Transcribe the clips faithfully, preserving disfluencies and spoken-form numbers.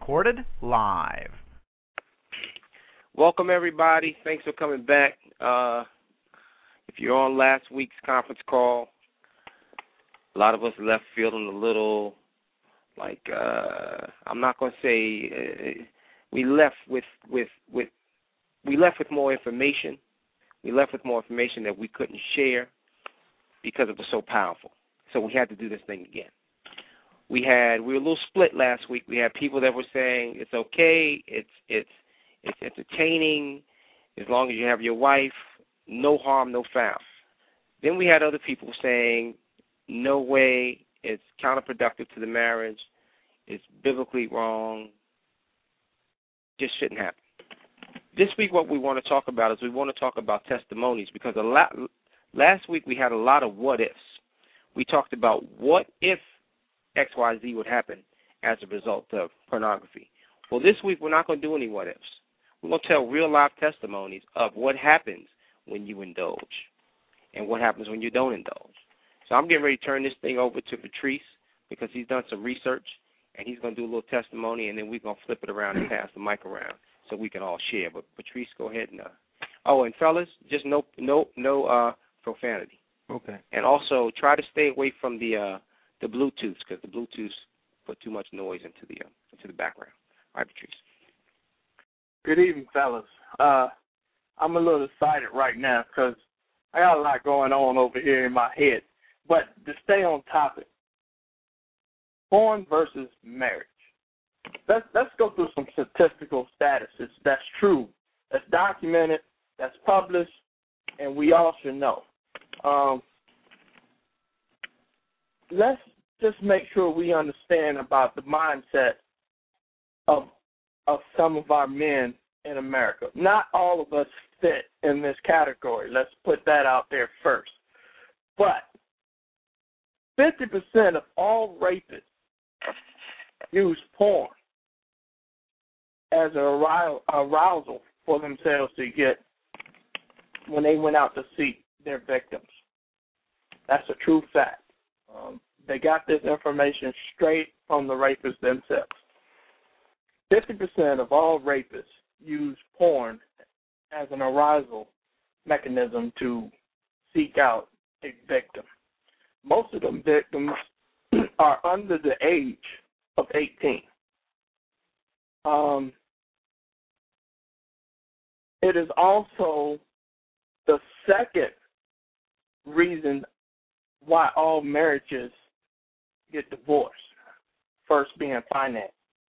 recorded live. Welcome, everybody. Thanks for coming back. Uh, if you're on last week's conference call, a lot of us left feeling a little like, uh, I'm not going to say, uh, we left with, with, with, we left with more information. We left with more information that we couldn't share because it was so powerful. So we had to do this thing again. We had we were a little split last week. We had people that were saying it's okay, it's it's it's entertaining, as long as you have your wife, no harm, no foul. Then we had other people saying, no way, it's counterproductive to the marriage, it's biblically wrong, just shouldn't happen. This week what we want to talk about is we want to talk about testimonies, because a lot, last week we had a lot of what ifs. We talked about what if X Y Z would happen as a result of pornography. Well, this week we're not going to do any what ifs. We're going to tell real life testimonies of what happens when you indulge and what happens when you don't indulge. So I'm getting ready to turn this thing over to Patrice because he's done some research and he's going to do a little testimony, and then we're going to flip it around and pass the mic around so we can all share. But Patrice, go ahead and. Uh, oh, and fellas, just no no no uh, profanity. Okay. And also try to stay away from the uh, the Bluetooth, because the Bluetooth put too much noise into the uh, into the background. All right, Patrice. Good evening, fellas. Uh, I'm a little excited right now because I got a lot going on over here in my head. But to stay on topic, porn versus marriage. Let's let's go through some statistical statuses. That's true. That's documented. That's published, and we all should know. Um, let's just make sure we understand about the mindset of of some of our men in America. Not all of us fit in this category. Let's put that out there first. But fifty percent of all rapists use porn as an arousal for themselves to get when they went out to seek their victims. That's a true fact. Um, they got this information straight from the rapists themselves. fifty percent of all rapists use porn as an arousal mechanism to seek out a victim. Most of them victims are under the age of eighteen. Um, it is also the second reason why all marriages get divorced. First being finance.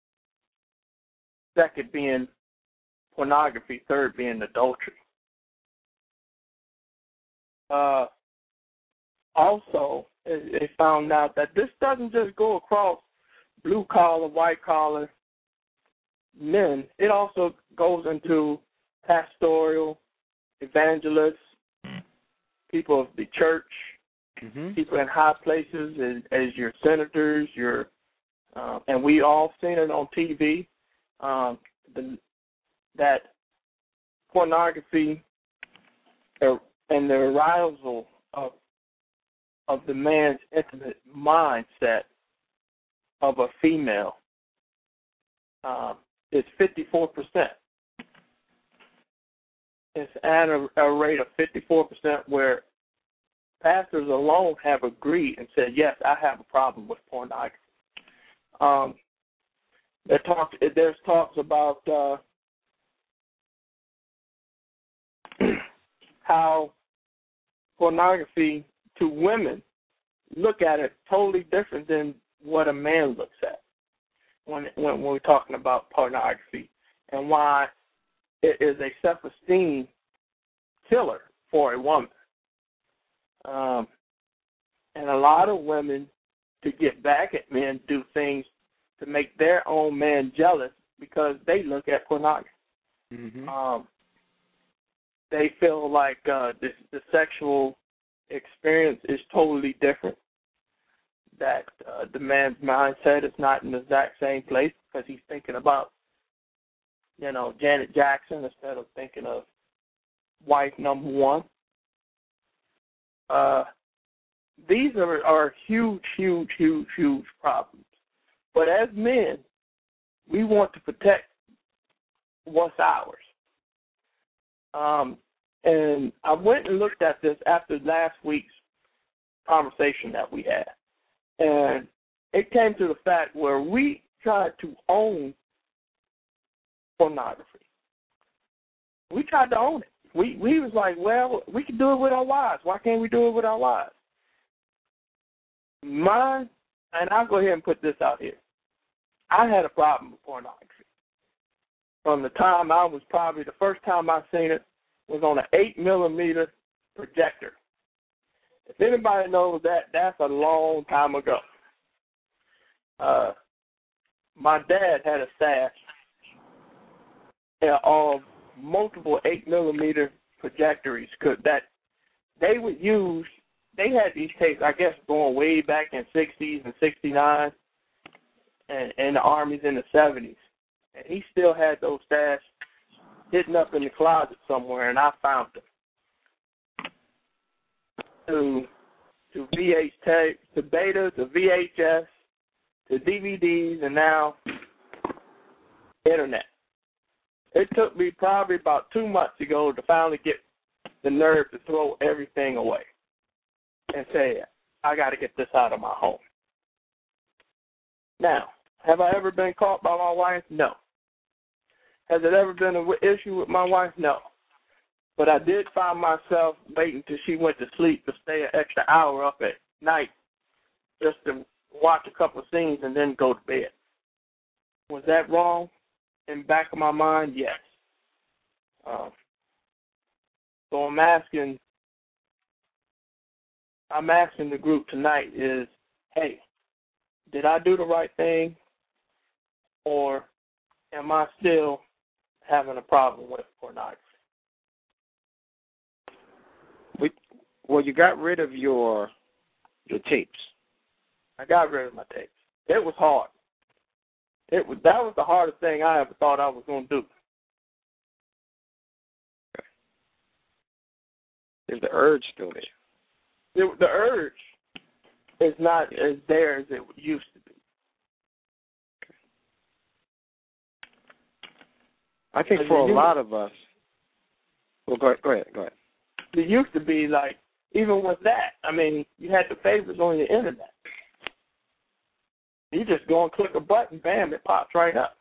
Second being pornography. Third being adultery. Uh, also, they found out that this doesn't just go across blue-collar, white-collar men. It also goes into pastoral, evangelists, people of the church, mm-hmm. people in high places as, as your senators, your uh, and we all seen it on T V. Um, the, that pornography uh, and the arousal of of the man's intimate mindset of a female uh, is fifty-four percent. It's at a, a rate of fifty-four percent where pastors alone have agreed and said, yes, I have a problem with pornography. Um, there talk, there's talks about uh, how pornography to women look at it totally different than what a man looks at when, when, when we're talking about pornography, and why it is a self-esteem killer for a woman. Um, and a lot of women, to get back at men, do things to make their own man jealous because they look at pornography. Mm-hmm. Um, they feel like uh, this, the sexual experience is totally different, that uh, the man's mindset is not in the exact same place because he's thinking about, you know, Janet Jackson instead of thinking of wife number one. Uh, these are, are huge, huge, huge, huge problems. But as men, we want to protect what's ours. Um, and I went and looked at this after last week's conversation that we had. And it came to the fact where we tried to own pornography. We tried to own it. We we was like, well, we can do it with our wives. Why can't we do it with our wives? Mine, and I'll go ahead and put this out here. I had a problem with pornography. From the time I was probably, the first time I seen it was on an eight millimeter projector. If anybody knows that, that's a long time ago. Uh, my dad had a stash of multiple eight millimeter projectors that they would use. They had these tapes, I guess, going way back in sixties and sixty-nine, and, and the Army's in the seventies. And he still had those stash hidden up in the closet somewhere, and I found them. To to V H tapes, to beta, to V H S, to D V Ds, and now internet. It took me probably about two months ago to finally get the nerve to throw everything away and say, I got to get this out of my home. Now, have I ever been caught by my wife? No. Has it ever been an issue with my wife? No. But I did find myself waiting till she went to sleep to stay an extra hour up at night just to watch a couple of scenes and then go to bed. Was that wrong? In the back of my mind, yes. Um, so I'm asking, I'm asking the group tonight is, hey, did I do the right thing, or am I still having a problem with pornography? Well, you got rid of your your tapes. I got rid of my tapes. It was hard. It was that was the hardest thing I ever thought I was going to do. Okay. Is the urge still there? It, the urge is not as there as it used to be. Okay. I think for a lot of us. Well, go ahead. Go ahead. Go ahead. It used to be like, even with that, I mean, you had the favorites on the internet. You just go and click a button, bam, it pops right up.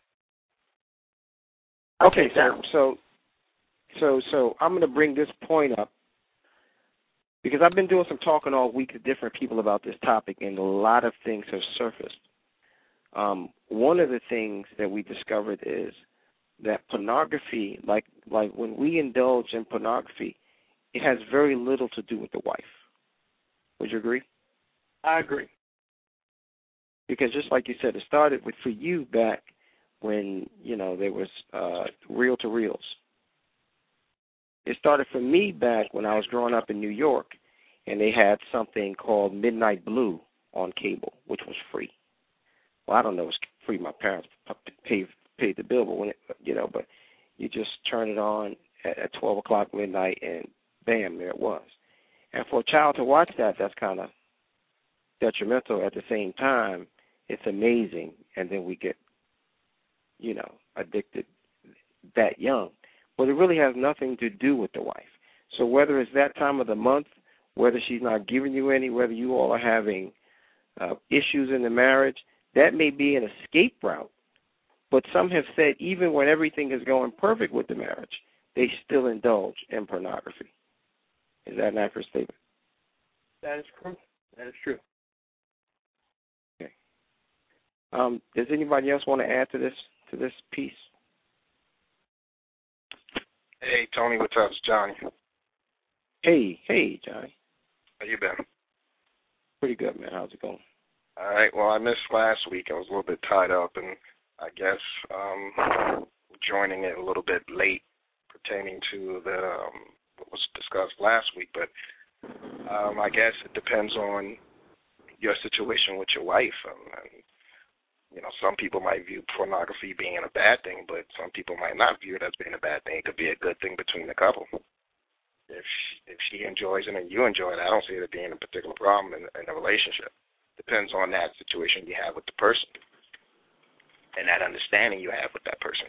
Okay, so so so so I'm going to bring this point up because I've been doing some talking all week to different people about this topic, and a lot of things have surfaced. Um, one of the things that we discovered is that pornography, like like when we indulge in pornography, it has very little to do with the wife. Would you agree? I agree. Because just like you said, it started with for you back when, you know, there was uh, reel-to-reels. It started for me back when I was growing up in New York, and they had something called Midnight Blue on cable, which was free. Well, I don't know, it was free. My parents paid paid the bill, but when it, you know, but you just turn it on at, at twelve o'clock midnight, and bam, there it was. And for a child to watch that, that's kind of detrimental. At the same time, it's amazing, and then we get, you know, addicted that young. But it really has nothing to do with the wife. So whether it's that time of the month, whether she's not giving you any, whether you all are having uh, issues in the marriage, that may be an escape route. But some have said even when everything is going perfect with the marriage, they still indulge in pornography. Is that an accurate statement? That is true. That is true. Okay. Um, does anybody else want to add to this to this piece? Hey, Tony, what's up? It's Johnny. Hey, hey, Johnny. How you been? Pretty good, man. How's it going? All right. Well, I missed last week. I was a little bit tied up, and I guess um, joining it a little bit late pertaining to the um, what was discussed last week. But um, I guess it depends on your situation with your wife. Um, and, you know, some people might view pornography being a bad thing, but some people might not view it as being a bad thing. It could be a good thing between the couple. If she, if she enjoys it and you enjoy it, I don't see it being a particular problem in, in a relationship. Depends on that situation you have with the person. and that understanding you have with that person.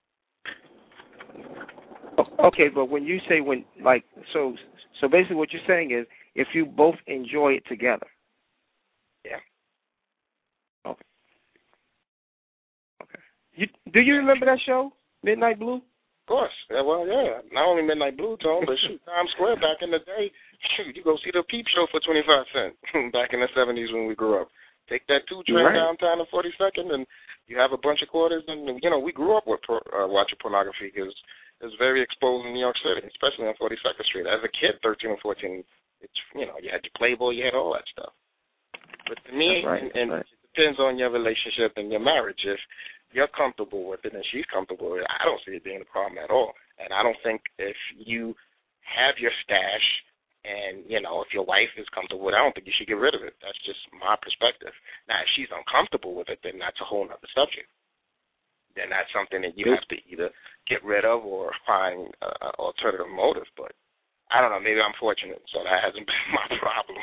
Okay, but when you say when, like, so, so basically what you're saying is if you both enjoy it together. Yeah. Okay. Okay. You do you remember that show, Midnight Blue? Of course. Yeah, well, yeah. Not only Midnight Blue, Tone, but shoot, Times Square back in the day. Shoot, you go see the Peep Show for twenty-five cents back in the seventies when we grew up. Take that two train right. downtown to forty-second, and you have a bunch of quarters. And you know, we grew up with uh, watching pornography because it's very exposed in New York City, especially on forty-second Street. As a kid, thirteen or fourteen, it's you know, you had your Playboy, you had all that stuff. But to me, right. and, and right. it depends on your relationship and your marriage. If you're comfortable with it and she's comfortable with it, I don't see it being a problem at all. And I don't think if you have your stash and, you know, if your wife is comfortable with it, I don't think you should get rid of it. That's just my perspective. Now, if she's uncomfortable with it, then that's a whole other subject. Then that's something that you have to either get rid of or find an uh, alternative motive. But I don't know. Maybe I'm fortunate, so that hasn't been my problem.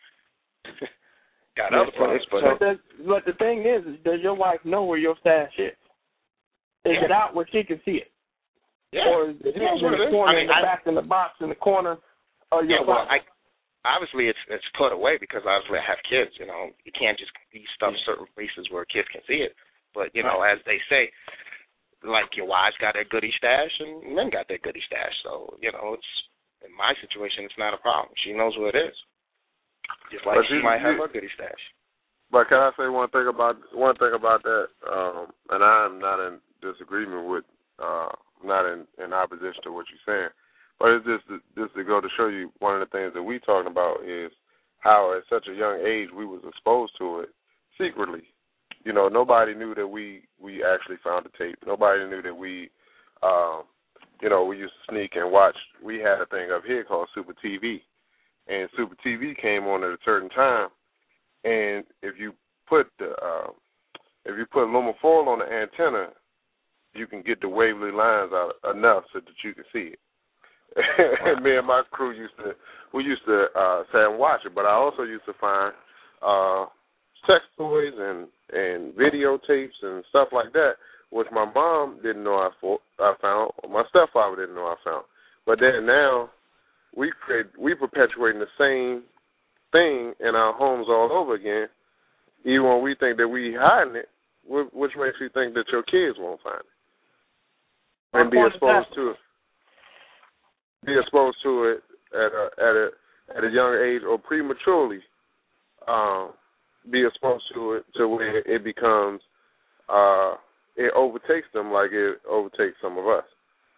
Got yeah, other problems, so, but so does, but the thing is, is, does your wife know where your stash is? Is yeah. it out where she can see it? Yeah, or is it she knows in what the it is. corner, I mean, in the I, back, in the box, in the corner? Of your yeah, well, I, obviously it's it's put away because obviously I have kids. You know, you can't just be stuff yeah. certain places where kids can see it. But you know, right. as they say, like your wives got their goodie stash and men got their goodie stash. So you know, it's in my situation, it's not a problem. She knows where it is. Just like but she you, might have you, her goodie stash. But can I say one thing about one thing about that? Um, and I'm not in disagreement with, uh, not in, in opposition to what you're saying. But it's just just to go to show you one of the things that we talking about is how at such a young age we was exposed to it secretly. You know, nobody knew that we, we actually found the tape. Nobody knew that we, um, you know, we used to sneak and watch. We had a thing up here called Super T V, and Super T V came on at a certain time. And if you put the uh, if you put lumifoil on the antenna, you can get the wavy lines out enough so that you can see it. And me and my crew used to we used to uh, sit and watch it. But I also used to find uh, sex toys and and videotapes and stuff like that, which my mom didn't know I, for, I found, or my stepfather didn't know I found. But then now we create we perpetuating the same thing in our homes all over again, even when we think that we hiding it, which makes you think that your kids won't find it and be exposed to it. Be exposed to it at a at a at a young age or prematurely. Um, be exposed to it to where it becomes uh, it overtakes them like it overtakes some of us.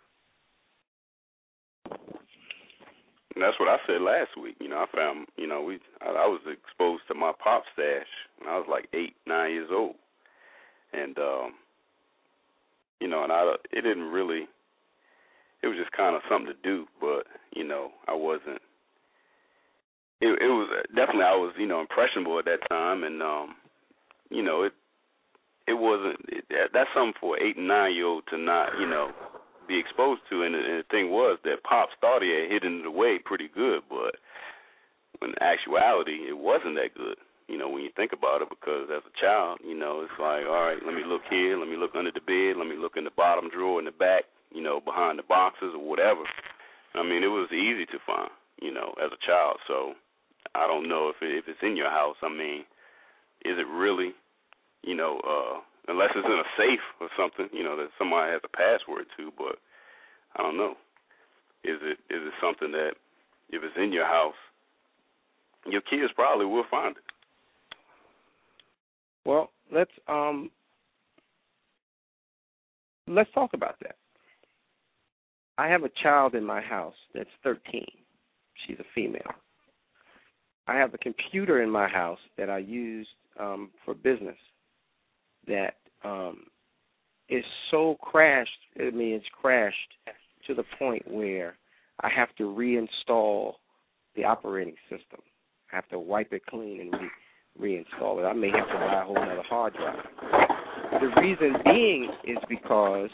And that's what I said last week. You know, I found, you know, we I, I was exposed to my pop stash when I was like eight, nine years old, and um, you know, and I it didn't really. It was just kind of something to do, but you know, I wasn't. It, it was definitely I was, you know, impressionable at that time, and um, you know, it it wasn't. It, that's something for an eight and nine year old to not, you know, be exposed to. And the, and the thing was that Pops thought he had hidden it away pretty good, but in actuality, it wasn't that good. You know, when you think about it, because as a child, you know, it's like, all right, let me look here, let me look under the bed, let me look in the bottom drawer in the back, you know, behind the boxes or whatever. I mean, it was easy to find, you know, as a child. So I don't know if it, if it's in your house. I mean, is it really, you know, uh, unless it's in a safe or something, you know, that somebody has a password to. But I don't know. Is it is it something that if it's in your house, your kids probably will find it. Well, let's um let's talk about that. I have a child in my house that's thirteen. She's a female. I have a computer in my house that I use um, for business that um, is so crashed, I mean, it's crashed to the point where I have to reinstall the operating system. I have to wipe it clean and re- reinstall it. I may have to buy a whole other hard drive. The reason being is because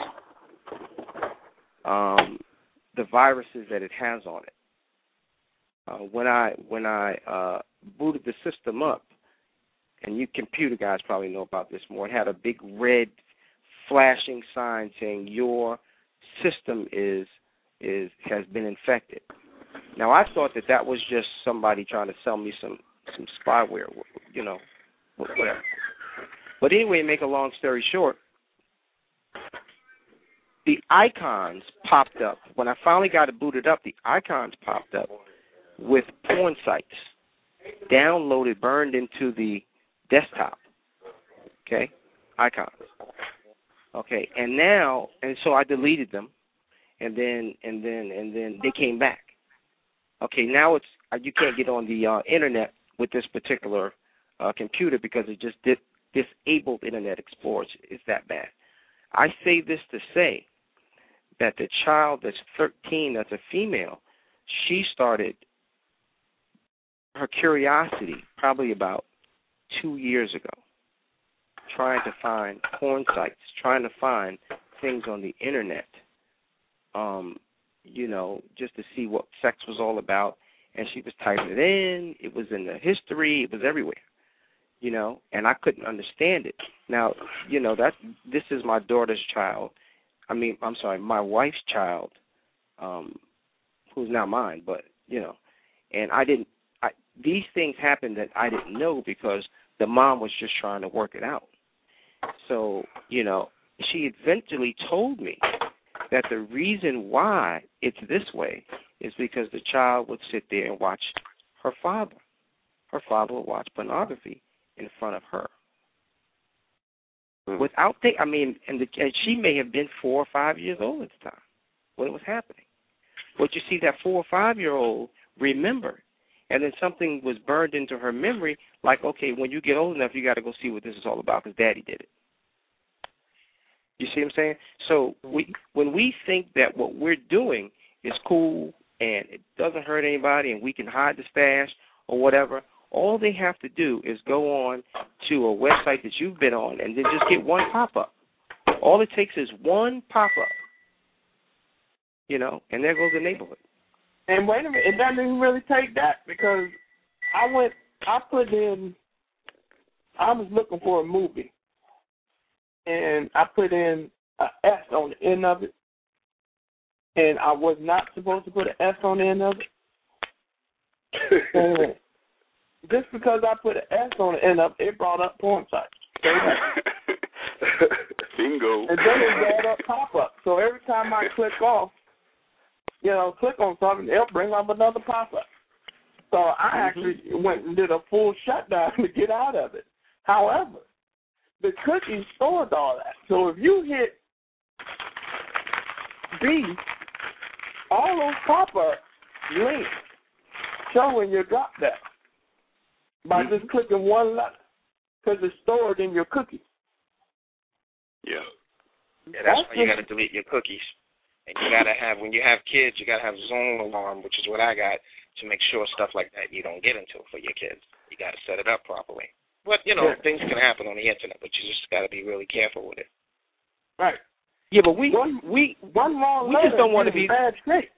um, the viruses that it has on it. Uh, when I when I uh, booted the system up, and you computer guys probably know about this more, it had a big red flashing sign saying your system is is has been infected. Now, I thought that that was just somebody trying to sell me some, some spyware, you know, whatever. But anyway, make a long story short, the icons popped up. When I finally got it booted up, the icons popped up with porn sites downloaded, burned into the desktop. Okay, icons. Okay, and now, and so I deleted them, and then, and then, and then they came back. Okay, now it's you can't get on the uh, internet with this particular uh, computer because it just di- disabled Internet Explorer. It's that bad. I say this to say that the child that's thirteen, that's a female, she started her curiosity probably about two years ago, trying to find porn sites, trying to find things on the internet, um, you know, just to see what sex was all about. And she was typing it in. It was in the history. It was everywhere, you know, and I couldn't understand it. Now, you know, that this is my daughter's child. I mean, I'm sorry, my wife's child, um, who's now mine, but, you know, and I didn't, I, these things happened that I didn't know because the mom was just trying to work it out. So, you know, she eventually told me that the reason why it's this way is because the child would sit there and watch her father. Her father would watch pornography in front of her. Mm. Without think, I mean, and, the, and she may have been four or five years old at the time when it was happening. But you see, that four or five-year-old remembered, and then something was burned into her memory, like, okay, when you get old enough, you got to go see what this is all about because Daddy did it. You see what I'm saying? So we, when we think that what we're doing is cool and it doesn't hurt anybody and we can hide the stash or whatever, all they have to do is go on to a website that you've been on and then just get one pop-up. All it takes is one pop-up, you know, and there goes the neighborhood. And wait a minute, it doesn't even really take that because I went, I put in, I was looking for a movie. And I put in an S on the end of it, and I was not supposed to put an S on the end of it. And just because I put an S on the end of it, it brought up porn sites. Bingo. And then it brought up pop-up. So every time I click off, you know, click on something, it'll bring up another pop-up. So I mm-hmm. actually went and did a full shutdown to get out of it. However, the cookie stores all that. So if you hit B, all those pop-up links show when you drop that by mm-hmm. just clicking one letter because it's stored in your cookies. Yeah. Yeah, that's, that's why you got to delete your cookies. And you got to have, when you have kids, you got to have Zone Alarm, which is what I got, to make sure stuff like that you don't get into for your kids. You got to set it up properly. But, you know, yeah. things can happen on the internet, but you just got to be really careful with it. Right. Yeah, but we one, we one wrong we just don't want to be bad shape.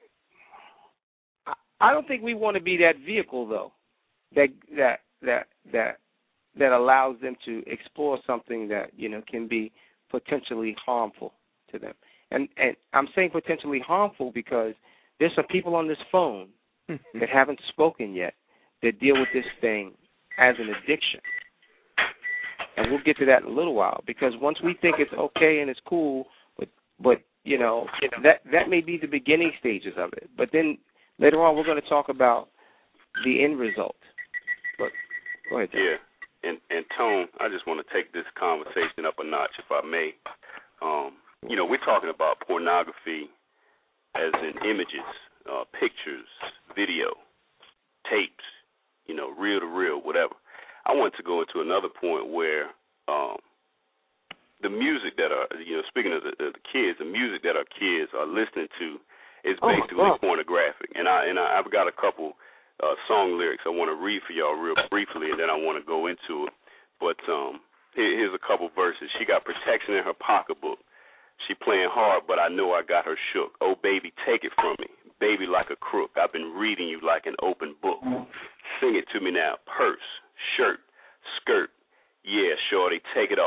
I don't think we want to be that vehicle though, that that that that that allows them to explore something that, you know, can be potentially harmful to them. And and I'm saying potentially harmful because there's some people on this phone that haven't spoken yet that deal with this thing as an addiction. And we'll get to that in a little while because once we think it's okay and it's cool, but, but you know, that that may be the beginning stages of it. But then later on we're going to talk about the end result. But go ahead, John. Yeah, and, and Tone, I just want to take this conversation up a notch, if I may. Um, you know, we're talking about pornography as in images, uh, pictures, video, tapes, you know, reel to reel, whatever. I want to go into another point where um, the music that are, you know, speaking of the, the kids, the music that our kids are listening to is basically oh, pornographic. And I and I, I've got a couple uh, song lyrics I want to read for y'all real briefly, and then I want to go into it. But um, here, here's a couple verses. She got protection in her pocketbook. She playing hard, but I know I got her shook. Oh, baby, take it from me. Baby, like a crook. I've been reading you like an open book. Sing it to me now. Purse, shirt, skirt. Yeah, shorty, take it off.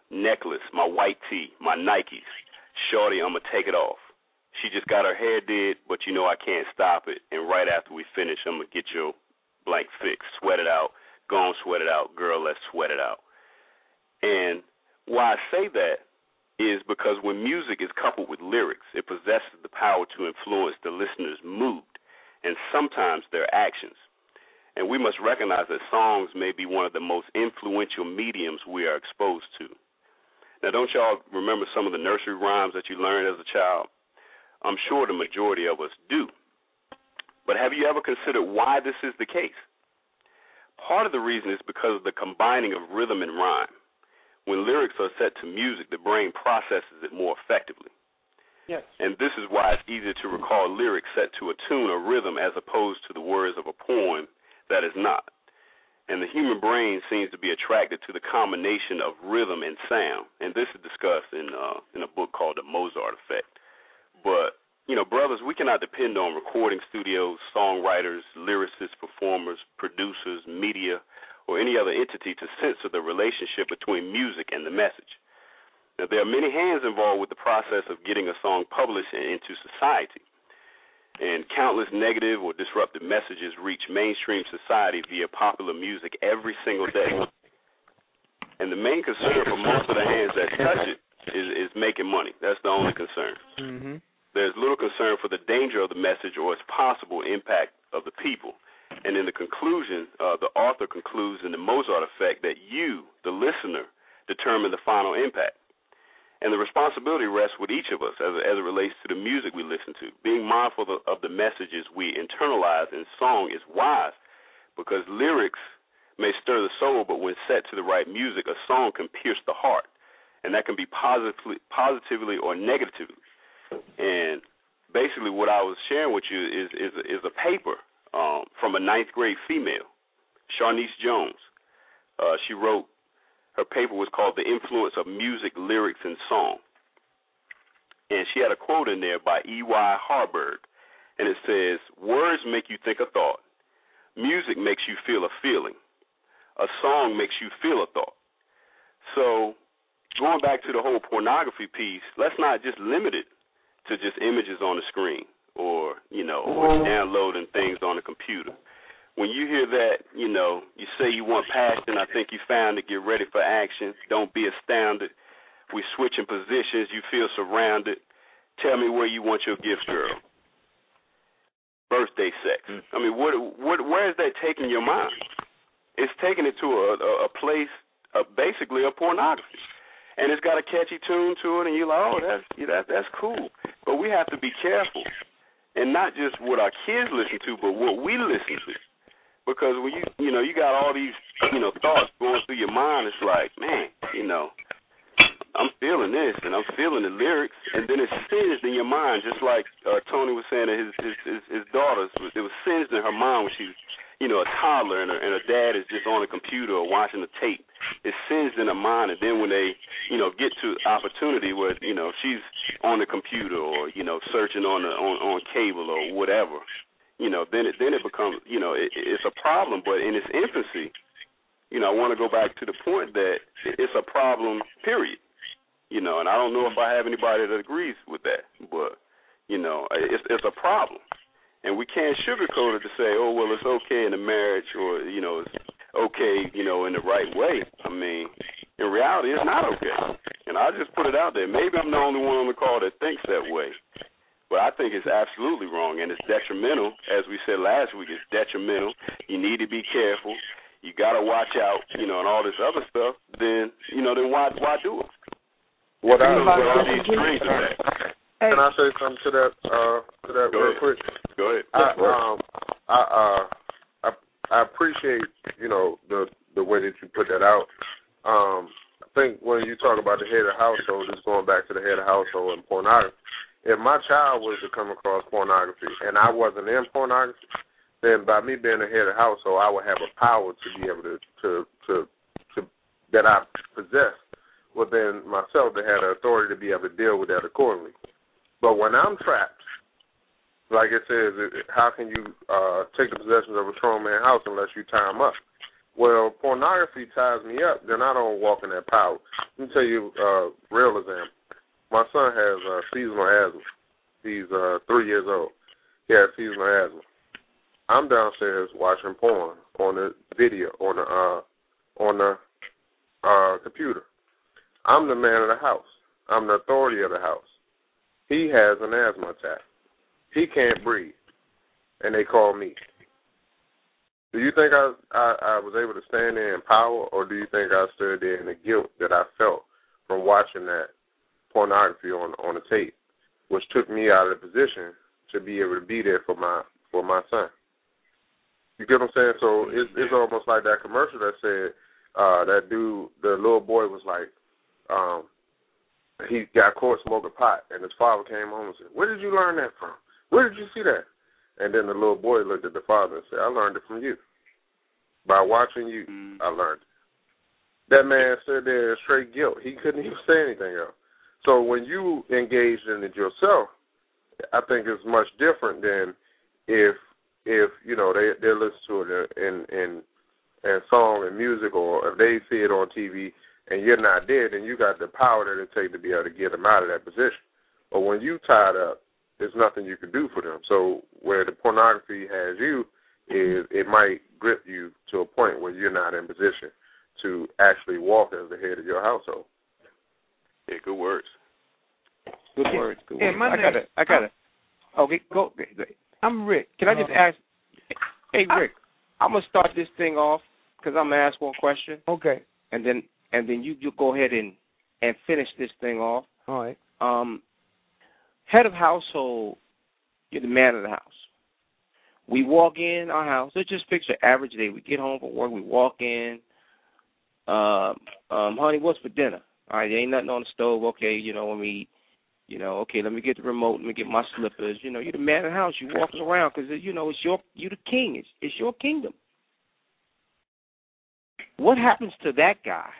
necklace, my white tee, my Nikes. Shorty, I'm going to take it off. She just got her hair did, but you know I can't stop it. And right after we finish, I'm going to get your blank fix. Sweat it out. Go on, sweat it out. Girl, let's sweat it out. And why I say that is because when music is coupled with lyrics, it possesses the power to influence the listener's mood and sometimes their actions. And we must recognize that songs may be one of the most influential mediums we are exposed to. Now, don't y'all remember some of the nursery rhymes that you learned as a child? I'm sure the majority of us do. But have you ever considered why this is the case? Part of the reason is because of the combining of rhythm and rhyme. When lyrics are set to music, the brain processes it more effectively. Yes. And this is why it's easier to recall lyrics set to a tune or rhythm as opposed to the words of a poem that is not. And the human brain seems to be attracted to the combination of rhythm and sound. And this is discussed in uh, in a book called The Mozart Effect. But, you know, brothers, we cannot depend on recording studios, songwriters, lyricists, performers, producers, media, or any other entity to censor the relationship between music and the message. Now, there are many hands involved with the process of getting a song published and into society. And countless negative or disruptive messages reach mainstream society via popular music every single day. And the main concern for most of the hands that touch it is, is making money. That's the only concern. Mm-hmm. There's little concern for the danger of the message or its possible impact of the people. And in the conclusion, uh, the author concludes in the Mozart Effect that you, the listener, determine the final impact. And the responsibility rests with each of us as, as it relates to the music we listen to. Being mindful of the, of the messages we internalize in song is wise because lyrics may stir the soul, but when set to the right music, a song can pierce the heart, and that can be positively, positively or negatively. And basically what I was sharing with you is, is, is a paper um, from a ninth grade female, Sharnice Jones. Uh, she wrote, her paper was called The Influence of Music, Lyrics, and Song. And she had a quote in there by E Y Harburg, and it says, words make you think a thought. Music makes you feel a feeling. A song makes you feel a thought. So going back to the whole pornography piece, let's not just limit it to just images on the screen or, you know, or downloading things on the computer. When you hear that, you know, you say you want passion, I think you found it, get ready for action, don't be astounded. We switching positions, you feel surrounded. Tell me where you want your gift, girl. Birthday sex. I mean, what, what, where is that taking your mind? It's taking it to a, a, a place, uh, basically a pornography. And it's got a catchy tune to it, and you're like, oh, that's, yeah, that, that's cool. But we have to be careful, and not just what our kids listen to, but what we listen to. Because when you, you know, you got all these, you know, thoughts going through your mind, it's like, man, you know, I'm feeling this and I'm feeling the lyrics, and then it's singed in your mind, just like uh, Tony was saying that his, his his his daughters, it was singed in her mind when she was, you know, a toddler, and her, and her dad is just on the computer or watching the tape. It's singed in her mind, and then when they, you know, get to opportunity where, you know, she's on the computer or, you know, searching on the on, on cable or whatever. You know, then it then it becomes, you know, it, it's a problem. But in its infancy, you know, I want to go back to the point that it's a problem, period. You know, and I don't know if I have anybody that agrees with that, but, you know, it's it's a problem. And we can't sugarcoat it to say, oh, well, it's okay in a marriage or, you know, it's okay, you know, in the right way. I mean, in reality, it's not okay. And I'll just put it out there. Maybe I'm the only one on the call that thinks that way. But I think it's absolutely wrong, and it's detrimental. As we said last week, it's detrimental. You need to be careful. You got to watch out, you know, and all this other stuff. Then, you know, then why why do it? What I, you know, what all I, these strings of that. Can I say something to that? Uh, to that Go real ahead. quick. Go ahead. I, um, I, uh, I, I appreciate, you know, the the way that you put that out. Um, I think when you talk about the head of household, it's going back to the head of household and pornography. If my child was to come across pornography and I wasn't in pornography, then by me being the head of household, I would have a power to be able to to to, to that I possess within myself to have the authority to be able to deal with that accordingly. But when I'm trapped, like it says, how can you uh, take the possessions of a strong man's house unless you tie him up? Well, pornography ties me up, then I don't walk in that power. Let me tell you a uh, real example. My son has uh, seasonal asthma. He's uh, three years old. He has seasonal asthma. I'm downstairs watching porn on the video, on the uh, on the uh, computer. I'm the man of the house. I'm the authority of the house. He has an asthma attack. He can't breathe, and they call me. Do you think I, I I was able to stand there in power, or do you think I stood there in the guilt that I felt from watching that pornography on on the tape, which took me out of the position to be able to be there for my for my son? You get what I'm saying? So it's it's almost like that commercial that said uh, that dude, the little boy was like, um, he got caught smoking pot, and his father came home and said, "Where did you learn that from? Where did you see that?" And then the little boy looked at the father and said, "I learned it from you. By watching you, I learned it." That man stood there in straight guilt. He couldn't even say anything else. So when you engage in it yourself, I think it's much different than if, if you know, they, they listen to it in, in, in song and music, or if they see it on T V and you're not there, then you got the power that it takes to be able to get them out of that position. But when you tied up, there's nothing you can do for them. So where the pornography has you is it might grip you to a point where you're not in position to actually walk as the head of your household. Yeah, good words. Good words. Good Yeah, words. my I got it. I got it. Okay, go. I'm Rick. Can I just uh, ask? Hey, Rick, I'm gonna start this thing off because I'm gonna ask one question. Okay. And then and then you you go ahead and and finish this thing off. All right. Um, head of household, you're the man of the house. We walk in our house. Let's just picture average day. We get home from work. We walk in. Um, um, honey, what's for dinner? All right, there ain't nothing on the stove. Okay, you know, when we, you know, okay, let me get the remote. Let me get my slippers. You know, you're the man of the house. You walking around because, you know, it's your, you're the king. It's, it's your kingdom. What happens to that guy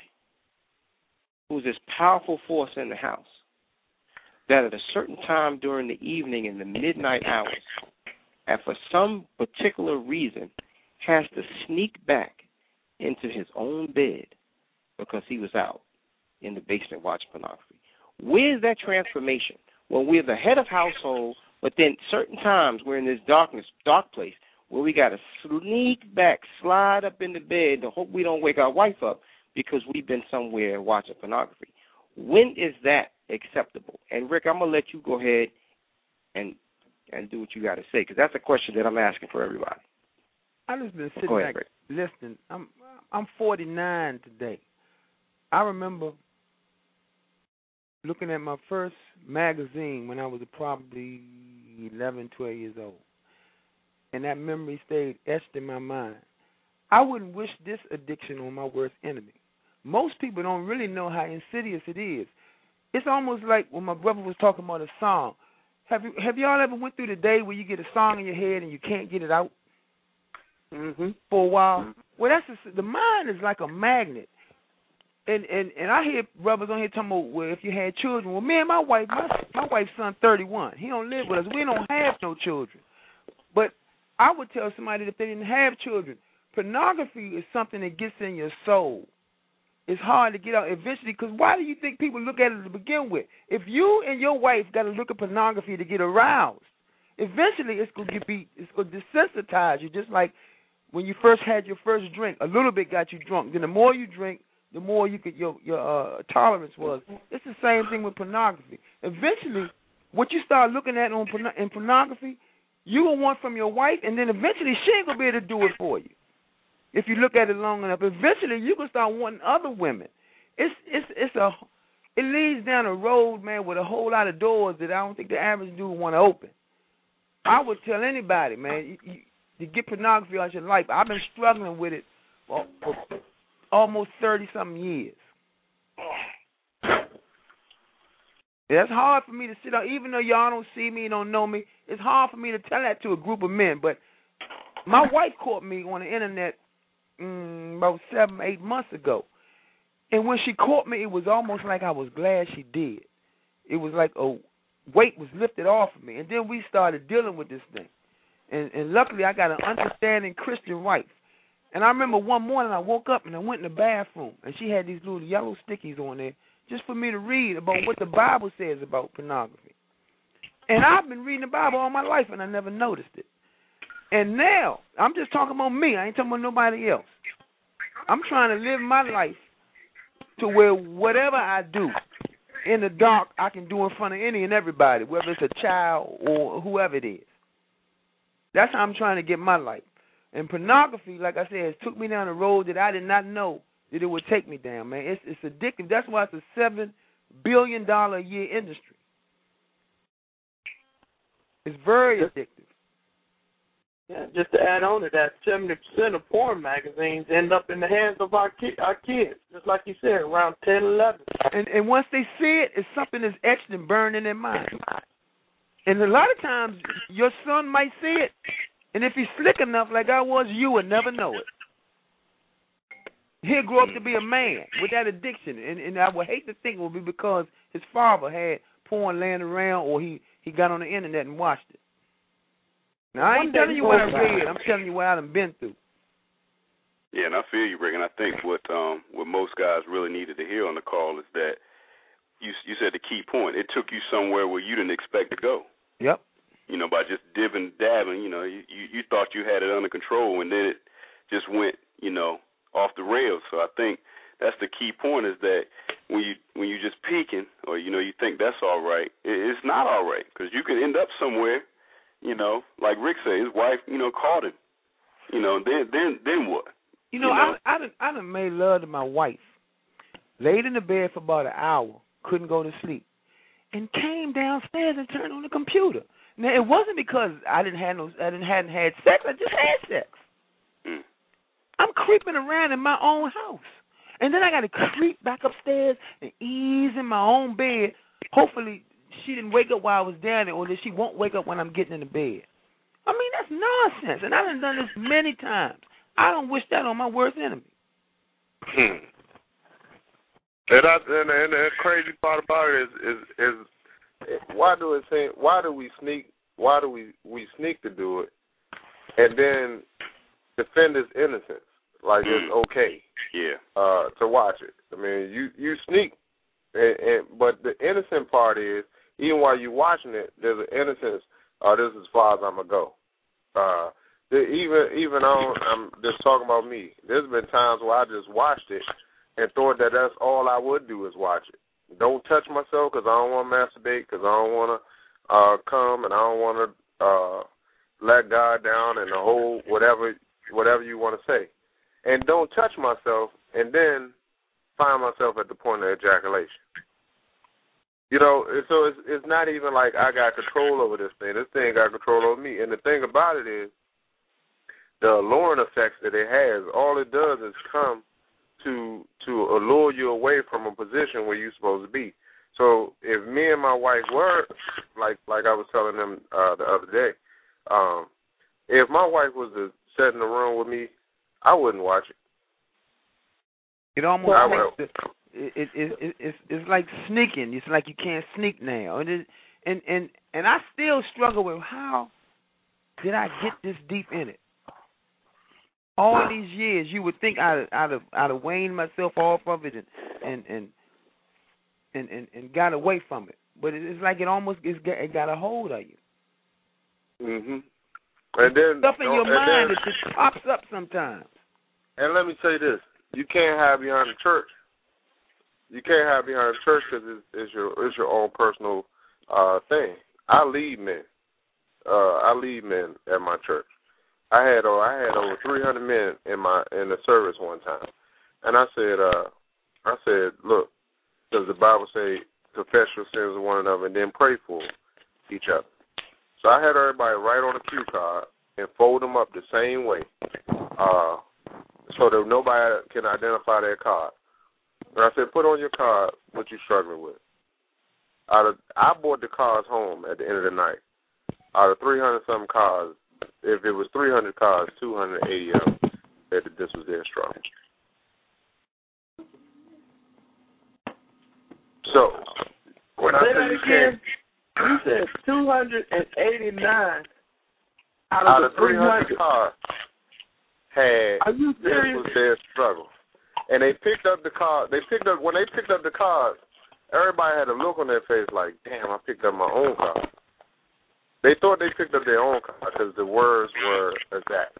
who's this powerful force in the house that at a certain time during the evening in the midnight hours, and for some particular reason, has to sneak back into his own bed because he was out in the basement watching pornography? Where's that transformation? When we're the head of household, but then certain times we're in this darkness, dark place where we got to sneak back, slide up in the bed to hope we don't wake our wife up because we've been somewhere watching pornography. When is that acceptable? And, Rick, I'm going to let you go ahead and and do what you got to say, because that's a question that I'm asking for everybody. I've just been sitting Go ahead, back Rick. listening. I'm I'm forty-nine today. I remember looking at my first magazine when I was probably eleven, twelve years old, and that memory stayed etched in my mind. I wouldn't wish this addiction on my worst enemy. Most people don't really know how insidious it is. It's almost like when my brother was talking about a song. Have you have y'all ever went through the day where you get a song in your head and you can't get it out Mm-hmm. for a while? Well, that's just, the mind is like a magnet. And, and and I hear brothers on here talking about, well, if you had children. Well, me and my wife, my my wife's son thirty-one. He don't live with us. We don't have no children. But I would tell somebody that if they didn't have children, pornography is something that gets in your soul. It's hard to get out eventually, because why do you think people look at it to begin with? If you and your wife got to look at pornography to get aroused, eventually it's going to be it's going to desensitize you, just like when you first had your first drink. A little bit got you drunk. Then the more you drink, the more you could your your uh, tolerance was. It's the same thing with pornography. Eventually, what you start looking at on in pornography, you will want from your wife, and then eventually she ain't gonna be able to do it for you. If you look at it long enough, eventually you can start wanting other women. It's it's it's a it leads down a road, man, with a whole lot of doors that I don't think the average dude want to open. I would tell anybody, man, you, you, to get pornography out your life. I've been struggling with it for, for almost thirty something years. It's hard for me to sit down, even though y'all don't see me, don't know me. It's hard for me to tell that to a group of men. But my wife caught me on the internet mm, about seven, eight months ago. And when she caught me, it was almost like I was glad she did. It was like a weight was lifted off of me. And then we started dealing with this thing. And, and luckily, I got an understanding Christian wife. And I remember one morning I woke up and I went in the bathroom, and she had these little yellow stickies on there just for me to read about what the Bible says about pornography. And I've been reading the Bible all my life, and I never noticed it. And now, I'm just talking about me. I ain't talking about nobody else. I'm trying to live my life to where whatever I do in the dark, I can do in front of any and everybody, whether it's a child or whoever it is. That's how I'm trying to get my life. And pornography, like I said, it took me down a road that I did not know that it would take me down, man. It's, it's addictive. That's why it's a seven billion dollars a year industry. It's very addictive. Yeah, just to add on to that, seventy percent of porn magazines end up in the hands of our, ki- our kids, just like you said, around ten, eleven. And, and once they see it, it's something that's etched and burned in their mind. And a lot of times, your son might see it, and if he's slick enough like I was, you would never know it. He'll grow up to be a man with that addiction, and, and I would hate to think it would be because his father had porn laying around or he, he got on the internet and watched it. Now, I ain't telling you what I read. I'm telling you what I've been through. Yeah, and I feel you, Rick. And I think what um, what most guys really needed to hear on the call is that you you said the key point. It took you somewhere where you didn't expect to go. Yep. You know, by just dibbing, dabbing, you know, you, you, you thought you had it under control, and then it just went, you know, off the rails. So I think that's the key point is that when you when you just peeking or, you know, you think that's all right, it, it's not all right because you could end up somewhere. You know, like Rick said, his wife, you know, caught him. You know, then then then what? You know, you know? I I done, I done made love to my wife, laid in the bed for about an hour, couldn't go to sleep, and came downstairs and turned on the computer. Now it wasn't because I didn't have no, I didn't hadn't had sex. I just had sex. Mm. I'm creeping around in my own house, and then I got to creep back upstairs and ease in my own bed. Hopefully she didn't wake up while I was down there, or that she won't wake up when I'm getting in the bed. I mean, that's nonsense, and I done done this many times. I don't wish that on my worst enemy. Hmm. And, I, and, and the crazy part about it is, is, is why do it say, why do we sneak? Why do we, we sneak to do it, and then defend his innocence like mm. it's okay? Yeah. Uh, to watch it. I mean, you you sneak, and, and but the innocent part is, even while you're watching it, there's an innocence. Oh, this is as far as I'm gonna go. Uh, the, even even on, I'm just talking about me. There's been times where I just watched it and thought that that's all I would do is watch it. Don't touch myself because I don't want to masturbate, because I don't want to uh, come, and I don't want to uh, let God down, and the whole whatever whatever you want to say. And don't touch myself, and then find myself at the point of ejaculation. You know, so it's, it's not even like I got control over this thing. This thing got control over me. And the thing about it is, the alluring effects that it has, all it does is come to to allure you away from a position where you're supposed to be. So if me and my wife were, like like I was telling them uh, the other day, um, if my wife was to sit in the room with me, I wouldn't watch it. It almost makes the, it, it, it, it, it's, it's like sneaking. It's like you can't sneak now. And, it, and and and I still struggle with how did I get this deep in it? All these years, you would think I'd, I'd have I'd have weaned myself off of it and and and and, and, and got away from it. But it's like it almost it's got, it got a hold of you. Mhm. And then stuff in your mind then, that just pops up sometimes. And let me tell you this: you can't hide behind the church. You can't hide behind the church because it's, it's your it's your own personal uh, thing. I lead men. Uh, I lead men at my church. I had oh, I had over three hundred men in my in the service one time, and I said, uh, I said, look, does the Bible say confess your sins to one another and then pray for each other? So I had everybody write on a cue card and fold them up the same way, uh, so that nobody can identify their card. And I said, put on your card what you're struggling with. Out of I brought the cards home at the end of the night. Out of three hundred something cards. If it was three hundred cars, two hundred eighty of them said that this was their struggle. So, when I say you can't... You said two hundred eighty-nine out of, out of the three hundred cars. had Are you this serious? was their struggle, and they picked up the card. They picked up when they picked up the card. Everybody had a look on their face like, "Damn, I picked up my own card." They thought they picked up their own card because the words were exact.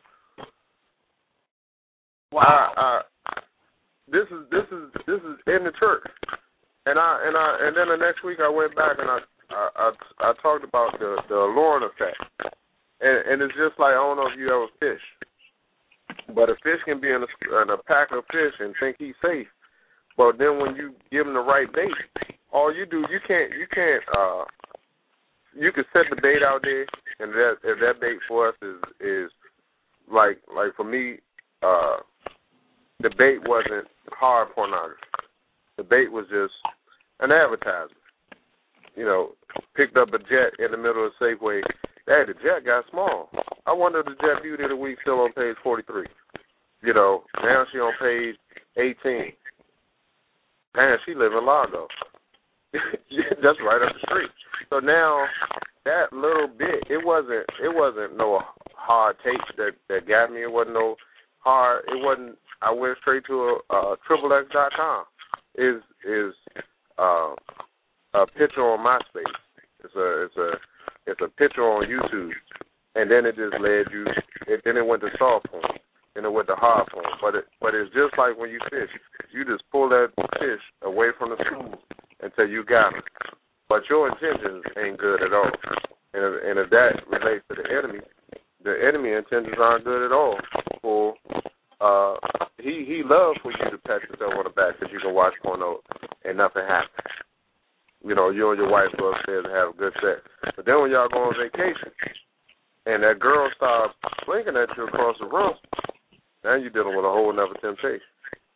Wow. I, I, this is this is this is in the church, and I and I and then the next week I went back and I I I, I talked about the the alluring effect, and, and it's just like, I don't know if you ever fish, but a fish can be in a, in a pack of fish and think he's safe, but then when you give him the right bait, all you do you can't you can't uh you can set the bait out there, and that if that bait for us is is like like for me. Uh, The bait wasn't hard pornography. The bait was just an advertisement. You know, picked up a jet in the middle of Safeway. Hey, the jet got small. I wonder if the jet beauty of the week still on page forty-three. You know, now she on page eighteen. Man, she live in Largo. That's right up the street. So now that little bit, it wasn't it wasn't no hard tape that, that got me. It wasn't no hard. It wasn't. I went straight to a, uh, triple X dot com. Is is uh, a picture on MySpace. It's a it's a it's a picture on YouTube, and then it just led you. It, then it went to soft porn, then it went to hard porn. But it but it's just like when you fish. You just pull that fish away from the school until you got it. But your intentions ain't good at all. And if, and if that relates to the enemy, the enemy intentions aren't good at all. For uh, he he loves for you to pat yourself on the back because you can watch porno and nothing happens. You know, you and your wife go upstairs and have a good sex. But then when y'all go on vacation and that girl starts blinking at you across the room, now you're dealing with a whole nother temptation.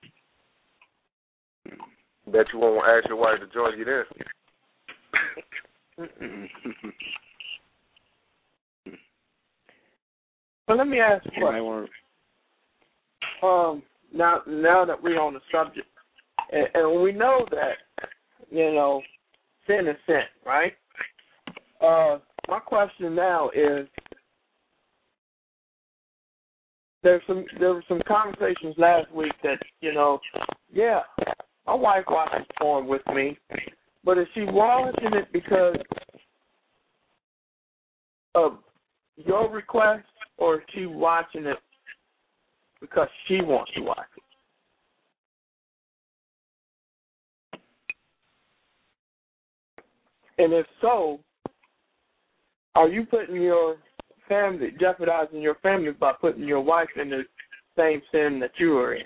Bet you won't ask your wife to join you then. So let me ask you a question. Um, now, now that we're on the subject, and, and we know that, you know, sin is sin, right? Uh, my question now is, there's some there were some conversations last week that, you know, yeah, my wife watches porn with me, but is she watching it because of your request, or is she watching it because she wants to watch it? And if so, are you putting your family, jeopardizing your family by putting your wife in the same sin that you are in?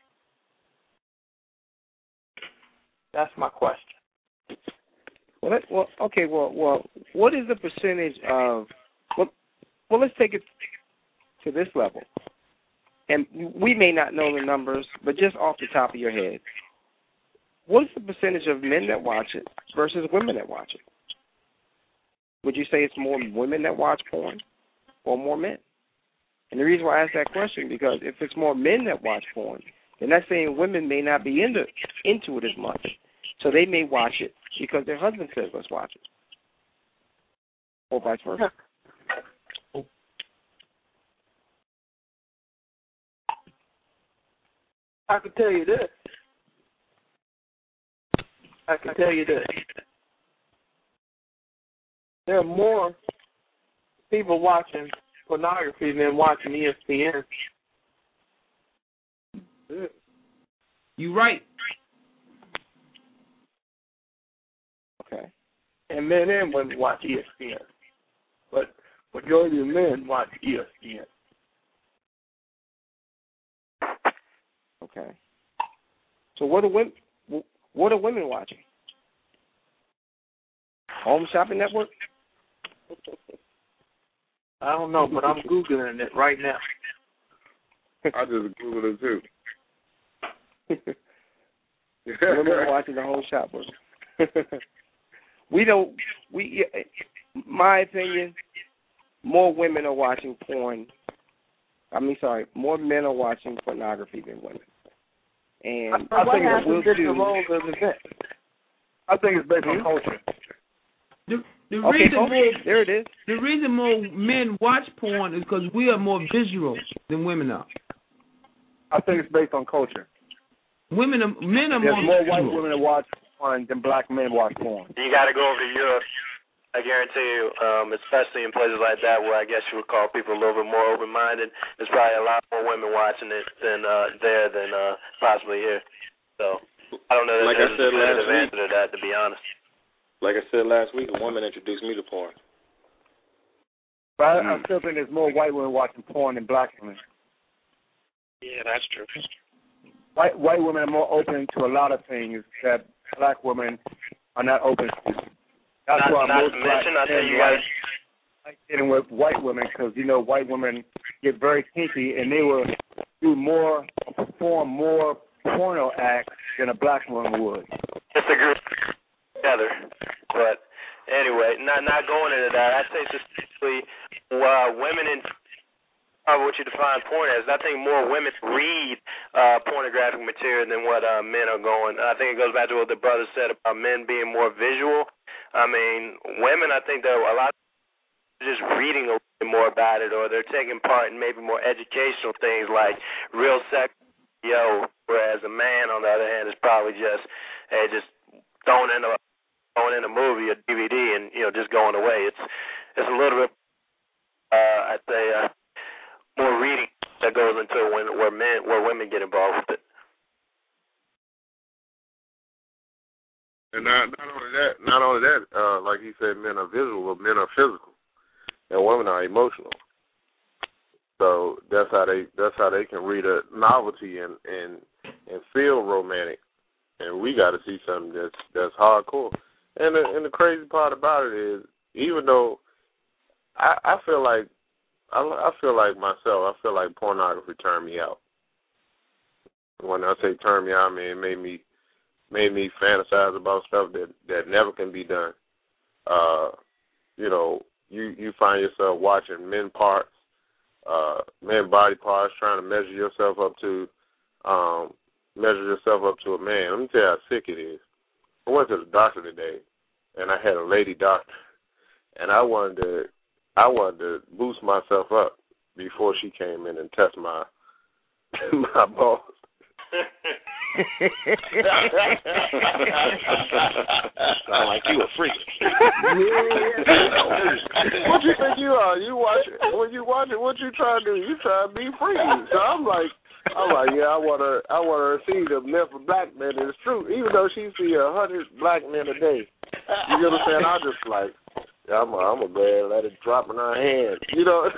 That's my question. Well, let, well, okay. Well, well, what is the percentage of? Well, well, let's take it to this level, and we may not know the numbers, but just off the top of your head, what is the percentage of men that watch it versus women that watch it? Would you say it's more women that watch porn or more men? And the reason why I ask that question, because if it's more men that watch porn, then that's saying women may not be into into it as much. So they may watch it because their husband says, let's watch it. Or vice versa. I can tell you this. I can tell you this. There are more people watching pornography than watching E S P N. You right. Okay. And men and women watch E S P N. But majority of men watch E S P N. Okay. So what are women? What are women watching? Home Shopping Network? I don't know, but I'm Googling it right now. I just Googled it too. Women are watching the Home Shopper. We don't. We, my opinion, more women are watching porn. I mean, sorry, more men are watching pornography than women. And I, I think what we'll it's do. the roles of the men. I think it's based on culture. The Okay, reason folks, more, there it is. The reason more men watch porn is because we are more visual than women are. I think it's based on culture. Women, are, men are There's more more white visual. women that watch porn than black men watch porn. You got to go over to Europe. I guarantee you, um, especially in places like that where I guess you would call people a little bit more open-minded, there's probably a lot more women watching it than uh, there than uh, possibly here. So I don't know that like there's I said a definitive last answer to that, to be honest. Like I said last week, a woman introduced me to porn. But I, Mm. I still think there's more white women watching porn than black women. Yeah, that's true. White white women are more open to a lot of things that black women are not open to. That's Not, why not most to black mention, I think men you got like, like getting with white women because, you know, white women get very kinky and they will do more, perform more porno acts than a black woman would. disagree together. But anyway, not not going into that, I'd say specifically uh, women in uh, what you define porn as. I think more women read uh, pornographic material than what uh, men are going. I think it goes back to what the brother said about men being more visual. I mean, women, I think there are a lot of just reading a little bit more about it, or they're taking part in maybe more educational things like real sex, yo. Whereas a man, on the other hand, is probably just, hey, just throwing in a throwing in a movie or D V D and you know just going away. It's it's a little bit, uh, I'd say, uh, more reading that goes into it when where men where women get involved with it. And not, not only that, not only that, uh, like he said, men are visual, but men are physical, and women are emotional. So that's how they that's how they can read a novelty and and and feel romantic. And we got to see something that's that's hardcore. And the, and the crazy part about it is, even though I, I feel like I, I feel like myself, I feel like pornography turned me out. When I say turned me out, I mean it made me. made me fantasize about stuff that, that never can be done. Uh, you know, you, you find yourself watching men parts, uh, men body parts, trying to measure yourself up to, um, measure yourself up to a man. Let me tell you how sick it is. I went to the doctor today, and I had a lady doctor, and I wanted to, I wanted to boost myself up before she came in and test my, my balls. Sound like you a freak. What you think you are? You watch it. When you watch it, what you try to do? You try to be freaky. So I'm like, I'm like, yeah, I want to, I want her to see the myth of black men. And it's true, even though she see a hundred black men a day. You know what I'm saying? I just like, yeah, I'm, I'm gonna go ahead and let it drop in her hand. You know.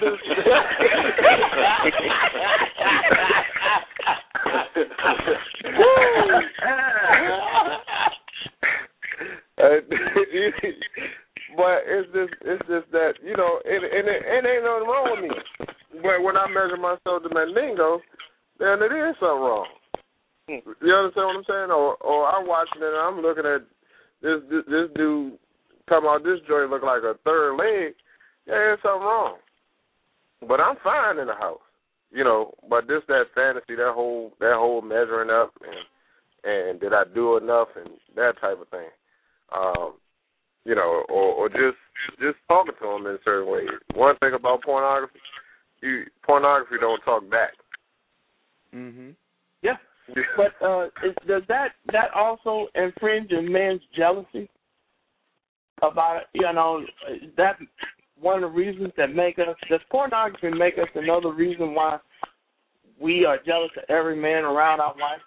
But it's just, it's just that, you know, and it, and it, it ain't nothing wrong with me. But when I measure myself to Mandingo, then it is something wrong. You understand what I'm saying? Or, or I'm watching it and I'm looking at this, this, this dude talking about this joint look like a third leg. Yeah, there's something wrong. But I'm fine in the house, you know. But this, that fantasy, that whole, that whole measuring up, and and did I do enough, and that type of thing. Um, you know, or, or just just talking to them in a certain way. One thing about pornography, you pornography don't talk back. Mhm. Yeah. But uh, is, does that that also infringe in men's jealousy about, you know, that one of the reasons that make us, does pornography make us another reason why we are jealous of every man around our wife?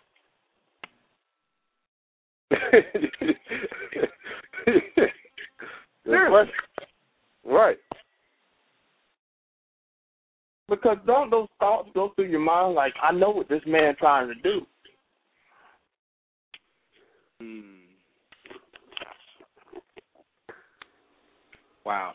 Seriously. Right. Because don't those thoughts go through your mind like, I know what this man trying to do? Hmm. Wow.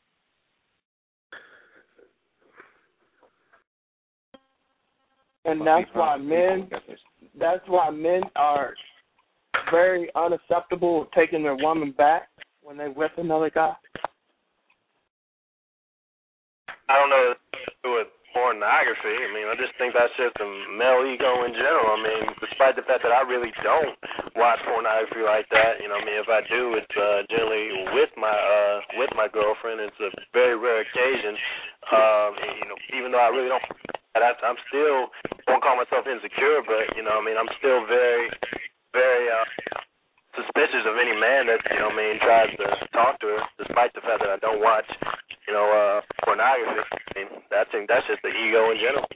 And that's why men, that's why men are very unacceptable of taking their woman back when they with another guy. I don't know if it's with pornography. I mean, I just think that's just a male ego in general. I mean, despite the fact that I really don't watch pornography like that, you know, I mean, if I do, it's uh, generally with my uh, with my girlfriend. It's a very rare occasion. Um, and, you know, even though I really don't, I, I'm still I won't call myself insecure, but you know, I mean, I'm still very, very. Uh, suspicious of any man that, you know, I mean, tries to talk to her, despite the fact that I don't watch, you know, uh, pornography. I mean, I think that's just the ego in general.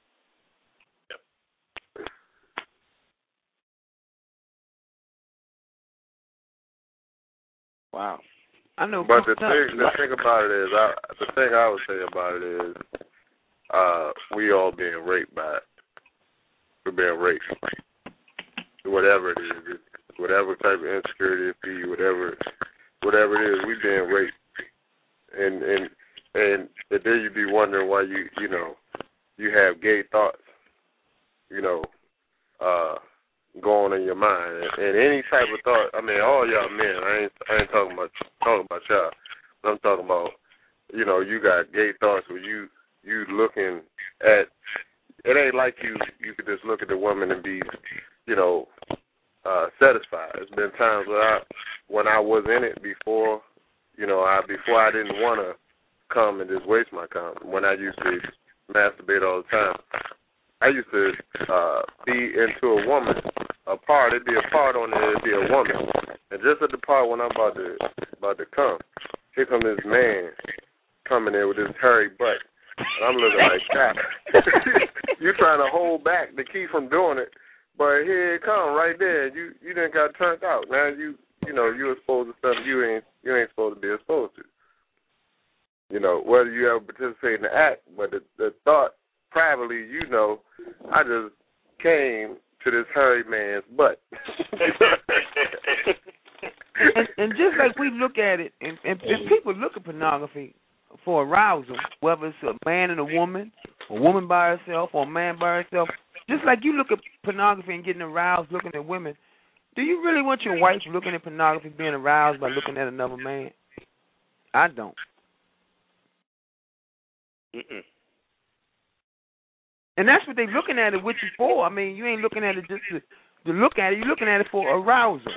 Wow. I know. But the thing, the thing about it is, I, the thing I would say about it is, uh, we all being raped by it. We're being raped. Whatever it is. It's, whatever type of insecurity it be, whatever whatever it is, we being raped. And and and and then you be wondering why you you know, you have gay thoughts, you know, uh going in your mind. And, and any type of thought, I mean, all y'all men, I ain't I ain't talking about talking about y'all. I'm talking about, you know, you got gay thoughts where you you looking at, it ain't like you you could just look at the woman and be, you know, Uh, satisfied. There's been times when I, when I was in it before, you know, I before I didn't want to come and just waste my time. When I used to masturbate all the time, I used to uh, be into a woman, a part. It'd be a part on there. It'd be a woman, and just at the part when I'm about to about to come, here come this man coming in with this hairy butt, and I'm looking like that. You trying to hold back to keep from doing it. But here it come right there. You you done got turned out. Now you you know you exposed to stuff you ain't you ain't supposed to be exposed to. You know, whether you ever participate in the act, but the, the thought privately, you know, I just came to this hairy man's butt. and, and just like we look at it, and, and, and people look at pornography for arousal, whether it's a man and a woman, a woman by herself, or a man by herself. Just like you look at pornography and getting aroused looking at women, do you really want your wife looking at pornography being aroused by looking at another man? I don't. Mm-mm. And that's what they're looking at it with you for. I mean, you ain't looking at it just to, to look at it. You're looking at it for arousal.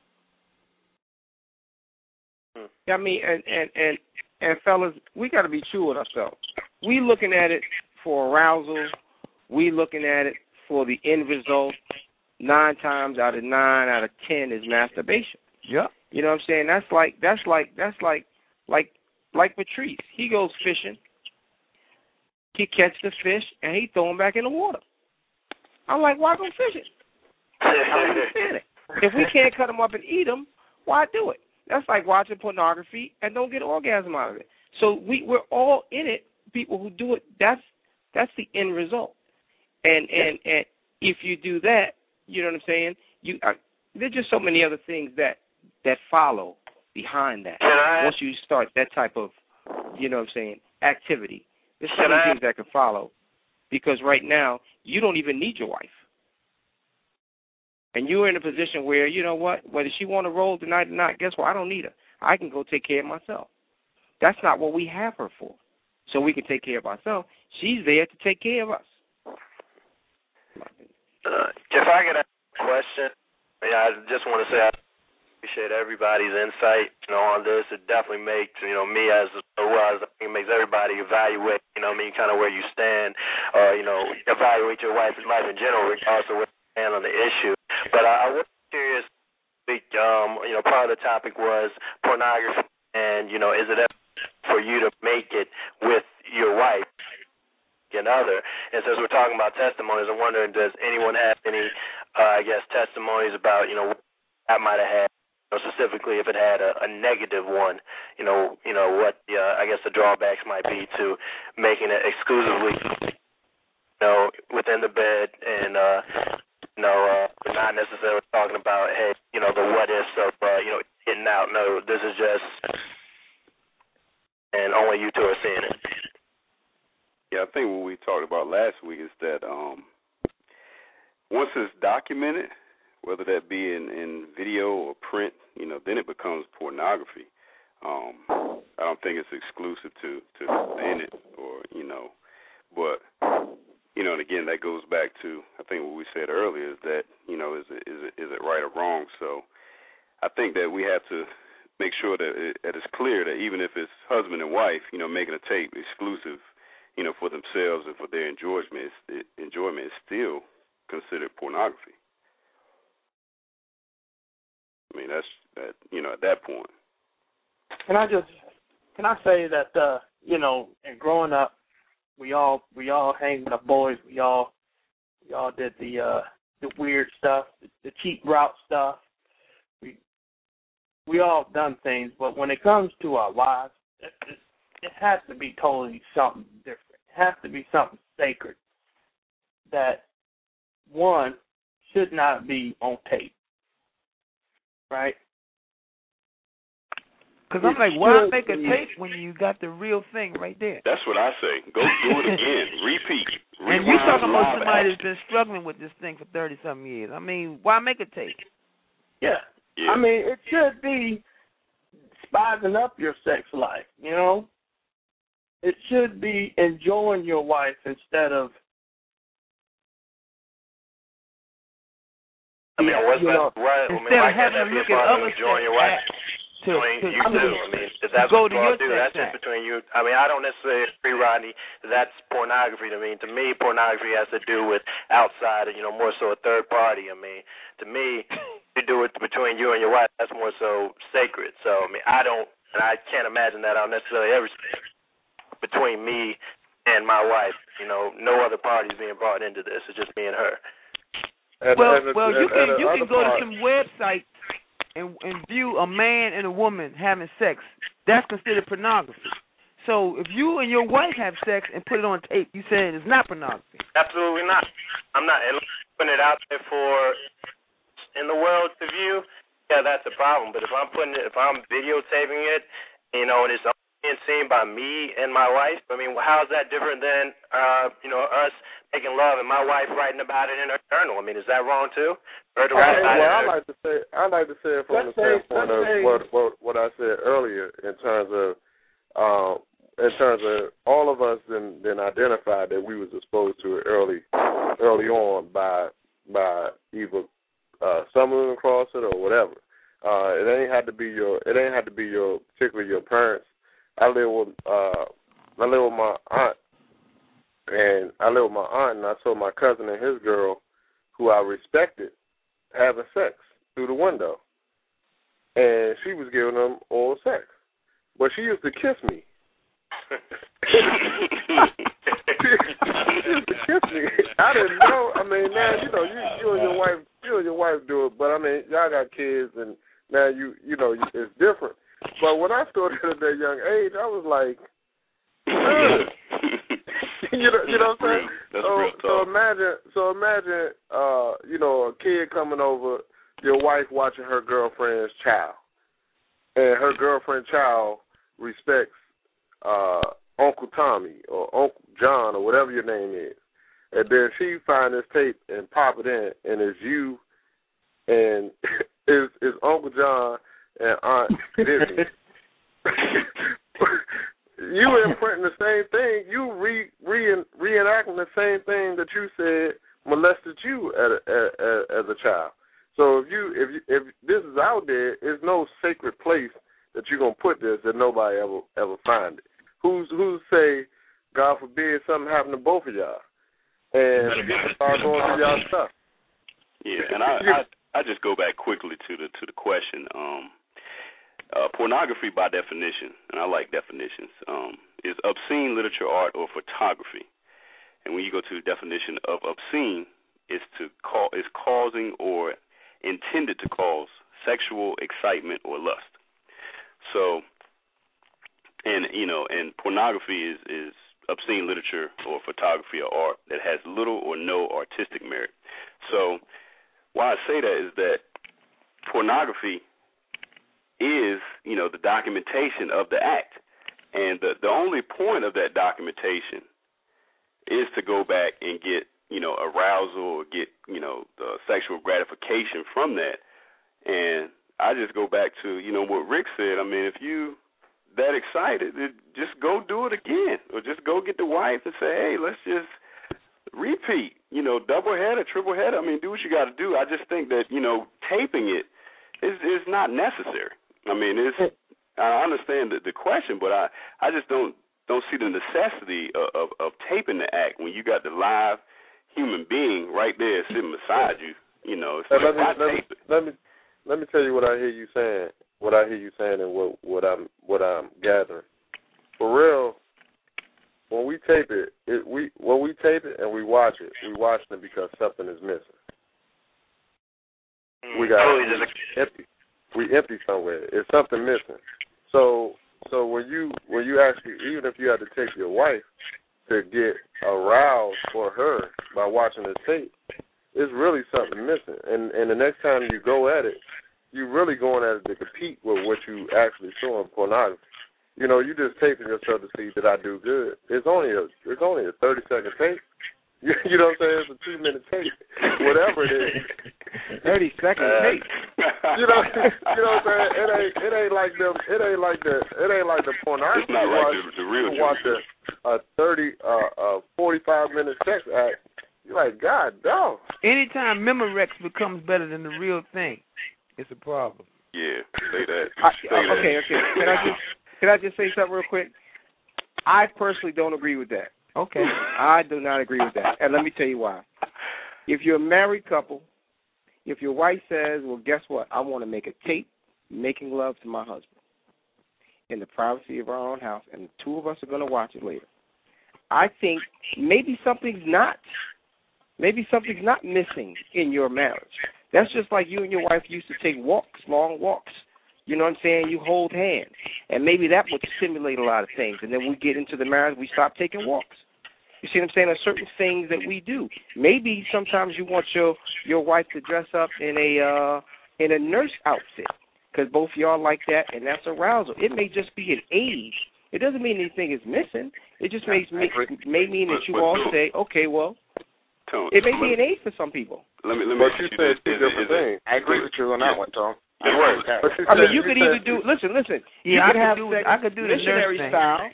I mean, and, and, and, and fellas, we got to be true with ourselves. We looking at it for arousal. We looking at it for the end result. Nine times out of nine out of ten is masturbation. Yeah. You know what I'm saying? That's like that's like that's like like like Patrice. He goes fishing. He catch the fish and he throw them back in the water. I'm like, why go fishing? I don't understand it. If we can't cut them up and eat them, why do it? That's like watching pornography and don't get an orgasm out of it. So we we're all in it. People who do it, that's that's the end result. And and and if you do that, you know what I'm saying? You uh, there's just so many other things that that follow behind that. Once you start that type of, you know what I'm saying, activity, there's so many things that can follow. Because right now you don't even need your wife, and you're in a position where you know what, whether she want to roll tonight or not, guess what? I don't need her. I can go take care of myself. That's not what we have her for. So we can take care of ourselves. She's there to take care of us. Uh, if I could ask a question, I, mean, I just want to say I appreciate everybody's insight, you know, on this. It definitely makes, you know, me as a was, it makes everybody evaluate, you know, I mean, kind of where you stand, or, uh, you know, evaluate your wife's life in general, regardless of where you stand on the issue. But I, I was curious, um, you know, part of the topic was pornography, and, you know, is it ever for you to make it with your wife? Another. And since we're talking about testimonies, I'm wondering, does anyone have any, uh, I guess, testimonies about, you know, what that might have had, you know, specifically if it had a, a negative one, you know, you know what, uh, I guess, the drawbacks might be to making it exclusively, you know, within the bed and, uh, you know, uh, not necessarily talking about, hey, you know, the what ifs of, uh, you know, getting out. No, this is just, and only you two are seeing it. Yeah, I think what we talked about last week is that um, once it's documented, whether that be in, in video or print, you know, then it becomes pornography. Um, I don't think it's exclusive to, to in it or, you know. But, you know, and again, that goes back to, I think what we said earlier is that, you know, is it, is it, is it right or wrong? So I think that we have to make sure that, it, that it's clear that even if it's husband and wife, you know, making a tape exclusive, you know, for themselves and for their enjoyment, it, enjoyment is still considered pornography. I mean, that's, that, you know, at that point. Can I just, can I say that, uh, you know, and growing up, we all, we all hang with the boys. We all, we all did the, uh, the weird stuff, the, the cheap route stuff. We, we all done things, but when it comes to our wives, it, it, it has to be totally something different. It has to be something sacred that, one, should not be on tape, right? Because I'm like, why make a tape when you got the real thing right there? That's what I say. Go do it again. Repeat. And you're talking about somebody that's been struggling with this thing for thirty-something years. I mean, why make a tape? Yeah. yeah. I mean, it should be spicing up your sex life, you know? It should be enjoying your wife instead of... I mean, what's you know, that? Right. Instead I mean, of having to look at other enjoying your wife. To, between to, you I mean, two. I mean, that's go what to you your do. That's just act. between you. I mean, I don't necessarily agree, Rodney. That's pornography to me. To me, pornography has to do with outside, you know, more so a third party. I mean, to me, you do it between you and your wife. That's more so sacred. So, I mean, I don't, and I can't imagine that I'll necessarily ever between me and my wife. You know, no other parties being brought into this. It's just me and her. And, well, and, well, and, you can and you can go part. to some websites and, and view a man and a woman having sex. That's considered pornography. So if you and your wife have sex and put it on tape, you say it's not pornography. Absolutely not. I'm not putting it out there for in the world to view. Yeah, that's a problem. But if I'm putting it, if I'm videotaping it, you know, and it's being seen by me and my wife, I mean, how is that different than uh, you know, us making love and my wife writing about it in her journal? I mean, is that wrong too? Or to write about well, it I like to say, I like to say it from let's the say, standpoint of say, what, what what I said earlier in terms of, um, in terms of all of us then then identified that we was exposed to it early, early on by by either uh, stumbling across it or whatever. Uh, it ain't had to be your, it ain't had to be your, particularly your parents. I live with, uh, I live with my aunt, and I live with my aunt, and I saw my cousin and his girl, who I respected, having sex through the window, and she was giving them oral sex, but she used to kiss me. She used to kiss me. I didn't know. I mean, now you know you, you and your wife, you and your wife do it, but I mean, y'all got kids, and now you, you know, it's different. But when I started at that young age, I was like, you know, you know what I'm saying? That's so, real so imagine, so imagine, uh, you know, a kid coming over, your wife watching her girlfriend's child, and her girlfriend's child respects uh, Uncle Tommy or Uncle John or whatever your name is, and then she find this tape and pop it in, and it's you, and it's, it's Uncle John and Aunt Disney. You imprinting the same thing. You re, re reenacting the same thing that you said molested you at a, a, a, as a child. So if you if you, if this is out there, there's no sacred place that you're gonna put this that nobody ever ever find it. Who's who's say, God forbid, something happened to both of y'all, and people start going through y'all stuff. Yeah, and I, I I just go back quickly to the to the question. Um, Uh, pornography, by definition, and I like definitions, um, is obscene literature, art, or photography. And when you go to the definition of obscene, it's to call is causing or intended to cause sexual excitement or lust. So, and you know, and pornography is is obscene literature or photography or art that has little or no artistic merit. So, why I say that is that pornography is, you know, the documentation of the act. And the, the only point of that documentation is to go back and get, you know, arousal or get, you know, the sexual gratification from that. And I just go back to, you know, what Rick said. I mean, if you that excited, just go do it again, or just go get the wife and say, hey, let's just repeat. You know, double header, triple header. I mean, do what you got to do. I just think that, you know, taping it is is not necessary. I mean, it's. I understand the, the question, but I, I just don't don't see the necessity of, of, of taping the act when you got the live human being right there sitting beside you. You know, it's hey, like, let, me, let, me, let me let me tell you what I hear you saying. What I hear you saying, and what what I'm what I'm gathering. For real, when we tape it, it we when we tape it and we watch it, we watch it because something is missing. We got oh, we empty. We empty somewhere. It's something missing. So so when you when you actually, even if you had to take your wife to get aroused for her by watching the tape, it's really something missing. And and the next time you go at it, you're really going at it to compete with what you actually saw in pornography. You know, you just taping yourself to see that I do good. It's only a it's only a thirty second tape. You, you know what I'm saying? It's a two minute tape, whatever it is. Thirty second uh, tape. You know, you know what I'm saying? It ain't it ain't like them. It ain't like the it ain't like the pornography. It's not like watch, the, the real. You watch a, a thirty uh a forty five minute sex act. You're like, God dog. Anytime Memorex becomes better than the real thing, it's a problem. Yeah, say that. I, say okay, that. okay. Can I just can I just say something real quick? I personally don't agree with that. Okay. I do not agree with that, and let me tell you why. If you're a married couple, if your wife says, well, guess what? I want to make a tape making love to my husband in the privacy of our own house, and the two of us are going to watch it later. I think maybe something's not. Maybe something's not missing in your marriage. That's just like you and your wife used to take walks, long walks. You know what I'm saying? You hold hands. And maybe that would stimulate a lot of things. And then we get into the marriage, we stop taking walks. You see what I'm saying? There's certain things that we do. Maybe sometimes you want your your wife to dress up in a uh, in a nurse outfit because both of y'all like that, and that's arousal. It may just be an age. It doesn't mean anything is missing. It just makes me, may mean that you all say, okay, well, Tone, it may be an age for some people. Let me let me But ask you you said this. two Is different it, is things. it, I agree with you on that one, Tom. It works. I mean, you could either do. Listen, listen. You Yeah, I could could have do. sex I could do the missionary nurse thing. style.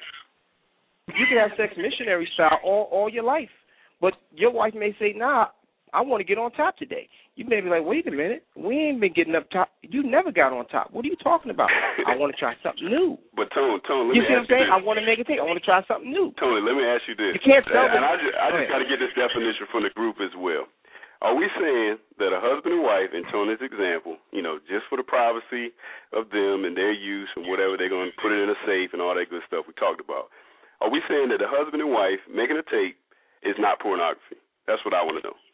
You could have sex missionary style all all your life, but your wife may say, "Nah, I want to get on top today." You may be like, "Wait a minute, we ain't been getting up top. You never got on top. What are you talking about? I want to try something new." But Tone, Tone, let You me see ask what I'm saying? you I this. want to make a tape. I want to try something new. Tony, let me ask you this. You can't tell and, them. and I just, I just got to get this definition from the group as well. Are we saying that a husband and wife, in Tony's example, you know, just for the privacy of them and their use and whatever, they're going to put it in a safe and all that good stuff we talked about, are we saying that the husband and wife making a tape is not pornography? That's what I want to know.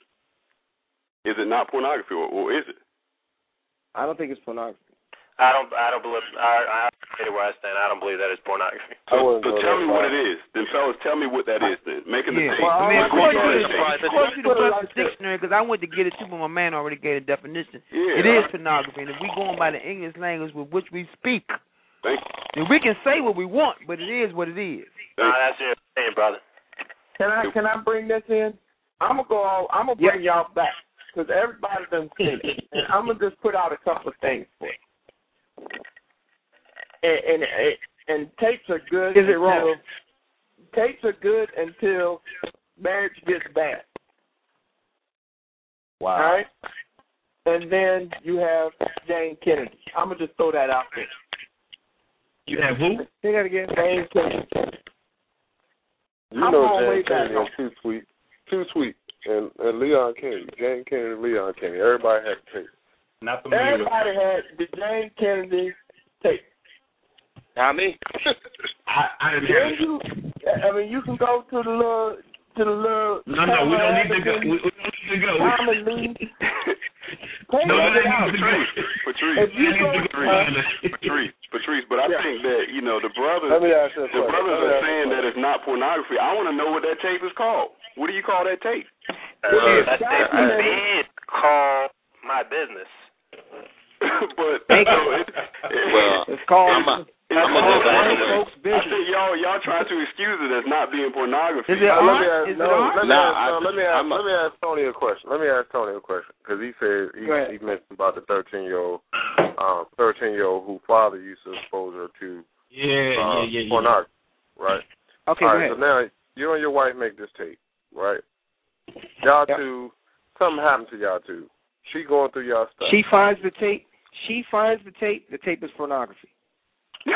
Is it not pornography, or, or is it? I don't think it's pornography. I don't. I don't believe. I. I where I stand. I don't believe that is pornography. So, so tell me what it is. Then, fellas, tell me what that is. Then making the Yeah. tape. Well, I mean, according to the, Right. according to the Webster's dictionary, because I went to get it too, but my man already gave a definition. Yeah. It is pornography, and if we going by the English language with which we speak, Thank you. then we can say what we want, but it is what it is. No, that's your opinion, brother. Can I can I bring this in? I'm gonna go. All, I'm gonna bring y'all back because everybody done seen it, and I'm gonna just put out a couple of things for you. And, and and tapes are good. Is it until, wrong? Tapes are good until marriage gets bad. Wow. All right. And then you have Jane Kennedy. I'm gonna just throw that out there. You have who? Say that again. Jane Kennedy. You I'm know going way Jane back Kennedy is too sweet. Too sweet. And, and Leon Kennedy. Jane Kennedy and Leon Kennedy. Everybody had to tape. Not familiar with Everybody had the Jane Kennedy tape. Not me. I, I didn't Then have it. you, I mean, you can go to the little, to the little. No, no, we don't need to go. We, we don't need to go. Common Lee. Pay No, it no, out. Patrice, Patrice, If you go, Patrice, Patrice, Patrice, but I Yeah. think that, you know, the brothers, Let me ask you a the question. brothers Let me are ask you a saying that question. it's not pornography. I want to know what that tape is called. What do you call that tape? Uh, that's Exactly. I did call my business. But Thank so you. it, it, Well, it's called. I'm a- it's I'm a called- designer. folks' I business. think y'all y'all trying to excuse it as not being pornography. Is it Uh, let me art? ask, Is it no, art? let me Nah, ask, I- no, let me ask, I'm a- let me ask Tony a question. Let me ask Tony a question because he said he, Go ahead. he mentioned about the thirteen year old, um, thirteen year old who father used to expose her to Yeah, uh, yeah, yeah, yeah. pornography, right? Okay, All go right, ahead. so now you and your wife make this tape, right? Y'all Yep. two, something happened to y'all two. She going through y'all stuff. She finds the tape. She finds the tape. The tape is pornography. You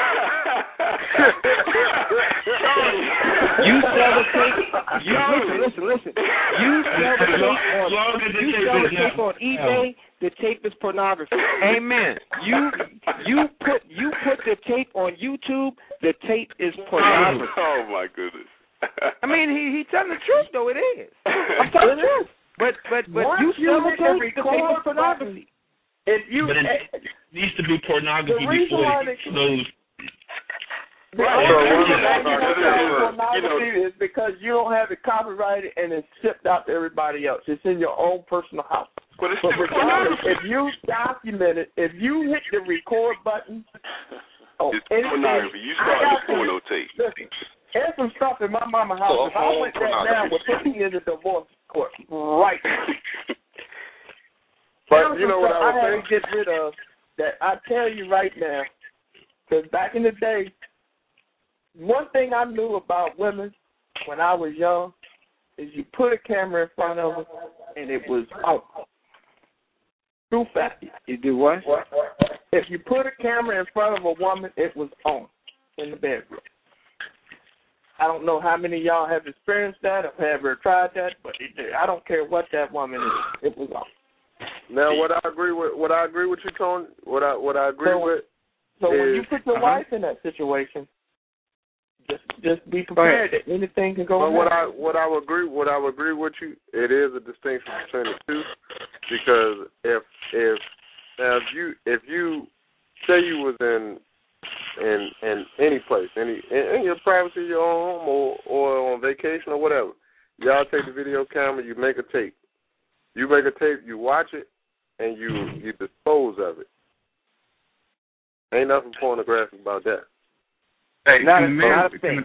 sell the tape. You listen, listen, listen. You sell the tape on. You sell the tape on eBay. The tape is pornography. Amen. You you put you put the tape on YouTube. The tape is pornography. Oh my goodness. I mean, he he telling the truth though. It is. I'm telling the truth. But but but Once you sell you the hit the tape. The tape is record pornography. If you But it needs to be pornography The reason before why it they- exposed. The Right. only So reason one why of you the- don't you have know- pornography is because you don't have it copyrighted and it's shipped out to everybody else. It's in your own personal house. But it's But still regardless, pornography. if you document it, if you hit the record button, oh, It's anything, pornography. You I started got the porno tape. Listen, there's some stuff in my mama's house. So, If I went there now, pornography. would put me in the divorce court right now. But you know what I I would had say? to get rid of that. I tell you right now, because back in the day, one thing I knew about women when I was young is you put a camera in front of them and it was out. True fact. You do what? If you put a camera in front of a woman, it was on in the bedroom. I don't know how many of y'all have experienced that or have ever tried that, but it, I don't care what that woman is. It was on. Now, what I agree with, what I agree with you, Tony, what I what I agree So- with, So when is, you put your uh-huh. wife in that situation, just just be prepared that anything can go But wrong. what I what I would agree what I would agree with you, it is a distinction between the two, because if if now if you if you say you was in in in any place, any in, in your privacy, your own home, or or on vacation or whatever, y'all take the video camera, you make a tape, you make a tape, you watch it, and you you dispose of it. Ain't nothing pornographic about that. Hey, Not can a- the man, not a can, thing. the-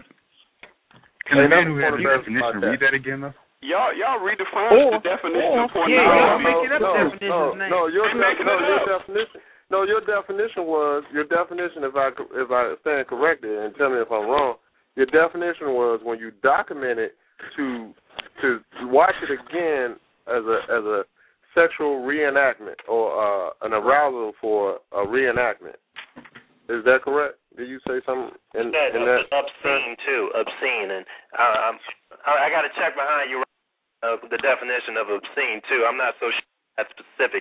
can the Ain't man nothing who had the pornographic definition about that. read that again, though? Y'all, y'all redefine Or- the definition or- of Yeah, y'all pornography. making up no, definitions no, now. no, your They def- making no, it your up. definition. No, your definition was your definition. If I if I stand corrected, and tell me if I'm wrong, your definition was when you document it to to watch it again as a as a sexual reenactment or uh, an arousal for a reenactment. Is that correct? Did you say something in, That, in that? obscene too, obscene, and uh, I'm, I, I got to check behind you uh, the definition of obscene too. I'm not so sure that's specific.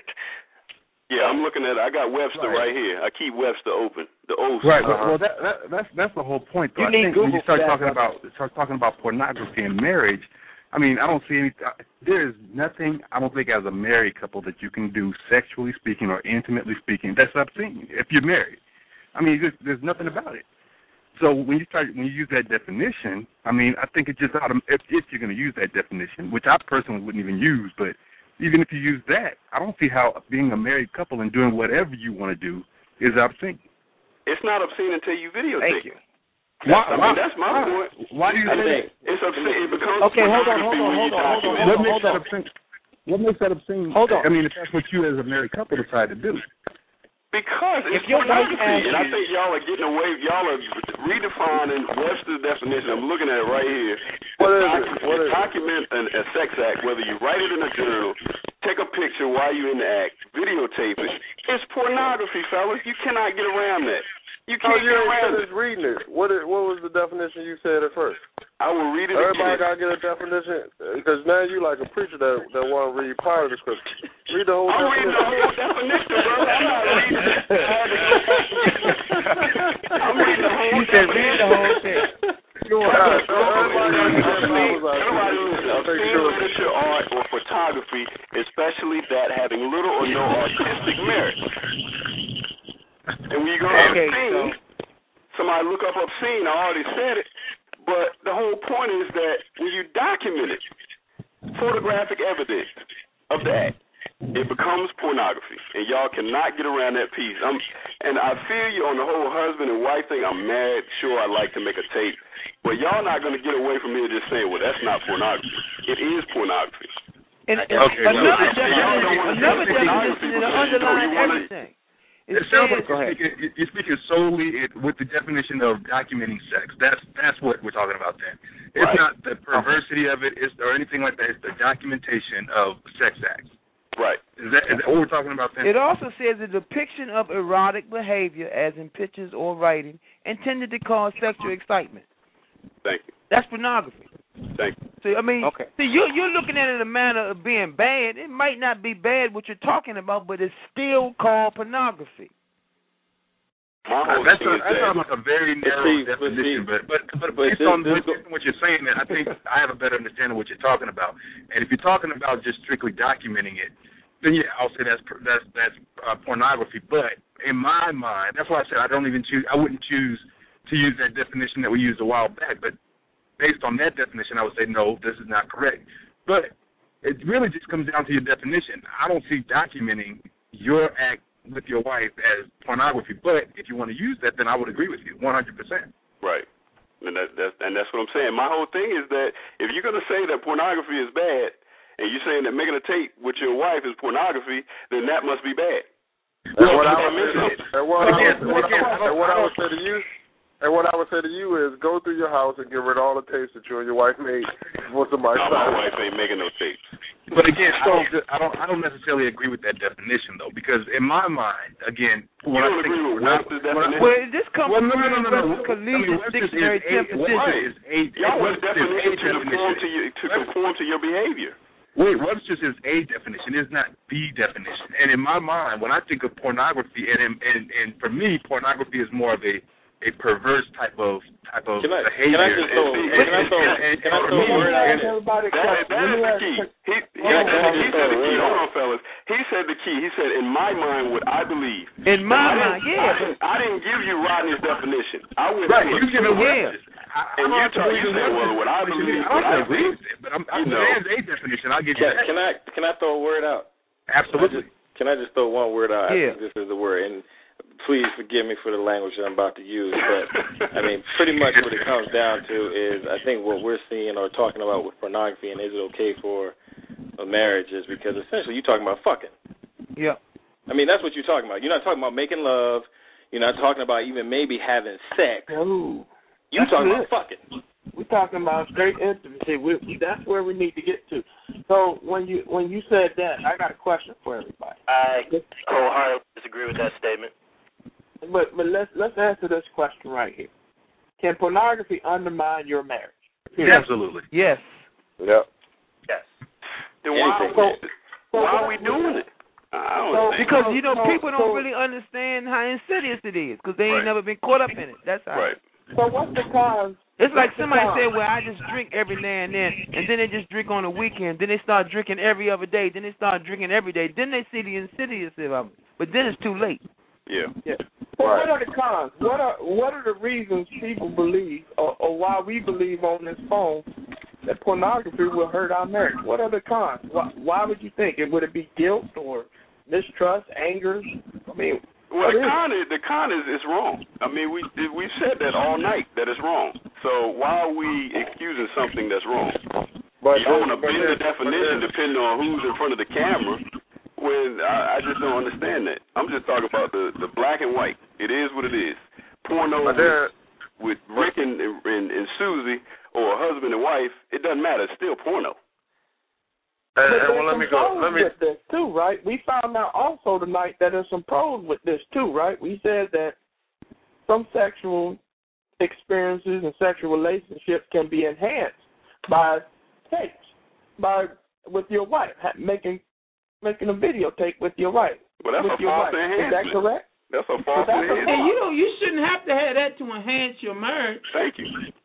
Yeah, I'm looking at it. I got Webster Right. right here. I keep Webster open. The old Right. school. Well, well that, that that's that's the whole point, though. You I need think when Google you start for that, talking brother. about start talking about pornography and marriage, I mean, I don't see any. Uh, there is nothing. I don't think as a married couple that you can do sexually speaking or intimately speaking that's obscene if you're married. I mean, there's, there's nothing about it. So when you start when you use that definition, I mean, I think it just autom- if, if you're going to use that definition, which I personally wouldn't even use, but even if you use that, I don't see how being a married couple and doing whatever you want to do is obscene. It's not obscene until you videotape. Thank you. Why, I mean, why, that's my why, point. Why do you I say think that? it's obscene. It becomes Okay, hold on, hold on, pornography when hold you on, hold on, document What it. makes hold that on. obscene? What makes that obscene? Hold on. I mean, if that's what you as a married couple decide to do. Because it's If your wife pornography, asks and I you- think y'all are getting away. Y'all are redefining Webster's definition. I'm looking at it right here. What is Docu- it? What is it? document an, a sex act, whether you write it in a journal, take a picture while you're in the act, videotape it. It's pornography, fellas. You cannot get around that. You Oh, can't you get ain't around finished it. reading it. What is, what was the definition you said at first? I will read it Everybody again. gotta get a definition because now you like a preacher that that want to read part of the scripture. Read the whole I'm definition. reading the whole definition, brother. I'm not reading it. I had to go back and get it. I'm reading the whole He said definition. read the whole thing. You want Everybody to- everybody gotta get their Bibles out. Everybody listen. I'll take Obscene sure. literature, art, or photography, especially that having little or no artistic merit. And when you go to Okay, obscene, somebody look up obscene, I already said it, but the whole point is that when you document it, photographic evidence of the act, it becomes pornography, and y'all cannot get around that piece. I'm, and I feel you on the whole husband and wife thing. I'm mad, sure, I'd like to make a tape, but y'all not going to get away from me just saying, well, that's not pornography. It is pornography. And, and Okay, another well, definition, y'all don't wanna another say pornography definition is because you underlying wanna- everything. It, it sounds says, like you're speaking, you're speaking solely with the definition of documenting sex. That's that's what we're talking about then. It's right. not the perversity of it it's, or anything like that. It's the documentation of sex acts. Right. Is that, is that what we're talking about then? It also says the depiction of erotic behavior, as in pictures or writing, intended to cause sexual excitement. Thank you. That's pornography. Thank you. See, I mean, okay. see, you're, you're looking at it in a manner of being bad. It might not be bad what you're talking about, but it's still called pornography. My whole that's thing a, is that that sounds like a very narrow see, definition, but but but, but based this, on this based on what you're saying, I think I have a better understanding of what you're talking about. And if you're talking about just strictly documenting it, then yeah, I'll say that's that's that's uh, pornography. But in my mind, that's why I said I don't even choose. I wouldn't choose to use that definition that we used a while back. But based on that definition, I would say no, this is not correct. But it really just comes down to your definition. I don't see documenting your act with your wife as pornography. But if you want to use that, then I would agree with you one hundred percent. Right. And that, that's and that's what I'm saying. My whole thing is that if you're going to say that pornography is bad, and you're saying that making a tape with your wife is pornography, then that must be bad. And what I would say, and what I would, what I, and what I would say to you, and what I would say to you is go through your house and get rid of all the tapes that you and your wife made before somebody. No, my wife ain't making no tapes. But again, I don't, I don't, I don't necessarily agree with that definition though, because in my mind, again, you when don't I think, agree with when I, Webster's when I, definition? Well, this comes well, from no, no, no, no, no. Webster's Collegiate I mean, Webster's Dictionary is a, Temp Edition. Webster's is a, Y'all want Webster's definition is a to conform to, you, to conform to your behavior. Wait, Webster's is a definition. It's not the definition. And in my mind, when I think of pornography, and and and for me, pornography is more of a a perverse type of type of can I, behavior. Can I just throw, and, can I throw, and, and, can I throw a word out there? That, that is the key. He, he, Yeah, said, can I he just said throw the a key. word Hold out? on, fellas. He said the key. He said, in my mind, what I believe. In my I mind, didn't, yeah. I didn't, I didn't give you Rodney's definition. I went right, to you give it yeah. I, And you, talk, you said, well, what I believe, I what don't I agree think. with it, but I'm, I'm, You know. there's a definition. I'll give you Can, that. can I can I throw a word out? Absolutely. Can I just, can I just throw one word out? Yeah. I think this is the word. And please forgive me for the language that I'm about to use, but I mean, pretty much what it comes down to is I think what we're seeing or talking about with pornography and is it okay for a marriage is because essentially you're talking about fucking. Yeah. I mean, that's what you're talking about. You're not talking about making love. You're not talking about even maybe having sex. No. You're talking it. about fucking. We're talking about straight intimacy. We, we, that's where we need to get to. So when you when you said that, I got a question for everybody. I wholeheartedly disagree with that statement. But but let's let's answer this question right here. Can pornography undermine your marriage? Yeah, absolutely. Yes. Yep. Yes. Then why, So, so why are what- we doing it? I don't So- think. Because, you know, So- people don't so- really understand how insidious it is because they ain't Right. never been caught up in it. That's how. Right. So what's the cause? It's like what's the somebody cause? said, well, I just drink every now and then, and then they just drink on the weekend. Then they start drinking every other day. Then they start drinking every day. Then they see the insidious of it. But then it's too late. Yeah. Yeah. So what are the cons? What are what are the reasons people believe, or, or why we believe on this phone that pornography will hurt our marriage? What are the cons? Why, why would you think it? Would it be guilt or mistrust, anger? I mean, Well, what the is con is the con is is wrong. I mean, we we've said that all night that it's wrong. So why are we excusing something that's wrong? But You don't want to but bend the then- definition but then- depending on who's in front of the camera. When I, I just don't understand that. I'm just talking about the, the black and white. It is what it is. Porno But then- with, with Rick and, and, and Susie or a husband and wife, it doesn't matter. It's still porno. And, But and there's well, let some me go. pros Let me. with this too, right? We found out also tonight that there's some pros with this too, right? We said that some sexual experiences and sexual relationships can be enhanced by tapes, by with your wife, ha- making making a videotape with your wife. Well, that's with a your false wife. Is that enhancement. correct? That's a false that's a- enhancement. And you know, you shouldn't have to have that to enhance your marriage. Thank you.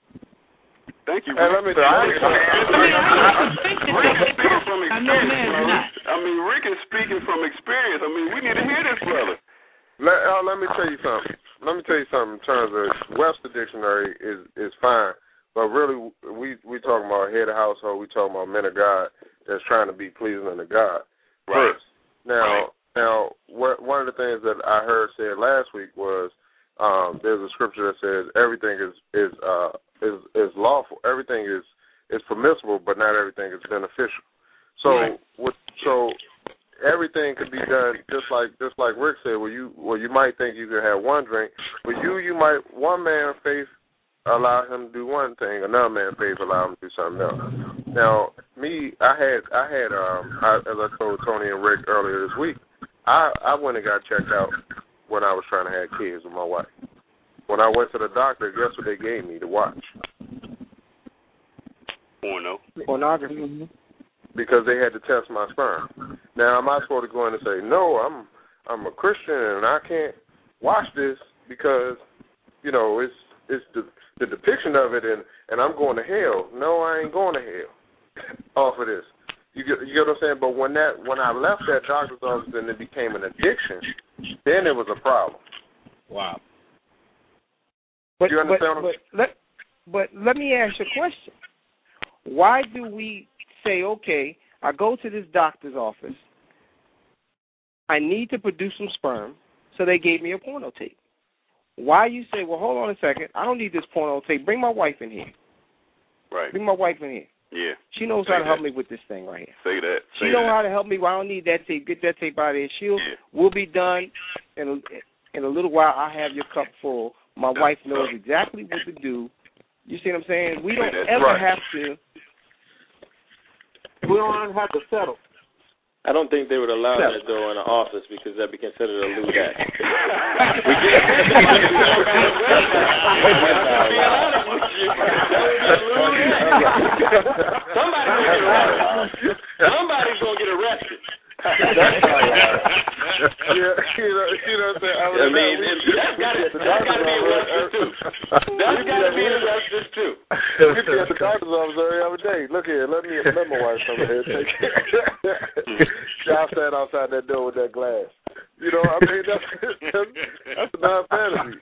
Thank you. Hey, let me. I, Rick, I mean, I, Rick is speaking from I know experience. man's not. I mean, Rick is speaking from experience. I mean, we need to hear this brother. Let, uh, let me tell you something. Let me tell you something. In terms of Webster Dictionary is is fine, but really we we talking about head of household. We talking about men of God that's trying to be pleasing unto God Right. first. Now, now, what, one of the things that I heard said last week was um, there's a scripture that says everything is is uh, is is lawful. Everything is is permissible, but not everything is beneficial. So, Right. what, so everything could be done just like just like Rick said. Where you where you might think you could have one drink, but you you might one man faith allow him to do one thing, another man faith allow him to do something else. Now, me, I had I had um I, as I told Tony and Rick earlier this week, I I went and got checked out when I was trying to have kids with my wife. When I went to the doctor, guess what they gave me to watch? Porno. Pornography. Because they had to test my sperm. Now, am I supposed to go in and say, no, I'm I'm a Christian and I can't watch this because, you know, it's it's the the depiction of it and, and I'm going to hell. No, I ain't going to hell off of this. You get you get what I'm saying? But when that when I left that doctor's office and it became an addiction, then it was a problem. Wow. But, you understand but, but, let, but let me ask you a question. Why do we say, okay, I go to this doctor's office, I need to produce some sperm, so they gave me a porno tape? Why you say, well, hold on a second, I don't need this porno tape. Bring my wife in here. Right. Bring my wife in here. Yeah. She knows Say how to that. help me with this thing right here. Say that. She Say knows that. how to help me. Well, I don't need that tape. Get that tape out of here. She'll, Yeah. we'll be done in a, in a little while. I have your cup full. My That's wife knows tough. exactly what to do. You see what I'm saying? We don't That's ever right. have to. We don't have to settle. I don't think they would allow No. that though in an office because that'd be considered a lewd act. Somebody's gonna get arrested. Somebody's gonna get arrested. That's all right. Yeah, you know, you know what I'm saying? I, I mean, that's got to that's got to be arrested too. That's got to be arrested too. You get at the doctor's office every other day. Look here, let me let my wife come here and take care. Y'all stand outside that door with that glass. You know, I mean, that's that's, that's a non-fantasy.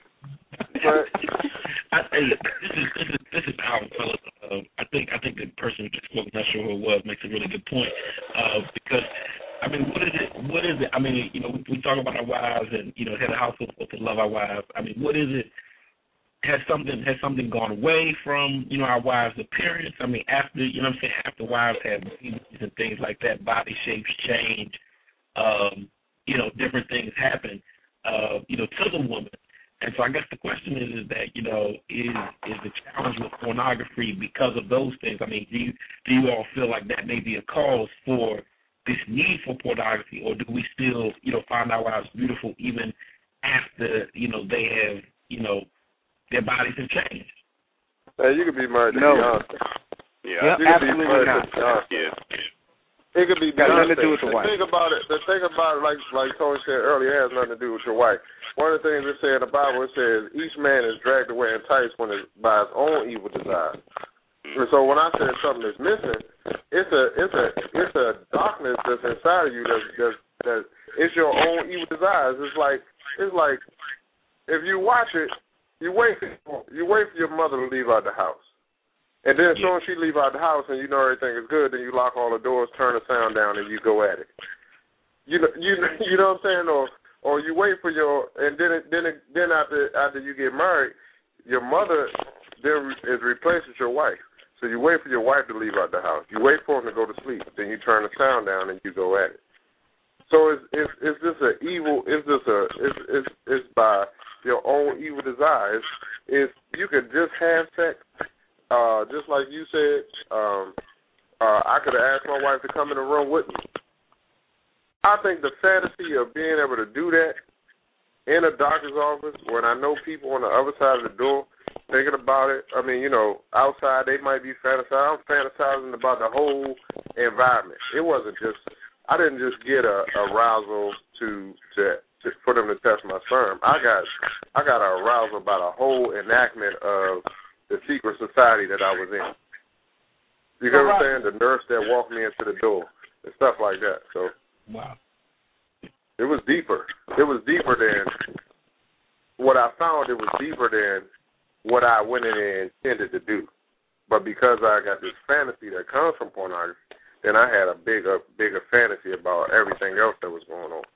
But I, hey, this is this is this is powerful, fellas. Uh, I think I think the person who just spoke, not sure who it was, makes a really good point. Uh, because I mean, what is it? What is it? I mean, you know, we, we talk about our wives and you know, head of household supposed to love our wives. I mean, what is it? Has something has something gone away from you know our wives' appearance? I mean, after you know, what I'm saying after wives have babies and things like that, body shapes change. Um, you know, different things happen. Uh, you know, to the woman. And so I guess the question is, is that, you know, is is the challenge with pornography because of those things? I mean, do you, do you all feel like that may be a cause for this need for pornography, or do we still, you know, find our wives beautiful even after, you know, they have, you know, their bodies have changed? hey, you could be married to No. Beyonce. Yeah. Yep, You could absolutely be married not. to Beyonce. Yeah. It could be Got Beyonce. nothing to do with the wife. thing about it, the thing about it, like like Tony said earlier, it has nothing to do with your wife. One of the things it says in the Bible, it says each man is dragged away and enticed when it's by his own evil desires. And so when I say something is missing, it's a it's a it's a darkness that's inside of you that's that's that it's your own evil desires. It's like it's like if you watch it, you wait for you wait for your mother to leave out the house. And then as soon as she leave out the house and you know everything is good, then you lock all the doors, turn the sound down, and you go at it. You know, you you know what I'm saying? Or or you wait for your and then it, then it, then after after you get married, your mother then is replaced with your wife. So you wait for your wife to leave out the house. You wait for him to go to sleep. Then you turn the sound down and you go at it. So it's it's it's just an evil. It's just a it's it's it's by your own evil desires. It's you could just have sex. Uh, just like you said, um, uh, I could have asked my wife to come in the room with me. I think the fantasy of being able to do that in a doctor's office when I know people on the other side of the door thinking about it, I mean, you know, outside they might be fantasizing. I'm fantasizing about the whole environment. It wasn't just, I didn't just get a arousal to, to, to for them to test my sperm. I got, I got an arousal about a whole enactment of the secret society that I was in. You get what I'm saying? The nurse that walked me into the door and stuff like that. So Wow. it was deeper. It was deeper than what I found. It was deeper than what I went in and intended to do. But because I got this fantasy that comes from pornography, then I had a bigger, bigger fantasy about everything else that was going on.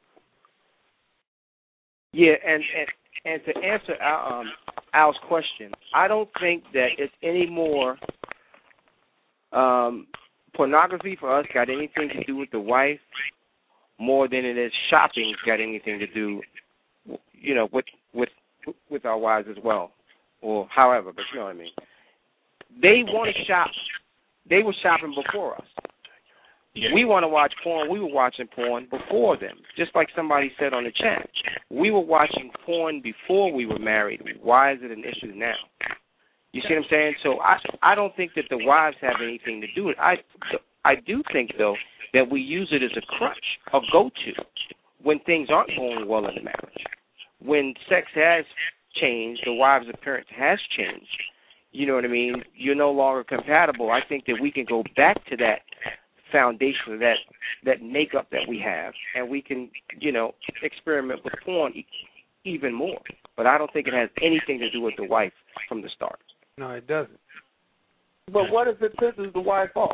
Yeah, and and, and to answer our, um, Al's question, I don't think that it's any more um, pornography for us got anything to do with the wife more than it is shopping got anything to do, you know, with with with our wives as well, or however. But you know what I mean. They want to shop. They were shopping before us. Yeah. We want to watch porn. We were watching porn before them. Just like somebody said on the chat, we were watching porn before we were married. Why is it an issue now? You see what I'm saying? So I I don't think that the wives have anything to do with it. I, I do think, though, that we use it as a crutch, a go-to, when things aren't going well in the marriage. When sex has changed, the wives' appearance has changed, you know what I mean, you're no longer compatible. I think that we can go back to that foundation, that that makeup that we have, and we can, you know, experiment with porn e- even more. But I don't think it has anything to do with the wife from the start. No, it doesn't. But what if it pisses the wife off?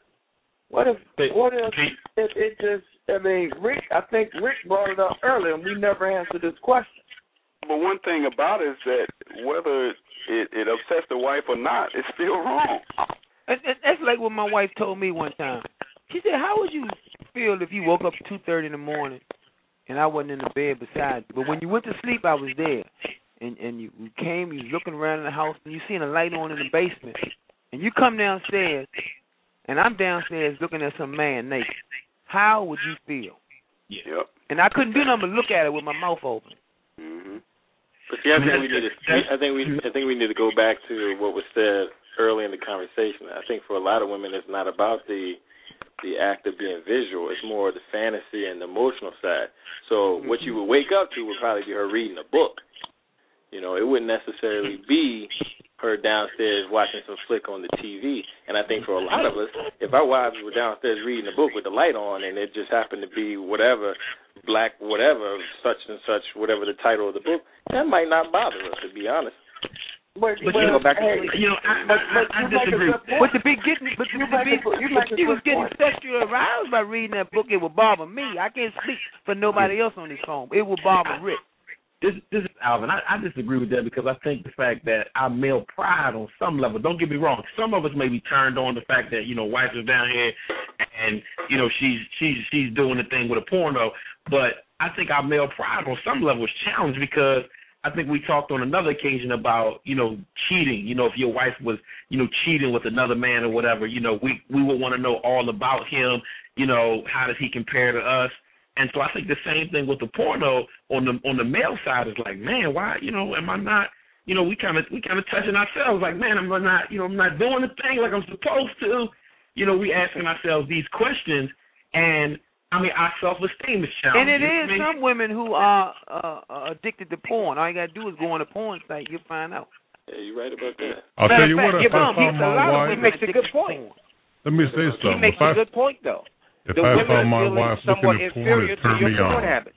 What if what if it, it just, I mean, Rick, I think Rick brought it up earlier, and we never answered this question. But one thing about it is that whether it, it upsets the wife or not, it's still wrong. And, and that's like what my wife told me one time. She said, how would you feel if you woke up at two thirty in the morning and I wasn't in the bed beside you? But when you went to sleep, I was there. And, and you, you came, you was looking around in the house, and you seen a light on in the basement. And you come downstairs, and I'm downstairs looking at some man naked. How would you feel? Yep. And I couldn't do nothing but look at it with my mouth open. Mm-hmm. But see, I think we need to. I think we. I think we need to go back to what was said early in the conversation. I think for a lot of women, it's not about the the act of being visual. It's more the fantasy and the emotional side. So what you would wake up to would probably be her reading a book. You know, it wouldn't necessarily be her downstairs watching some flick on the T V. And I think for a lot of us, if our wives were downstairs reading a book with the light on and it just happened to be whatever, black whatever, such and such, whatever the title of the book, that might not bother us, to be honest. But, but but you know, back hey, to, you know, I, I, I, I disagree. But the big getting, but the big, if she was getting sexually aroused by reading that book, it would bother me. I can't speak for nobody else on this phone. It would bother Rick. This, this is Alvin. I, I disagree with that because I think the fact that our male pride on some level, don't get me wrong, some of us may be turned on the fact that, you know, wife is down here and, you know, she's she's she's doing the thing with a porno, but I think our male pride on some level is challenged because I think we talked on another occasion about, you know, cheating. You know, if your wife was, you know, cheating with another man or whatever, you know, we, we would want to know all about him. You know, how does he compare to us? And so I think the same thing with the porno on the on the male side is like, man, why, you know, am I not, you know, we kind of we kind of touching ourselves like, man, I'm not, you know, I'm not doing the thing like I'm supposed to. You know, we asking ourselves these questions, and I mean, our self-esteem is challenged. And it is I mean, some women who are uh, addicted to porn. All you got to do is go on a porn site. You'll find out. Yeah, you're right about that. I'll Matter tell you fact, what, if I found my wife... He makes a good point. Let me say something. He makes if a good point, though. If the I women found my are wife somewhat looking at porn, inferior it to turned your me porn on. habits.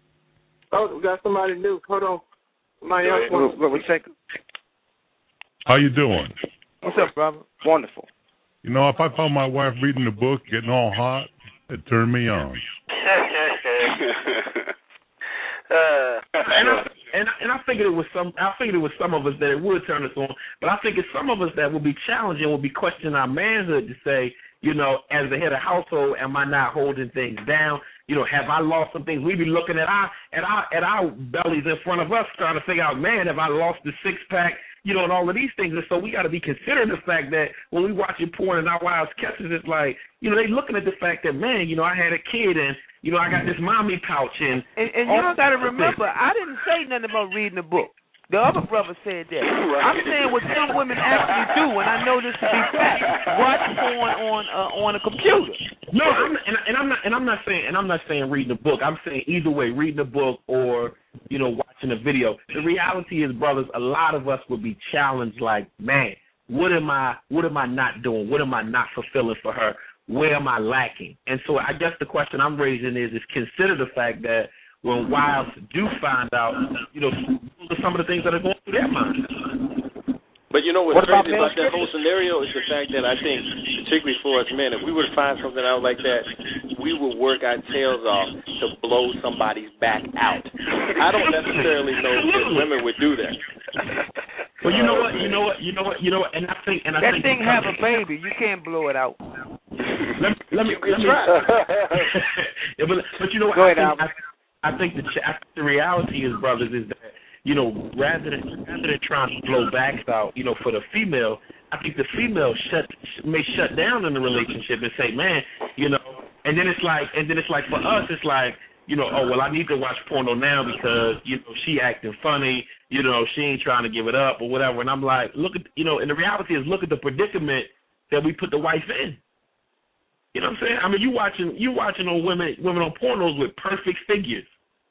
Oh, we got somebody new. Hold on. Somebody else. What, what, what say? How you doing? What's up, brother? Wonderful. You know, if I found my wife reading the book, getting all hot, it turned me on. uh, and, I, and, I, and I figured it was some. I figured it was some of us that it would turn us on, but I think it's some of us that will be challenging, will be questioning our manhood to say, you know, as the head of household, am I not holding things down? You know, have I lost some things? We be looking at our at our at our bellies in front of us, trying to figure out, man, have I lost the six pack? You know, and all of these things. And so we got to be considering the fact that when we watching porn and our wives catches, it's like, you know, they looking at the fact that, man, you know, I had a kid and, you know, I got this mommy pouch and and, and you don't got to remember, I didn't say nothing about reading a book. The other brother said that. I'm saying what some women actually do, and I know this to be fact. Watch porn on uh, on a computer. No, I'm not, and, and I'm not, and I'm not saying, and I'm not saying reading a book. I'm saying either way, reading a book or, you know, watching a video. The reality is, brothers, a lot of us would be challenged. Like, man, what am I, what am I not doing? What am I not fulfilling for her? Where am I lacking? And so, I guess the question I'm raising is, is consider the fact that when wives do find out, you know, some of the things that are going through their minds. But you know what's What about crazy about that whole scenario is the fact that I think, particularly for us men, if we were to find something out like that, we would work our tails off to blow somebody's back out. I don't necessarily know if women would do that. Well, you know what, you know what, you know what, you know what, and I think, and I that think thing have a baby. You can't blow it out. let, let me, you let me, yeah, but, but you know what? Go I, ahead, think, Albert. I, I think the I think the reality is, brothers, is that, you know, rather than rather than trying to blow backs out, you know, for the female, I think the female shut may shut down in the relationship and say, man, you know, and then it's like, and then it's like for us, it's like, you know, oh well, I need to watch porno now because you know she acting funny, you know, she ain't trying to give it up or whatever, and I'm like, look at, you know, and the reality is, look at the predicament that we put the wife in. You know what I'm saying? I mean, you watching you watching on women women on pornos with perfect figures.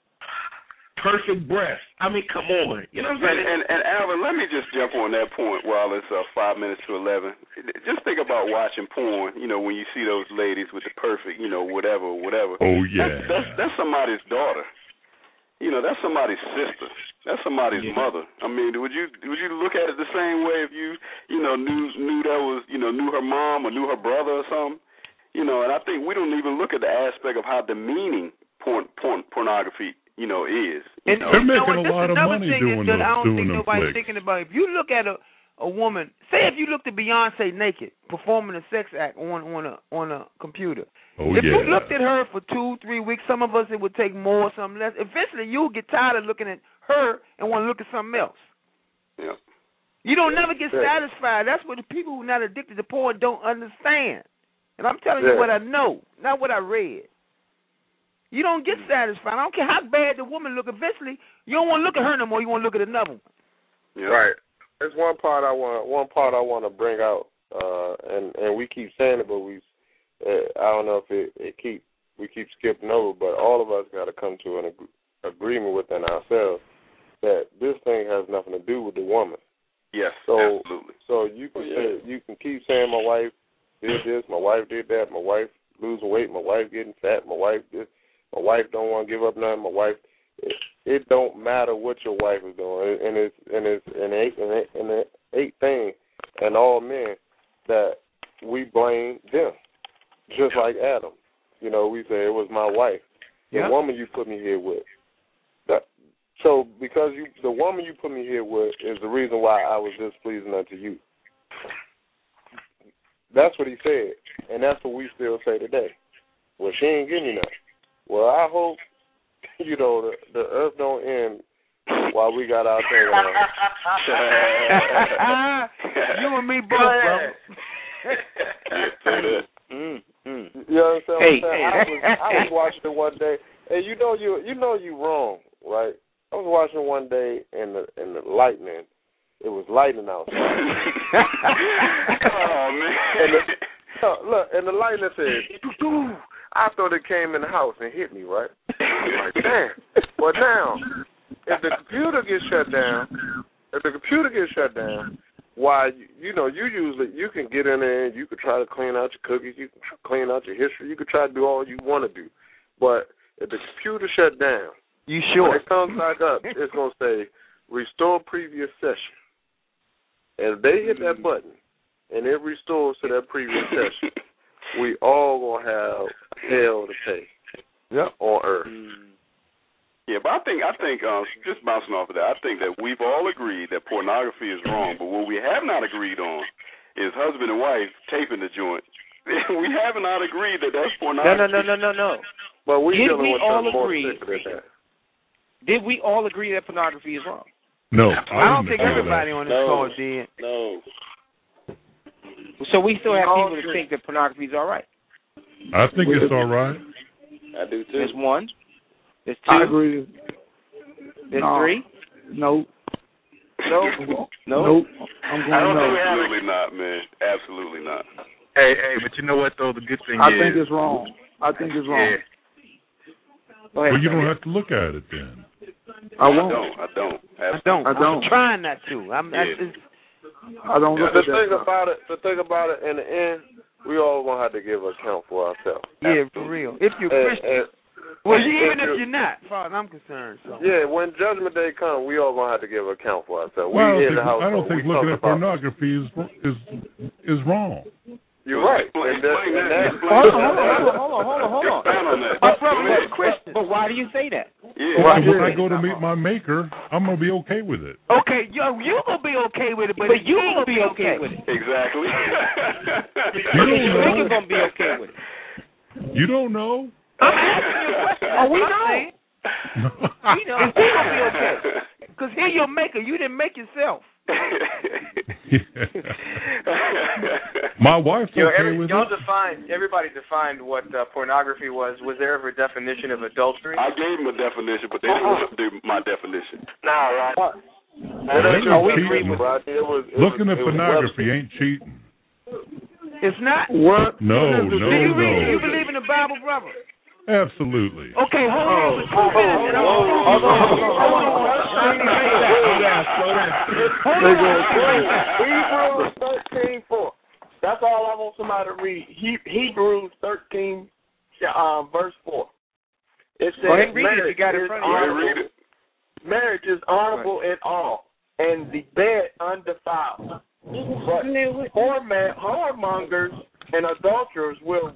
Perfect breasts. I mean, come on. You know what I'm saying? And, and, and Alvin, let me just jump on that point while it's uh, five minutes to eleven. Just think about watching porn, you know, when you see those ladies with the perfect, you know, whatever, whatever. Oh, yeah. That's, that's, that's somebody's daughter. You know, that's somebody's sister. That's somebody's yeah. mother. I mean, would you would you look at it the same way if you, you know, knew knew that was, you know, knew her mom or knew her brother or something? You know, and I think we don't even look at the aspect of how demeaning porn, porn pornography you know, is. You and know? They're making you know, a lot of money doing that, those, I don't doing think them nobody's flicks. thinking about. If you look at a a woman, say if you looked at Beyonce naked performing a sex act on on a on a computer. Oh, if yeah. you looked at her for two, three weeks, some of us it would take more, some less. Eventually, you'll get tired of looking at her and want to look at something else. Yeah. You don't never get yeah. satisfied. That's what the people who are not addicted to porn don't understand. And I'm telling yeah. you what I know, not what I read. You don't get satisfied. I don't care how bad the woman look. Eventually, you don't want to look at her no more. You want to look at another one. Yeah. Right. There's one part I want. One part I want to bring out, uh, and and we keep saying it, but we, uh, I don't know if it, it keep we keep skipping over. But all of us got to come to an ag- agreement within ourselves that this thing has nothing to do with the woman. Yes. So, absolutely. So you can say, you can keep saying my wife did this, my wife did that, my wife losing weight, my wife getting fat, my wife this. My wife don't want to give up nothing. My wife, it, it don't matter what your wife is doing, and it's and it's an eight and eight, and it eight thing, and all men that we blame them, just like Adam. You know, we say it was my wife, the yeah. woman you put me here with. That, so because you, the woman you put me here with, is the reason why I was displeasing unto you. That's what he said, and that's what we still say today. Well, she ain't getting you nothing. Well, I hope, you know, the, the earth don't end while we got our thing on. You and me both, bro. mm, mm. You know what I'm saying? Hey, I, was, I was watching it one day, and you know you you know you wrong, right? I was watching it one day, and the and the lightning, it was lightning outside. Oh man! And the, no, look, and the lightning said, doo-doo. I thought it came in the house and hit me, right? I'm like, damn. But now, if the computer gets shut down, if the computer gets shut down, why, you, you know, you usually, you can get in there and you can try to clean out your cookies, you can clean out your history, you can try to do all you want to do. But if the computer shut down, you sure? when it comes back up, it's going to say, restore previous session. And if they hit that button and it restores to that previous session, we all going to have hell to pay yep. on earth. Yeah, but I think, I think uh, just bouncing off of that, I think that we've all agreed that pornography is wrong, but what we have not agreed on is husband and wife taping the joint. We have not agreed that that's pornography. No, no, no, no, no, no. But we Did dealing we with all something more agree? sick than that. Did we all agree that pornography is wrong? No, I, I don't think everybody that. on this no, call did. No. So we still have No, people that think that pornography is all right. I think it's all right. I do too. There's one. There's two. I agree. There's no. three. No. No. No. No. Nope. I'm going I don't no. think Absolutely not, man. Absolutely not. Hey, hey, but you know what though? The good thing I is, think it's wrong. I think it's wrong. Yeah. Go ahead. Well, you don't have to look at it then. I won't. I don't. I don't. I don't. I don't. I'm trying not to. I'm. Yeah. I just, I don't The look at thing that. about it, the thing about it, in the end, we all gonna have to give account for ourselves. yeah, for real. If you're And- Christian, and- well, and you, even if if you're- you're not, as far as I'm concerned. So. Yeah, when Judgment Day comes, we all gonna have to give account for ourselves. Well, I we don't in the think, house. I don't think we looking talk at about, pornography is is is wrong. You're right. And that, and that, hold on, hold on, hold on, hold on, hold on. on that. But, but, but why do you say that? Yeah. Well, when I go to meet my maker, I'm gonna be okay with it. Okay, you you gonna be okay with it, but, But you ain't gonna be okay with it. Exactly. You don't Your know. maker gonna be okay with it. You don't know. I'm asking you a question. Oh, we That's what I'm know. saying. We know. Is he gonna be okay? Because he your maker. You didn't make yourself. My wife's You know, okay every, with y'all it. defined, everybody defined what uh, pornography was. Was there ever a definition of adultery? I gave them a definition, but they didn't want to do my definition. Nah, right. Well, they Oh, ain't we cheating. agree with it. Was, it Looking was, at it was pornography Webster. ain't cheating. It's not. What? No, no, Do you read? Do you no. believe in the Bible, brother? Absolutely. Okay, hold on for two Oh, minutes. and I'm oh, gonna- hold on, hold on, hold on. Hebrews thirteen four. That's all I want somebody to read. He, Hebrews thirteen, um, verse four. It says Go ahead and read it. You marriage got it in is front of you. honorable. Read it. Marriage is honorable in all, and the bed undefiled. But whore- whoremongers and adulterers will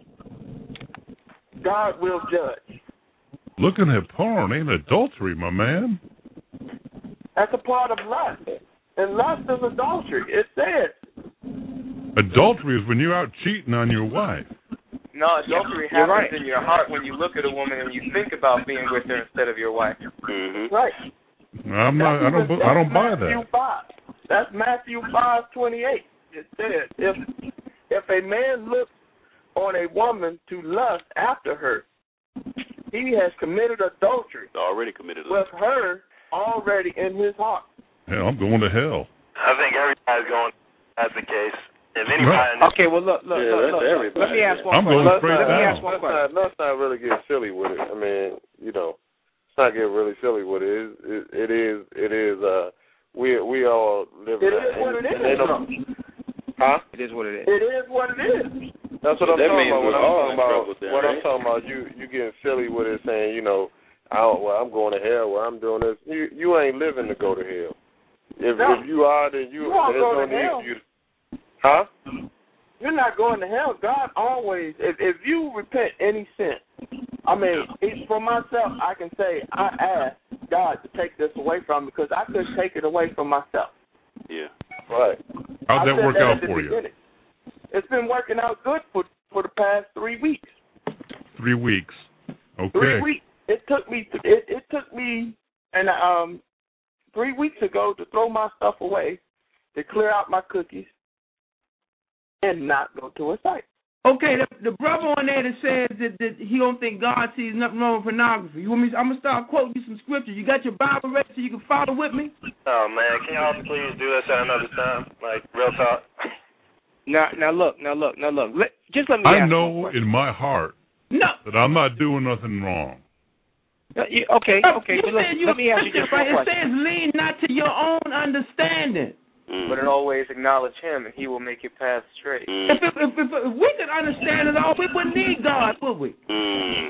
God will judge. Looking at porn ain't adultery, my man. That's a part of lust, and lust is adultery. It says. Adultery is when you're out cheating on your wife. No, adultery You're happens right. in your heart when you look at a woman and you think about being with her instead of your wife. Mm-hmm. Right. I'm not. I don't. That's I don't buy Matthew that. five. That's Matthew five twenty eight. It says if if a man looks on a woman to lust after her, he has committed adultery Already committed. with her already in his heart. Hell, I'm going to hell. I think everybody's going. That's the case. If anybody, Right. in this, Okay, well look, look, Yeah, look, that's look, look. everybody. Let me ask one I'm question. going Let, straight let me down. ask one Let's question. not, let's not really get silly with it. I mean, you know, let's not get really silly with it. It, it, it is, it is. Uh, we we all live. It in is what it is. No, huh? It is what it is. It is what it is. That's what I'm That talking means about. When we're I'm all talking in about, trouble then, what right? I'm talking about, you you getting silly with it, saying, you know, I don't, well, I'm going to hell. Well, I'm doing this. You you ain't living to go to hell. If No. if you are, then you. You won't there's go no to need hell. for you. To, huh? You're not going to hell. God always, if if you repent any sin, I mean, it's for myself, I can say I asked God to take this away from me because I couldn't take it away from myself. Yeah. Right. How'd I that said work that out at the for you? beginning. It's been working out good for for the past three weeks. Three weeks. Okay. Three weeks. It took me. It, it took me, and um, three weeks ago to throw my stuff away, to clear out my cookies, and not go to a site. Okay, the, the brother on there that says that, that he don't think God sees nothing wrong with pornography. You want me? I'm gonna start quoting you some scripture. You got your Bible ready so you can follow with me? oh man, can y'all please do this at another time? Like real talk. Now, now look, now look, now look. Let, just let me I ask one know question. in my heart No. that I'm not doing nothing wrong. Uh, you- Okay, okay. You So let, said you let me ask you Christian, just one right? It question. says lean not to your own understanding. Mm. But in always acknowledge Him, and He will make your path straight. Mm. If, if, if, if, if we could understand it all, we wouldn't need God, would we? Mm.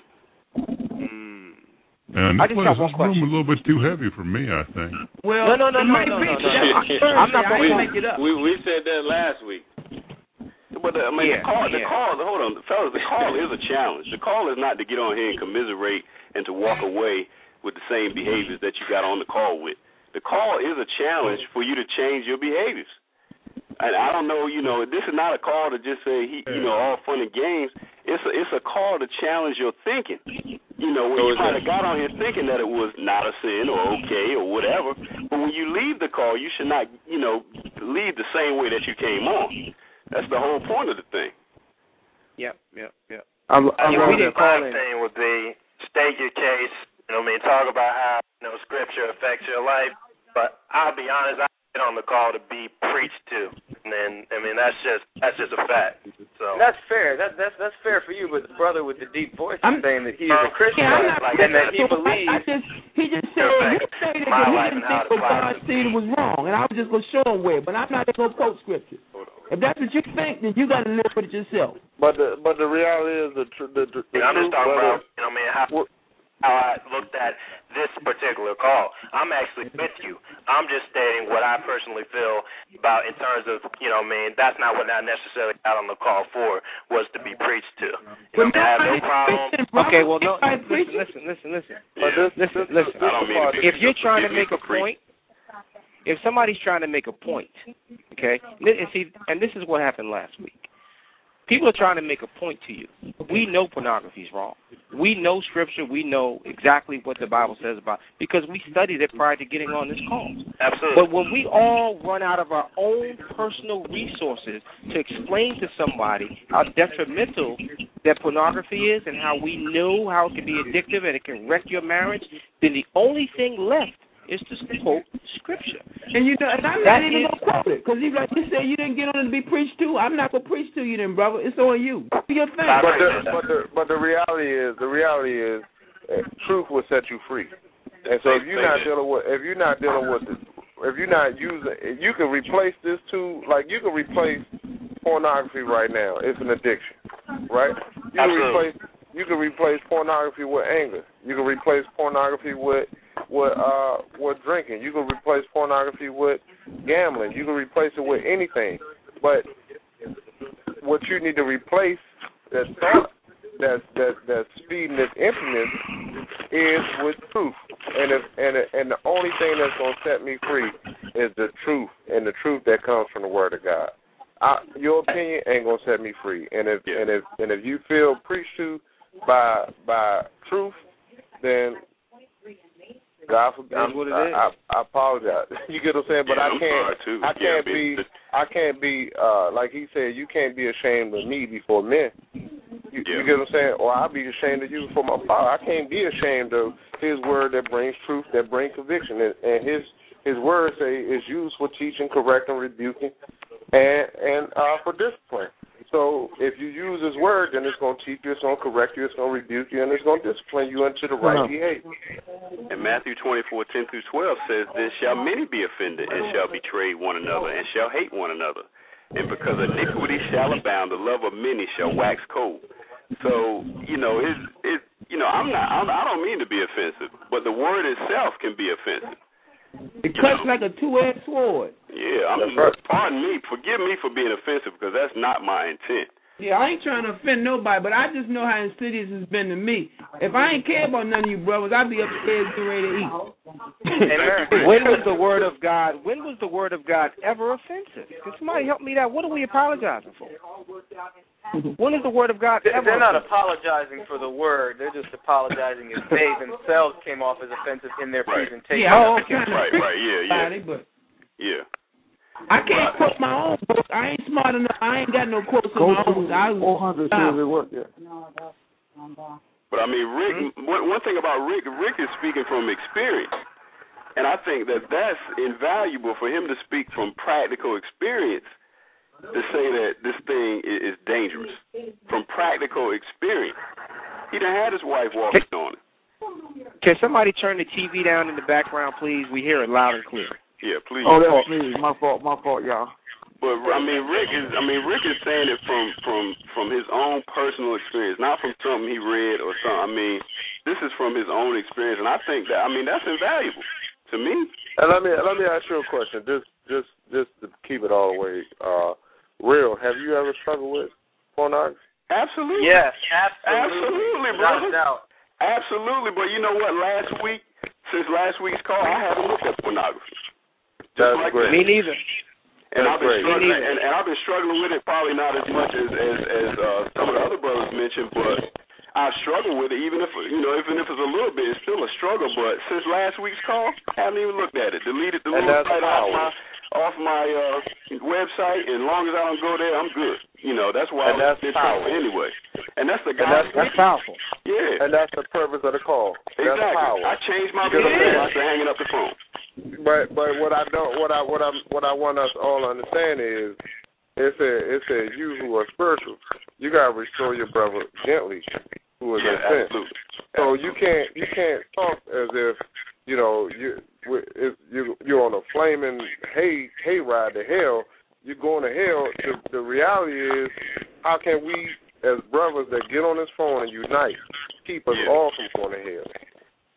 Mm. And I this, just place, got one this room question. is a little bit too heavy for me, I think. Well, No, no, no, it no, might no, be. no, no. That's what I'm not I gonna didn't we- make it up. We we said that last week. But uh, I mean, Yeah, the call, the yeah. call, hold on, fellas. The call is a challenge. The call is not to get on here and commiserate and to walk away with the same behaviors that you got on the call with. The call is a challenge for you to change your behaviors. And I don't know, you know, this is not a call to just say, he, you know, all fun and games. It's a, it's a call to challenge your thinking. You know, when you might have got on here thinking that it was not a sin or okay or whatever, but when you leave the call, you should not, you know, leave the same way that you came on. That's the whole point of the thing. Yep, yep, yep. I'm, I I'm mean, we the didn't call main in. thing would be state your case. You know what I mean? Talk about how, you know, Scripture affects your life. But I'll be honest, I get on the call to be preached to, and then I mean that's just that's just a fact. So That's fair. That that's that's fair for you. But the brother with the deep voice is I'm- saying that he is a Christian, Yeah, I'm not like, and that he so I, believes. I just, he just said, You're he stated my that he life didn't and how think to what apply God it. said was wrong, and I was just going to show him where, but I'm not going to quote scripture. If that's what you think, then you got to live with it yourself. But the but the reality is the tr- the, the, the You know, I'm truth, just talking whether, about, you know what I mean, how wh- how I looked at this particular call. I'm actually with you. I'm just stating what I personally feel about in terms of, you know, I mean, that's not what I necessarily got on the call for, was to be preached to. You know, I have no problem. Okay, well, no, listen, listen, listen, listen. Yeah. Listen, listen. I don't mean to be, if you're trying to make a point, if somebody's trying to make a point, okay, and see, and this is what happened last week. People are trying to make a point to you. We know pornography is wrong. We know Scripture. We know exactly what the Bible says about it because we studied it prior to getting on this call. Absolutely. But when we all run out of our own personal resources to explain to somebody how detrimental that pornography is and how we know how it can be addictive and it can wreck your marriage, then the only thing left is to quote Scripture. And you know, and I'm That not even is- gonna quote it because you like you said you didn't get on it to be preached to. I'm not gonna preach to you then, brother. It's on you. Do your thing. But the, but the but the reality is the reality is uh, truth will set you free. And so if you're not dealing with if you're not dealing with the, if you're not using you can replace this too like you can replace pornography right now. It's an addiction, right? You can Absolutely. replace you can replace pornography with anger. You can replace pornography with with uh with drinking. You can replace pornography with gambling. You can replace it with anything. But what you need to replace that thought that's that that's feeding this emptiness is with truth. And if and and the only thing that's gonna set me free is the truth and the truth that comes from the Word of God. I, your opinion ain't gonna set me free. And if and if and if you feel preached to by by truth, then God forbid. That's what it I, is. I, I apologize. You get what I'm saying? But Yeah, I I'm can't. sorry, too. I can't Yeah, be. but- I can't be. Uh, like he said, you can't be ashamed of me before men. You, Yeah. you get what I'm saying? Or I'll be ashamed of you before my Father. I can't be ashamed of His word that brings truth, that brings conviction, and, and His His word say is used for teaching, correcting, rebuking, and and uh, for discipline. So if you use His word, then it's going to teach you, it's going to correct you, it's going to rebuke you, and it's going to discipline you into the right behavior. And Matthew twenty-four, ten through twelve says, "Then shall many be offended, and shall betray one another, and shall hate one another. And because iniquity shall abound, the love of many shall wax cold." So, you know, it, it, you know, I'm not, I'm, I don't mean to be offensive, but the word itself can be offensive. It cuts like a two-edged sword. Yeah, I'm, right. pardon me, forgive me for being offensive, because that's not my intent. Yeah, I ain't trying to offend nobody, but I just know how insidious it's been to me. If I ain't care about none of you brothers, I'd be upstairs getting ready to eat. When was the word of God? When was the word of God ever offensive? Can somebody help me out? What are we apologizing for? When is the word of God They're ever? not offensive? apologizing for the word. They're just apologizing if they themselves came off as offensive in their Right. presentation. Yeah, oh, Right, right, yeah, yeah. But Yeah. I can't quote my own book. I ain't smart enough. I ain't got no quotes of Go my own. to I was, four hundred says it work, yeah. But I mean, Rick. Hmm? One, one thing about Rick, Rick is speaking from experience, and I think that that's invaluable for him to speak from practical experience to say that this thing is, is dangerous. From practical experience, he done had his wife walking on it. Can somebody turn the T V down in the background, please? We hear it loud and clear. Yeah, please. Oh, that's me. My fault. My fault, y'all. But I mean, Rick is. I mean, Rick is saying it from from from his own personal experience, not from something he read or something. I mean, this is from his own experience, and I think that. I mean, that's invaluable to me. And let me let me ask you a question. Just just just to keep it all the way uh, real. Have you ever struggled with pornography? Absolutely. Yes, absolutely. Absolutely, Without brother. a doubt. Absolutely. But you know what? Last week, since last week's call, I haven't looked at pornography. Just That's like great. that. Me neither. And That's I've been great. struggling, and, and I've been struggling with it probably not as much as as, as uh, some of the other brothers mentioned, but I struggle with it. Even if you know, even if it's a little bit, it's still a struggle. But since last week's call, I haven't even looked at it. Deleted the And little that's site off power. my off my uh, website, and as long as I don't go there, I'm good. You know, that's why And I was that's in trouble power. anyway. And that's the And guy. that's- That's powerful. Yeah. And that's the purpose of the call. That's Exactly. power. I changed my You get what I'm video saying? after hanging up the phone. But but what I don't what I what I what I want us all to understand is it said it says you who are spiritual, you gotta restore your brother gently who is Yeah, in sin. absolutely. So you can't you can't talk as if you know you if you you're on a flaming hay hay ride to hell. You're going to hell. The, the reality is, how can we as brothers that get on this phone and unite keep us Yeah. all from going to hell?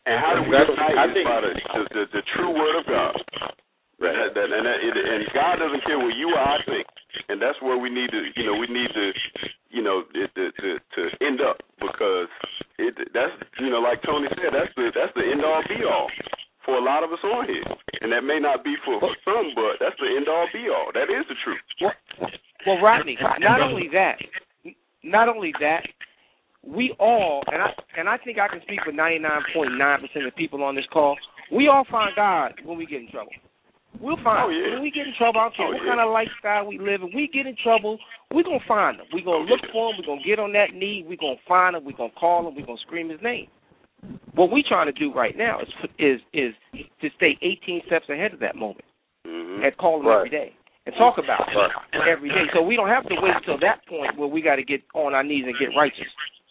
And how do we unite? I think by the, the, the, the true word of God. Right. That, that, and, that, it, and God doesn't care what you or I think, and that's where we need to, you know, we need to, you know, it, to, to to end up, because it that's, you know, like Tony said, that's the that's the end all be all for a lot of us on here, and that may not be for, for some, but that's the end all be all. That is the truth. Well, well, Rodney, not only that, not only that, we all, and I and I think I can speak for ninety-nine point nine percent of the people on this call, we all find God when we get in trouble. We'll find oh, yeah. When we get in trouble, I don't care oh, what yeah. kind of lifestyle we live in, we get in trouble, we're going to find him. We're going to look for him. We're going to get on that knee. We're going to find him. We're going to call him. We're going to scream his name. What we're trying to do right now is is is to stay eighteen steps ahead of that moment mm-hmm. and call him right. every day and talk about him right. every day. So we don't have to wait until that point where we got to get on our knees and get righteous.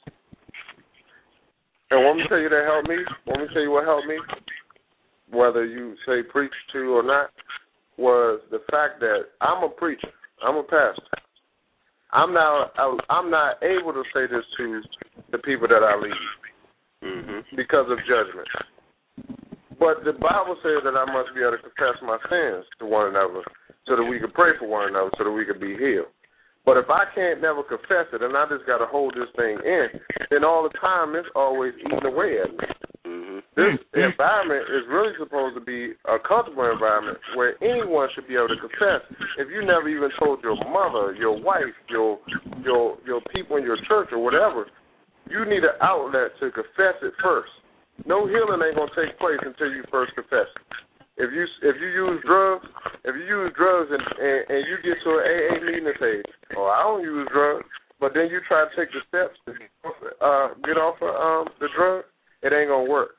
And let me tell you that helped me. Let me tell you what helped me, whether you say preach to or not, was the fact that I'm a preacher. I'm a pastor. I'm not. I'm not able to say this to the people that I lead mm-hmm. because of judgment. But the Bible says that I must be able to confess my sins to one another, so that we can pray for one another, so that we can be healed. But if I can't never confess it, and I just got to hold this thing in, then all the time it's always eating away at me. Mm-hmm. This environment is really supposed to be a comfortable environment where anyone should be able to confess. If you never even told your mother, your wife, your your your people in your church or whatever, you need an outlet to confess it first. No healing ain't gonna take place until you first confess it. If you if you use drugs, if you use drugs and, and, and you get to an A A meeting and say, "Oh, I don't use drugs," but then you try to take the steps to uh, get off of um, the drug, it ain't gonna work.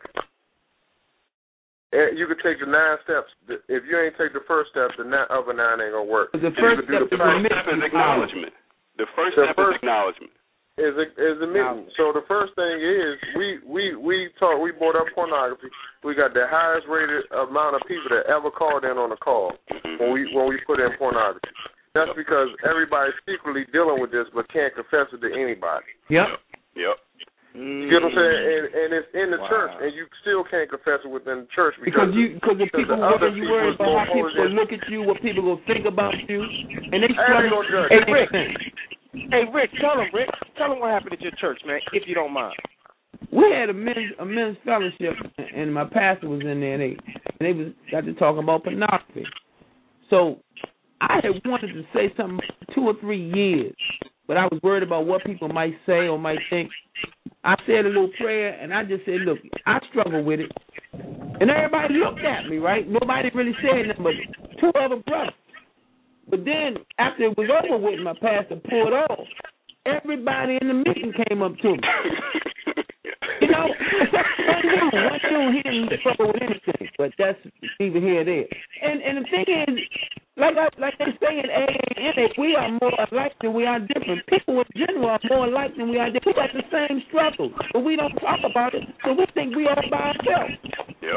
You could take the nine steps. If you ain't take the first step, the nine, other nine ain't gonna work. The first step, the first step is acknowledgement. The first the step first, is acknowledgement. Is is admitting. So the first thing is we we we talk we brought up pornography. We got the highest rated amount of people that ever called in on a call when we when we put in pornography. That's because everybody's secretly dealing with this but can't confess it to anybody. Yep. Yep. You get what I'm saying? And, and it's in the wow. church, and you still can't confess it within the church because, because you because the people the other you worry about how people will look at you, what people will think about you, and they struggle. Hey Rick, hey Rick, tell them Rick, tell them what happened at your church, man, if you don't mind. We had a men's a men's fellowship, and my pastor was in there, and they and they was got to talking about pornography. So I had wanted to say something two or three years, but I was worried about what people might say or might think. I said a little prayer, and I just said, look, I struggle with it. And everybody looked at me, right? Nobody really said nothing but two other brothers. But then, after it was over with, my pastor pulled off. Everybody in the meeting came up to me. You know, one dude, he didn't struggle with anything, but that's either here or there. And, and the thing is, Like I, like they say in A A N, we are more alike than we are different. People in general are more alike than we are different. We got the same struggles, but we don't talk about it, so we think we are by ourselves. Yep.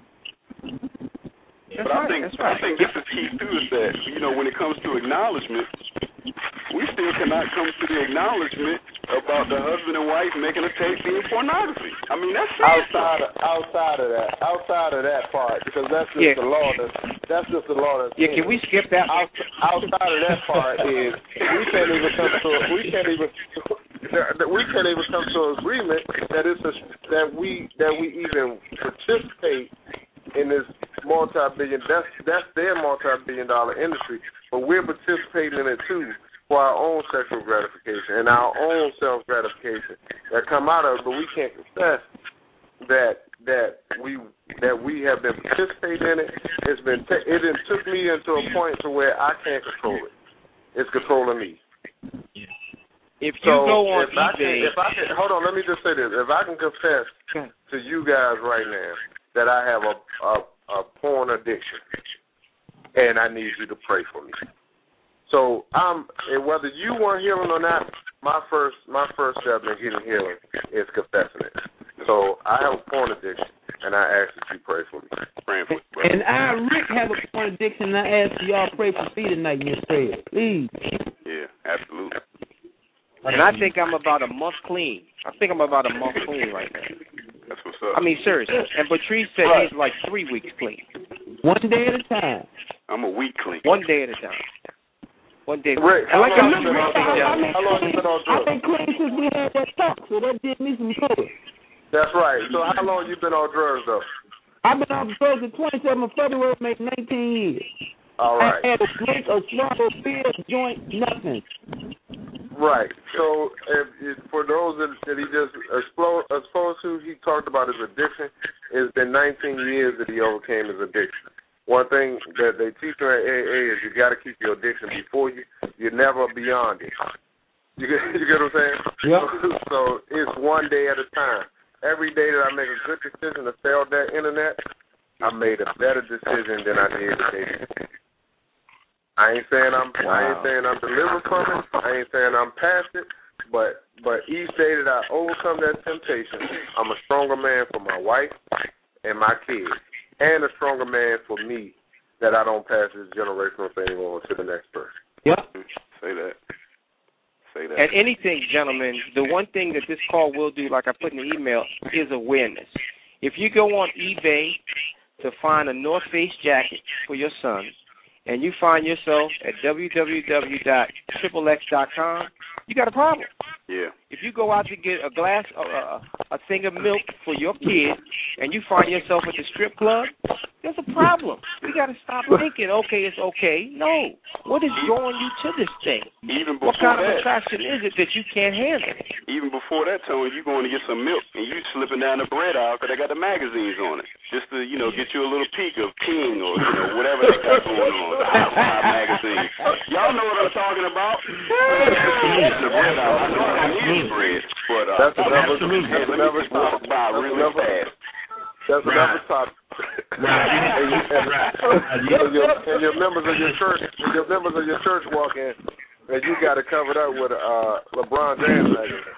That's but right, I think that's right. I think this is key too. Is that you know when it comes to acknowledgement, we still cannot come to the acknowledgement about the husband and wife making a tape being pornography. I mean that's outside of, outside of that, outside of that part, because that's just yeah. the law. That's, that's just the law. That's yeah, can we skip that? Out, outside of that part is we can't even come to we can't even we can't even come to an agreement that it's a, that we that we even participate in this multi-billion. That's that's their multi-billion dollar industry, but we're participating in it too. For our own sexual gratification and our own self-gratification that come out of it, but we can't confess that that we that we have been participating in it. It's been t- it done took me into a point to where I can't control it. It's controlling me. If you so go on if I can, eBay, if I can, hold on, let me just say this: if I can confess to you guys right now that I have a a, a porn addiction, and I need you to pray for me. So I'm, and whether you want healing or not, my first my first step in getting healing is confessing it. So I have a porn addiction, and I ask that you pray for me. Praying for me. And I, Rick, have a porn addiction, and I ask y'all pray for me tonight in your prayer, please. Yeah, absolutely. And I think I'm about a month clean. I think I'm about a month clean right now. That's what's up? I mean, seriously. And Patrice said Right. he's like three weeks clean. One day at a time. I'm a week clean. One day at a time. One day. Rick, And like how I long you been on drugs? How long you been on I've drugs? been clean since we had that talk, so that did me some good. That's right. So how long you been on drugs though? I've been off drugs the twenty-seventh of February, make nineteen years. All right. I had a drink, a swallow, beer, joint, nothing. Right. So if, if for those that, that he just explode, exposed to, he talked about his addiction. It's been nineteen years that he overcame his addiction. One thing that they teach you at A A is you got to keep your addiction before you. You're never beyond it. You get, you get what I'm saying? Yeah. So it's one day at a time. Every day that I make a good decision to stay off that internet, I made a better decision than I did the day before. I ain't saying I'm wow. I ain't saying I'm delivered from it. I ain't saying I'm past it. But but each day that I overcome that temptation, I'm a stronger man for my wife and my kids, and a stronger man for me that I don't pass this generational thing on to the next person. Yep. Say that. Say that. And anything, gentlemen, the one thing that this call will do, like I put in the email, is awareness. If you go on eBay to find a North Face jacket for your son, and you find yourself at w w w dot triple x dot com, you got a problem. Yeah. If you go out to get a glass, uh, a thing of milk for your kid, and you find yourself at the strip club, there's a problem. We got to stop thinking, okay, it's okay. No. What is drawing you to this thing? Even before what kind that, of attraction is it that you can't handle? Even before that, Tony, you going to get some milk, and you slipping down the bread aisle because they got the magazines on it, just to, you know, get you a little peek of King or, you know, whatever they got going on, the Housewife magazine. Y'all know what I'm talking about? The bread aisle. I know I don't need bread, but uh, that's another, absolutely. Hey, let me just walk by really another, fast. That's right. another topic. Right. and, you, and, and, your, and your members of your church, your members of your church walk in, and you got to cover it up with uh, LeBron James magazine.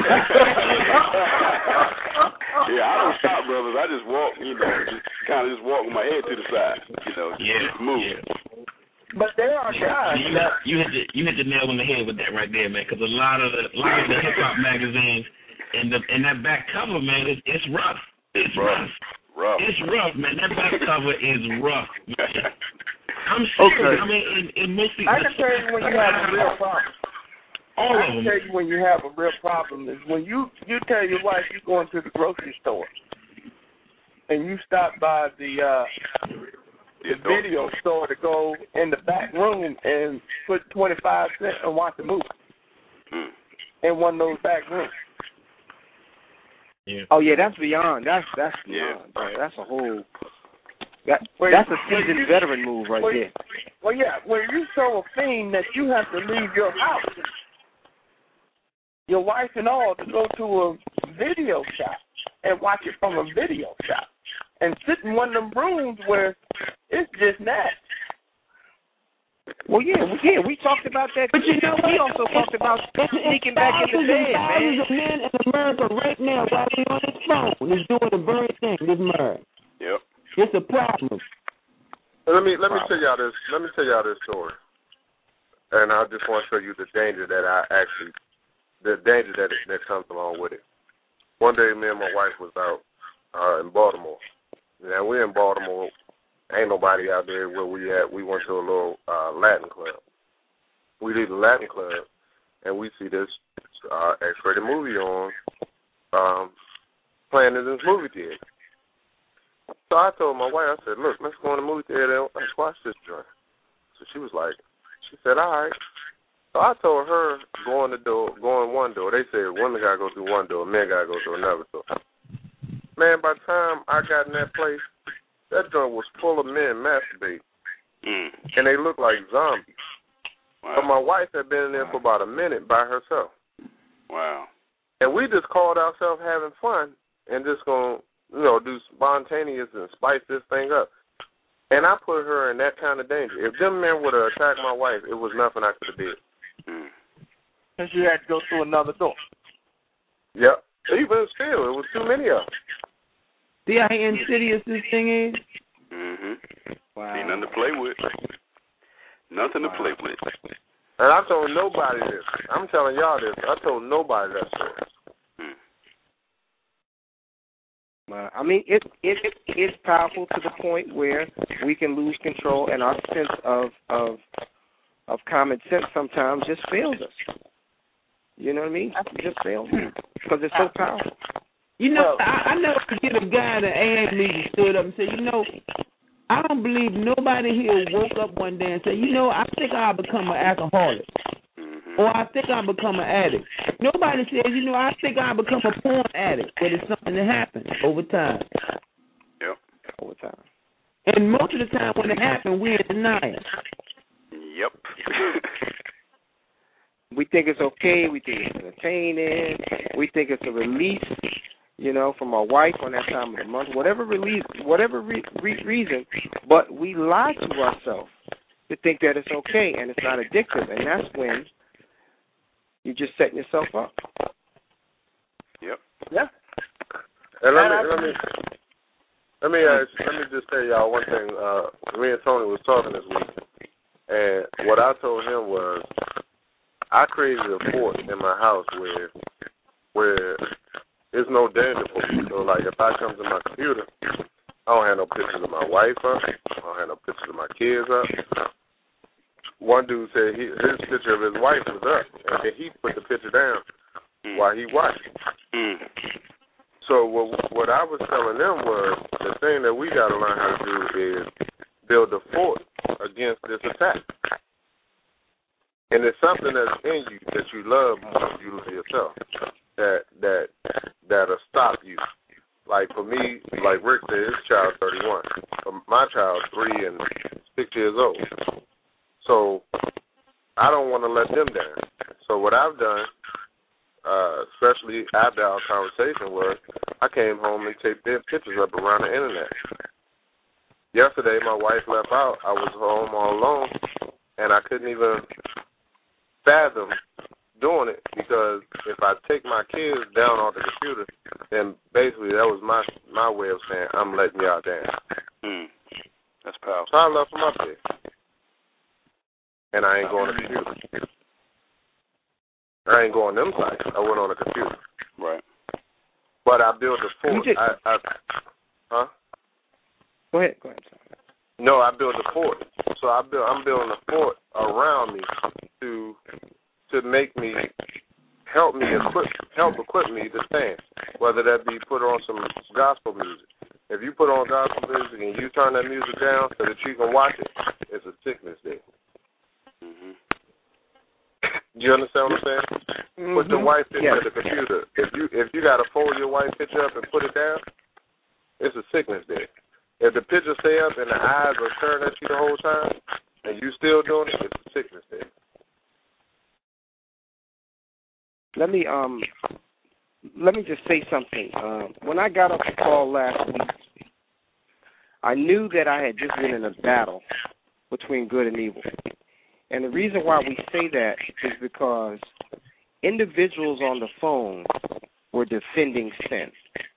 Yeah, I don't stop, brothers. I just walk, you know, just kind of just walk with my head to the side, you know, yeah, just move. Yeah. But there are guys you, that you hit the you hit the nail on the head with that right there, man. Because a lot of the a lot of the hip hop magazines and the and that back cover, man, it's it's rough. It's rough. Rough. It's rough, man. That back cover is rough. Man. I'm serious. Okay. I mean, in, in mostly. I can tell you when you have a real problem. All I of can them. tell you when you have a real problem is when you you tell your wife you're going to the grocery store, and you stop by the. uh The video store to go in the back room and put twenty-five cents and watch a movie mm. in one of those back rooms. Yeah. Oh yeah, that's beyond. That's that's beyond. Yeah. That's a whole. That that's a seasoned veteran move right well, there. Well, yeah, when you so a fiend that you have to leave your house, your wife and all, to go to a video shop and watch it from a video shop. And sit in one of them rooms where it's just that. Well, yeah, well, yeah, we talked about that. But you know, we also talked about sneaking back in the bed, man. Thousands of men in America right now, while we're on this phone, is doing the very thing. This marriage. Yep. It's a problem. Let me let me tell y'all this. Let me tell y'all this story, and I just want to show you the danger that I actually, the danger that that comes along with it. One day, me and my wife was out uh, in Baltimore. Now, we're in Baltimore. Ain't nobody out there where we at. We went to a little uh, Latin club. We leave the Latin club, and we see this uh, X-rated movie on, um, playing in this movie theater. So I told my wife, I said, look, let's go in the movie theater and let's watch this joint. So she was like, she said, all right. So I told her, go in the door, go in one door. They said women got to go through one door, men got to go through another door. Man, by the time I got in that place, that joint was full of men masturbating, mm. and they looked like zombies. Wow. So my wife had been in there for about a minute by herself. Wow. And we just called ourselves having fun and just going to, you know, do spontaneous and spice this thing up. And I put her in that kind of danger. If them men would have attacked my wife, it was nothing I could have did. Mm. And she had to go through another door. Yep. Even still, it was too many of them. See how insidious this thing is? Mm-hmm. Wow. Ain't nothing to play with. Nothing wow. to play with. And I told nobody this. I'm telling y'all this. I told nobody that story. Mm. Wow. mean, it it it's powerful to the point where we can lose control, and our sense of of of common sense sometimes just fails us. You know what I mean? It just fails us because it's so powerful. You know, I, I never forget a guy that asked me and stood up and said, you know, I don't believe nobody here woke up one day and said, you know, I think I'll become an alcoholic. Or I think I'll become an addict. Nobody says, you know, I think I'll become a porn addict. But it's something that happens over time. Yep. Over time. And most of the time when it happens, we're in denial. Yep. We think it's okay. We think it's entertaining. We think it's a release, you know, from our wife on that time of the month. Whatever release, whatever re- re- reason, but we lie to ourselves to think that it's okay and it's not addictive. And that's when you're just setting yourself up. Yep. Yeah. And let me let me let me ask, let me just tell y'all one thing. Uh, me and Tony was talking this week, and what I told him was I created a fort in my house where where there's no danger for me. So like if I come to my computer, I don't have no pictures of my wife up. I don't have no pictures of my kids up. One dude said he, his picture of his wife was up, and then he put the picture down mm. while he watched. Mm. So what, what I was telling them was the thing that we got to learn how to do is build a fort against this attack. And it's something that's in you that you love more than you love yourself. That that that'll stop you. Like for me, like Rick said, his child's thirty-one. My child's three and six years old. So I don't want to let them down. So what I've done, uh, especially after our conversation, was I came home and taped their pictures up around the internet. Yesterday, my wife left out. I was home all alone, and I couldn't even fathom doing it because if I take my kids down off the computer, then basically that was my my way of saying I'm letting y'all down. Mm. That's powerful. So I left them up there. And I ain't going on the computer. I ain't going them sites. I went on the computer. Right. But I built a fort. Just, I, I, huh? Go ahead. Go ahead. No, I built a fort. So I built. I'm building a fort around me to to make me help me equip help equip me to stand. Whether that be put on some gospel music. If you put on gospel music and you turn that music down so that you can watch it, it's a sickness there. Mm-hmm. Do you understand what I'm saying? Mm-hmm. Put your wife picture yes. at the computer. If you if you got to fold your wife picture up and put it down, it's a sickness there. If the picture stay up and the eyes are staring at you the whole time, and you still doing it, it's a sickness there. Let me um, let me just say something. Um, when I got off the call last week, I knew that I had just been in a battle between good and evil. And the reason why we say that is because individuals on the phone were defending sin.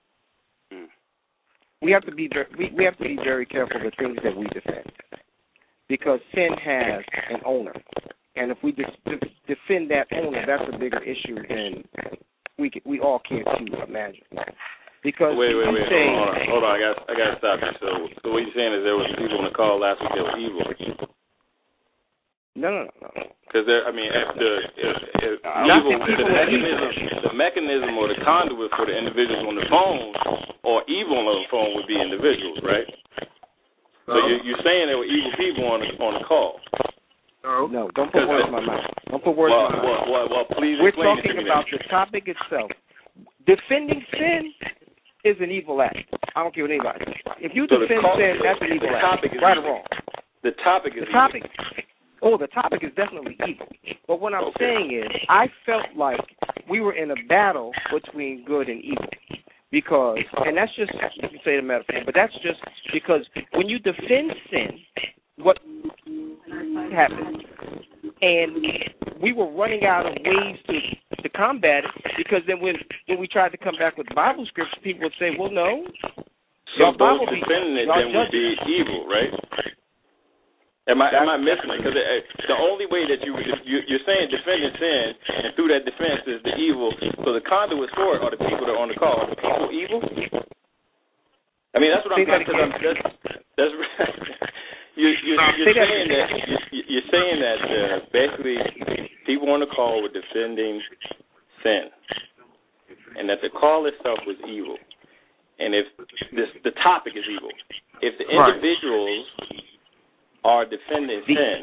We have to be very, we, we have to be very careful of the things that we defend, because sin has an owner, and if we de- de- defend that owner, that's a bigger issue than we can, we all care to imagine. Because wait, wait, wait, say, hold on, hold on, I got I got to stop you. So, so what you're saying is there was people on the call last week that were evil. No, no, no, no. Because I mean, if the if, if evil, the mechanism, the mechanism or the conduit for the individuals on the phone or evil on the phone would be individuals, right? So you're, you're saying there were evil people on the on the call. No, no, don't put words in my mouth. Don't put words well, in my well, mouth. Well, well, please We're explain talking it to me about then. the topic itself. Defending sin is an evil act. I don't care what anybody. If you so defend call, sin, that's an evil the act. Topic is right evil. or wrong. The topic is the topic. evil. Oh, the topic is definitely evil. But what I'm okay. saying is, I felt like we were in a battle between good and evil. Because, and that's just, you can say the metaphor, but that's just because when you defend sin, what happens? And we were running out of ways to, to combat it, because then when, when we tried to come back with Bible scripts, people would say, well, no. So those defending it then would be evil, right? Am I am I missing it? Because the only way that you, you you're saying defending sin, and through that defense is the evil. So the conduits for it are the people that are on the call. Are the people evil? I mean, that's what I'm saying. I'm, that's, that's you, you, you're, saying that, you're, you're saying that uh, basically people on the call were defending sin, and that the call itself was evil. And if this, the topic is evil, if the individuals right. are defending sin,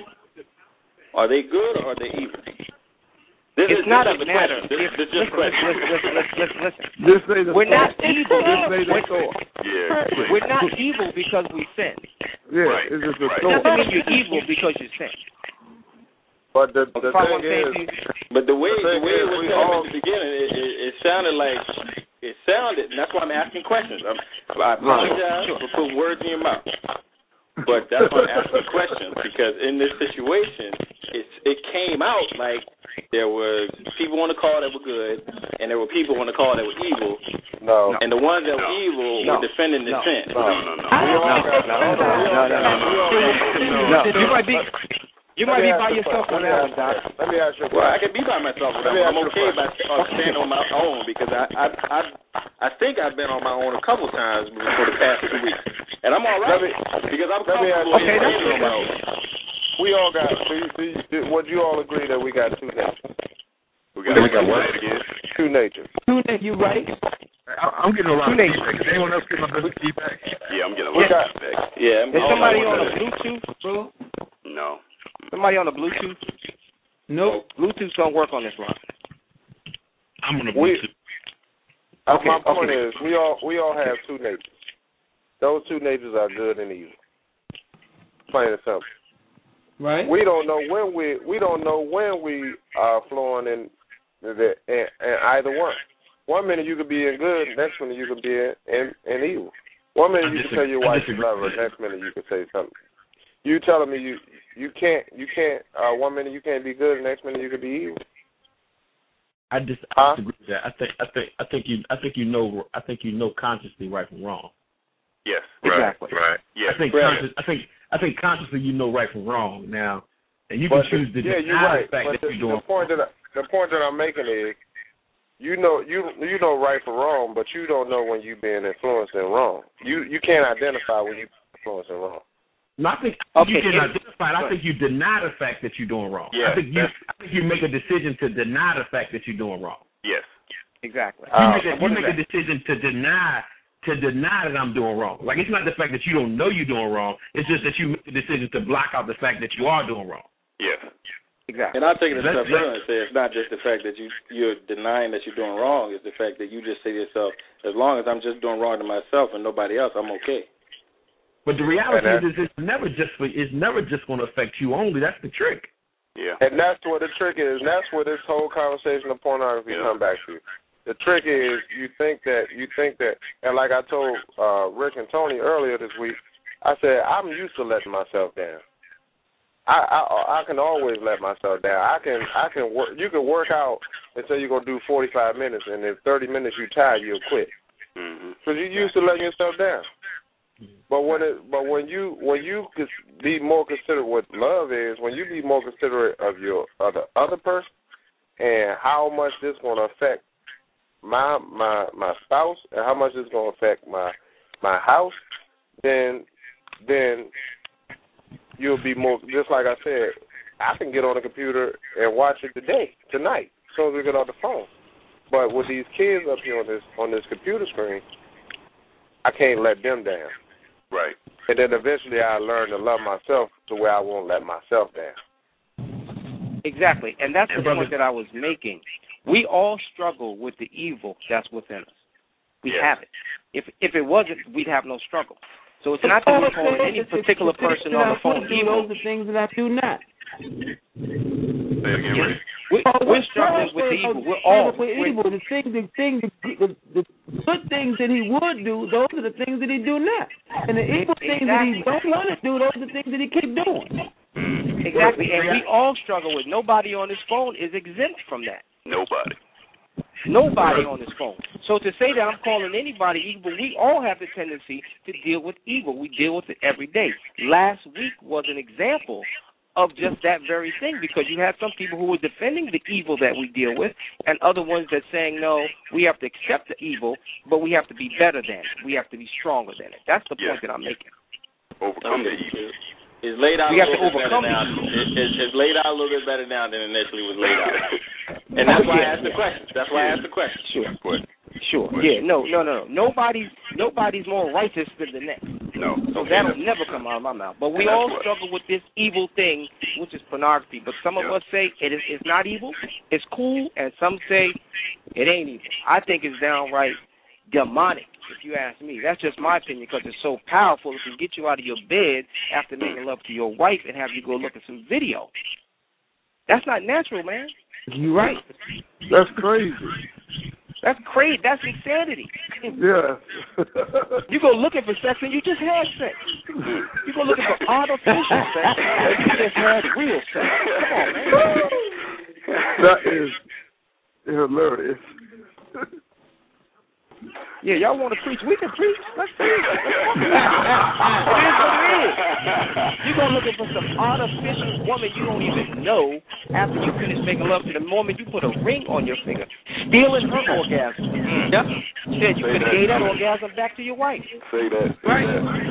are they good or are they evil? This it's is, not this a matter. This, if, this is listen, listen, listen, listen, listen, listen. Just say the We're score. not evil. Just say the We're, score. Yeah. we're not evil because we sin. Yeah, right. it's just a right. It score. doesn't mean you're evil because you sin. But the the thing is, but the way the, the way it was we said all, at the beginning, it, it, it sounded like it sounded, and that's why I'm asking questions. I'm, I apologize right. for putting words in your mouth, but that's why I'm asking questions because in this situation, it it came out like there was people on the call that were good, and there were people on the call that were evil. No. And the ones that were no. evil no. were defending the no. sin. No, no, no. We all no. got, no, no, no, no, no, no. You might be. You might be by yourself on that one, Doc. Let me ask you a question. Well, I can be by myself, but I'm, I'm okay by uh, staying on my own because I, I I I think I've been on my own a couple times for the past two weeks, and I'm all right me, because I'm comfortable okay, in being on my own. We all got. See, see, would you all agree that we got two natures? We got, we got what? Two natures. Two natures. You right? I, I'm getting a lot of feedback. Is anyone else getting a bit of feedback? Yeah, I'm getting a lot of feedback. Yeah. Is somebody on a Bluetooth, bro? No. Somebody on the Bluetooth? No. Bluetooth don't work on this line. I'm on the we, Bluetooth. Okay, my point okay. is, we all we all have two natures. Those two natures are good and evil. Plain and simple. Right. We don't know when we we don't know when we are flowing in, the, in, in either one. One minute you could be in good, next minute you could be in, in, in evil. One minute you can tell your wife you love her, next minute you can say something. You telling me you you can't you can't uh, one minute you can't be good, the next minute you could be evil. I just huh? I disagree with that. I think I think I think you I think you know I think you know consciously right from wrong. Yes. Exactly. Right. Right. Yes. I think right. conscious, I think I think consciously you know right from wrong now, and you can but choose to yeah, deny you're right. the fact but that the, you're doing. The point that I, the point that I'm making is, you know you you know right from wrong, but you don't know when you're being influenced in wrong. You you can't identify when you're influeed in wrong. No, I think okay, you can identify it. I think you deny the fact that you're doing wrong. Yes, I think you I think you make a decision to deny the fact that you're doing wrong. Yes. Exactly. You Uh, make a, you make a decision to deny to deny that I'm doing wrong. Like, it's not the fact that you don't know you're doing wrong. It's just that you make the decision to block out the fact that you are doing wrong. Yes. Exactly. And I'll take it a That's- step further and say it's not just the fact that you you're denying that you're doing wrong. It's the fact that you just say to yourself, as long as I'm just doing wrong to myself and nobody else, I'm okay. But the reality And is, is it's never just for, it's never just going to affect you only. That's the trick. Yeah. And that's what the trick is. And that's where this whole conversation of pornography Yeah. come back to. The trick is you think that you think that, and like I told uh, Rick and Tony earlier this week, I said I'm used to letting myself down. I, I I can always let myself down. I can I can work. You can work out and say you're gonna do forty-five minutes, and in thirty minutes you're tired, you'll quit Mm-hmm. because you're used to letting yourself down. But when it, but when you when you could be more considerate what love is, when you be more considerate of your of the other person and how much this going to affect my my my spouse and how much it's going to affect my my house, then then you'll be more, just like I said, I can get on the computer and watch it today, tonight, as soon as we get off the phone. But with these kids up here on this on this computer screen, I can't let them down. Right. And then eventually I learn to love myself to where I won't let myself down. Exactly. And that's And the brother- point that I was making. We all struggle with the evil that's within us. We Yes. have it. If if it wasn't, we'd have no struggle. So it's not that we're calling any particular person on the phone evil. Those are things that I do not. Say it again, Ray. We, we're struggling with the evil. We're all with we're, evil. The things, the things, the, the, the good things that he would do, those are the things that he do not. And the evil things that he don't want to do, those are the things that he keep doing. exactly. And we all struggle with. Nobody on this phone is exempt from that. Nobody. Nobody on this phone. So to say that I'm calling anybody evil, we all have the tendency to deal with evil. We deal with it every day. Last week was an example of just that very thing, because you have some people who are defending the evil that we deal with and other ones that saying, no, we have to accept the evil, but we have to be better than it. We have to be stronger than it. That's the point yeah. that I'm making. Overcome the evil. It's laid out we a have little to bit overcome better now. It, it, it's laid out a little bit better now than initially was laid out. And that's why I asked the question. That's why I asked the question. Sure. Sure. Yeah. No. No. No. No. Nobody's nobody's more righteous than the next. No. So okay, that'll never come out of my mouth. But we all struggle with this evil thing, which is pornography. But some of yeah. us say it is it's not evil. It's cool, and some say it ain't evil. I think it's downright demonic, if you ask me. That's just my opinion, because it's so powerful. It can get you out of your bed after making love to your wife and have you go look at some video. That's not natural, man. You're right. That's crazy. That's crazy. That's insanity. Yeah. You go looking for sex and you just had sex. You go looking for artificial sex and you just had real sex. Come on, man. That is hilarious. Yeah, y'all want to preach? We can preach. Let's preach. It is what it is. You're going looking for some artificial woman you don't even know after you finish making love to the moment you put a ring on your finger, stealing her orgasm. Yep. Said you could have gave that orgasm back to your wife. Say that. Say right.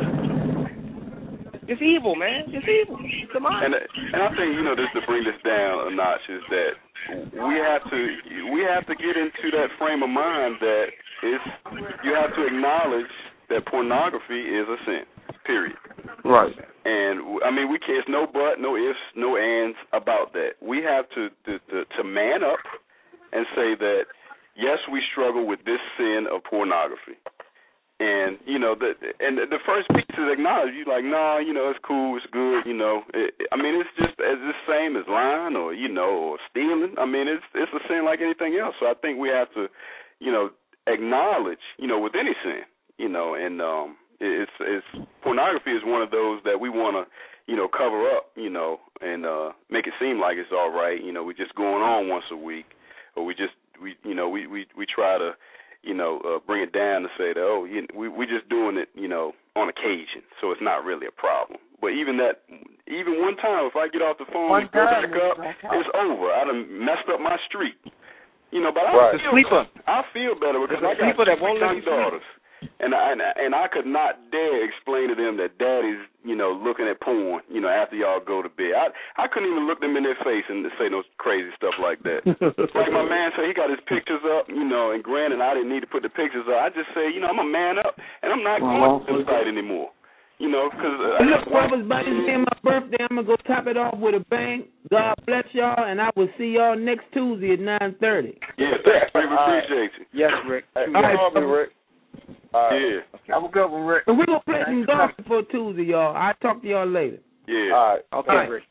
That. It's evil, man. It's evil. Come on. And and I think, you know, just to bring this down a notch is that we have to we have to get into that frame of mind that it's you have to acknowledge that pornography is a sin. Period. Right. And I mean, we can't. It's no but, no ifs, no ands about that. We have to to, to to man up and say that yes, we struggle with this sin of pornography. And you know, the and the first piece is acknowledge. You like, nah, you know, it's cool, it's good. You know, it, I mean, it's just as the same as lying or you know, or stealing. I mean, it's it's a sin like anything else. So I think we have to, you know, acknowledge, you know, with any sin, you know, and um, it's it's pornography is one of those that we want to, you know, cover up, you know, and uh, make it seem like it's all right. You know, we're just going on once a week, or we just we you know we we we try to. you know, uh, bring it down to say that, oh, you, we we just doing it, you know, on occasion, so it's not really a problem. But even that, even one time, if I get off the phone one and go back up, it's over. I done messed up my streak. You know, but I right. feel sleeper. I feel better because I got that won't young daughters. And I, and I and I could not dare explain to them that daddy's, you know, looking at porn, you know, after y'all go to bed. I I couldn't even look them in their face and say no crazy stuff like that. Like my man said, he got his pictures up, you know, and granted I didn't need to put the pictures up. I just say, you know, I'm a man up and I'm not going to the site anymore. You know, because uh, look, brothers, by this being my birthday, I'm gonna go top it off with a bang. God bless y'all, and I will see y'all next Tuesday at nine thirty. Yeah, thanks, Rick. We appreciate you. Yes, Rick. Hey, all right, me, Rick. All right. Yeah. Have a good one, Rick. And we're gonna play some golf for Tuesday, y'all. I'll talk to y'all later. Yeah. All right. Okay, all right. Rick.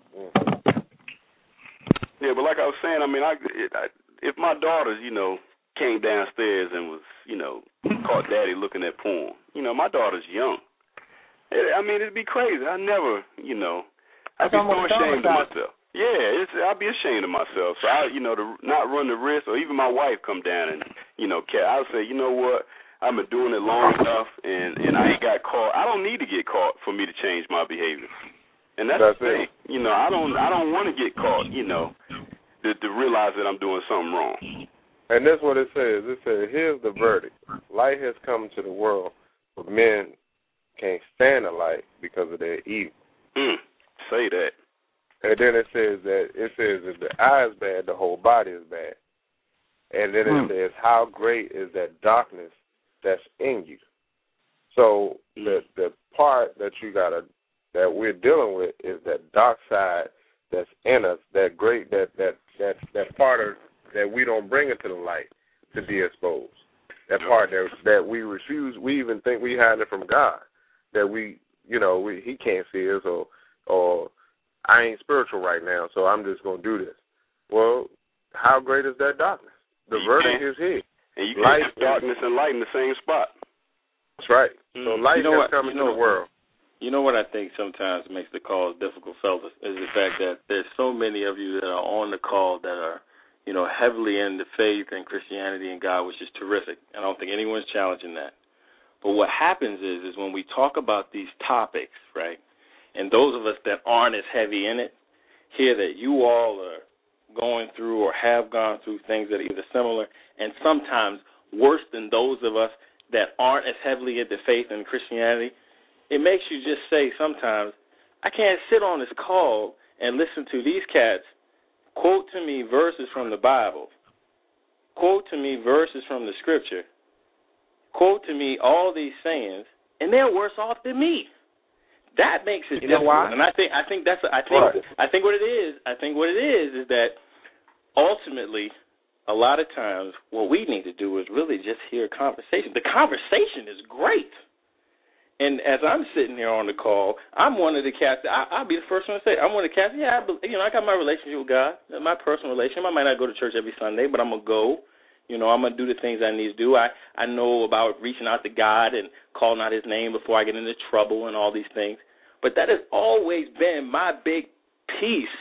Yeah, but like I was saying, I mean, I, it, I if my daughters, you know, came downstairs and was, you know, caught daddy looking at porn, you know, my daughter's young. It, I mean, it'd be crazy. I never, you know, I'd be so ashamed of myself. Yeah, it's, I'd be ashamed of myself. So I, you know, to not run the risk, or even my wife come down and, you know, I would say, you know what, I've been doing it long enough, and and I ain't got caught. I don't need to get caught for me to change my behavior. And that's, that's the thing. It. You know, I don't I don't want to get caught. You know, to, to realize that I'm doing something wrong. And that's what it says. It says, here's the verdict: light has come to the world, but men can't stand the light because of their evil. Mm, say that. And then it says that it says if the eye is bad, the whole body is bad. And then it mm. says, how great is that darkness that's in you? So the the part that you gotta that we're dealing with is that dark side that's in us, that great that that that that part of that we don't bring into the light to be exposed. That part that that we refuse, we even think we hide it from God. That we, you know, we He can't see us, or or I ain't spiritual right now, so I'm just gonna do this. Well, how great is that darkness? The you verdict is here. And you can't have darkness and light in the same spot. That's right. Mm. So light you know has what, come you into know, the world. You know what I think sometimes makes the calls difficult, fellas, is the fact that there's so many of you that are on the call that are, you know, heavily into faith and Christianity and God, which is terrific. I don't think anyone's challenging that. But what happens is, is when we talk about these topics, right, and those of us that aren't as heavy in it hear that you all are going through or have gone through things that are either similar and sometimes worse than those of us that aren't as heavily into faith and Christianity, it makes you just say sometimes, I can't sit on this call and listen to these cats quote to me verses from the Bible, quote to me verses from the Scripture, quote to me all these sayings, and they're worse off than me. That makes it you know difficult, why? and I think I think that's I think right. I think what it is. I think what it is is that ultimately, a lot of times, what we need to do is really just hear a conversation. The conversation is great, and as I'm sitting here on the call, I'm one of the cats. I, I'll be the first one to say, I'm one of the cats. Yeah, I, you know, I got my relationship with God, my personal relationship. I might not go to church every Sunday, but I'm gonna go. You know, I'm going to do the things I need to do. I, I know about reaching out to God and calling out his name before I get into trouble and all these things. But that has always been my big piece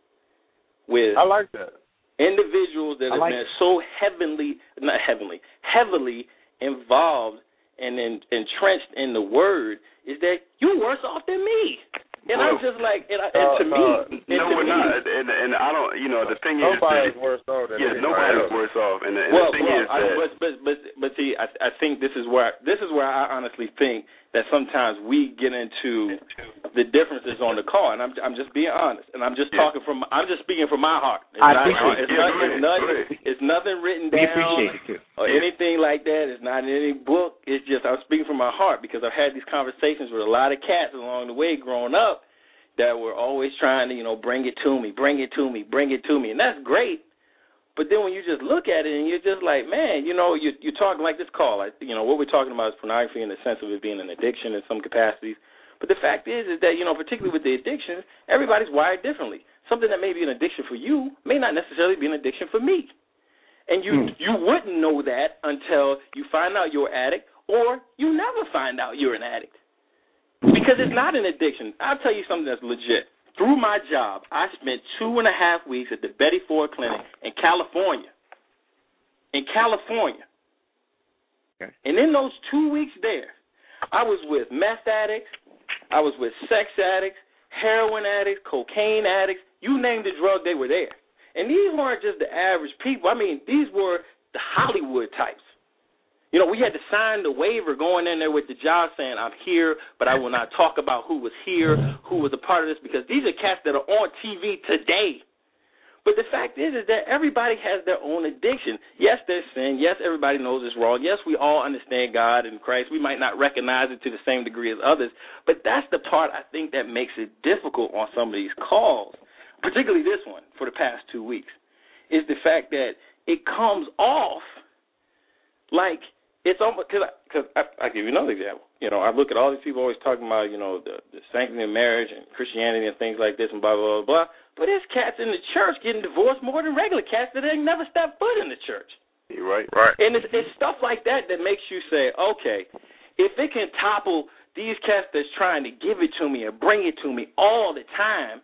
with I like that. individuals that I have like been it. so heavenly, not heavenly, heavily involved and in, entrenched in the word is that you're worse off than me. And well, I'm just like, and, I, and uh, to me, uh, and no, to we're me, not. And, and I don't, you know, the thing nobody's is, nobody's worse off than yeah, anybody nobody's else. worse off. And, the, and well, the thing well, is I, that, but, but but but see, I I think this is where this is where I honestly think that sometimes we get into the differences on the call, and I'm I'm just being honest, and I'm just yeah. talking from I'm just speaking from my heart. It's I not, appreciate it's, it. not, Yeah, it's, nothing, it's nothing written We down appreciate it, too. or anything like that. It's not in any book. It's just I'm speaking from my heart because I've had these conversations with a lot of cats along the way growing up that were always trying to, you know, bring it to me, bring it to me, bring it to me. And that's great. But then when you just look at it and you're just like, man, you know, you, you're talking like this call. Like, you know, what we're talking about is pornography in the sense of it being an addiction in some capacities. But the fact is, is that, you know, particularly with the addictions, everybody's wired differently. Something that may be an addiction for you may not necessarily be an addiction for me. And you, hmm. you wouldn't know that until you find out you're an addict, or you never find out you're an addict. Because it's not an addiction. I'll tell you something that's legit. Through my job, I spent two and a half weeks at the Betty Ford Clinic in California. In California. Okay. And in those two weeks there, I was with meth addicts, I was with sex addicts, heroin addicts, cocaine addicts, you name the drug, they were there. And these weren't just the average people. I mean, these were the Hollywood types. You know, we had to sign the waiver going in there with the job saying, I'm here, but I will not talk about who was here, who was a part of this, because these are cats that are on T V today. But the fact is, is that everybody has their own addiction. Yes, there's sin. Yes, everybody knows it's wrong. Yes, we all understand God and Christ. We might not recognize it to the same degree as others, but that's the part I think that makes it difficult on some of these calls, particularly this one for the past two weeks, is the fact that it comes off like it's almost, because I, I, I give you another example. You know, I look at all these people always talking about, you know, the, the sanctity of marriage and Christianity and things like this and blah, blah, blah, blah. But there's cats in the church getting divorced more than regular cats that ain't never stepped foot in the church. You're right. Right. And it's, it's stuff like that that makes you say, okay, if it can topple these cats that's trying to give it to me and bring it to me all the time,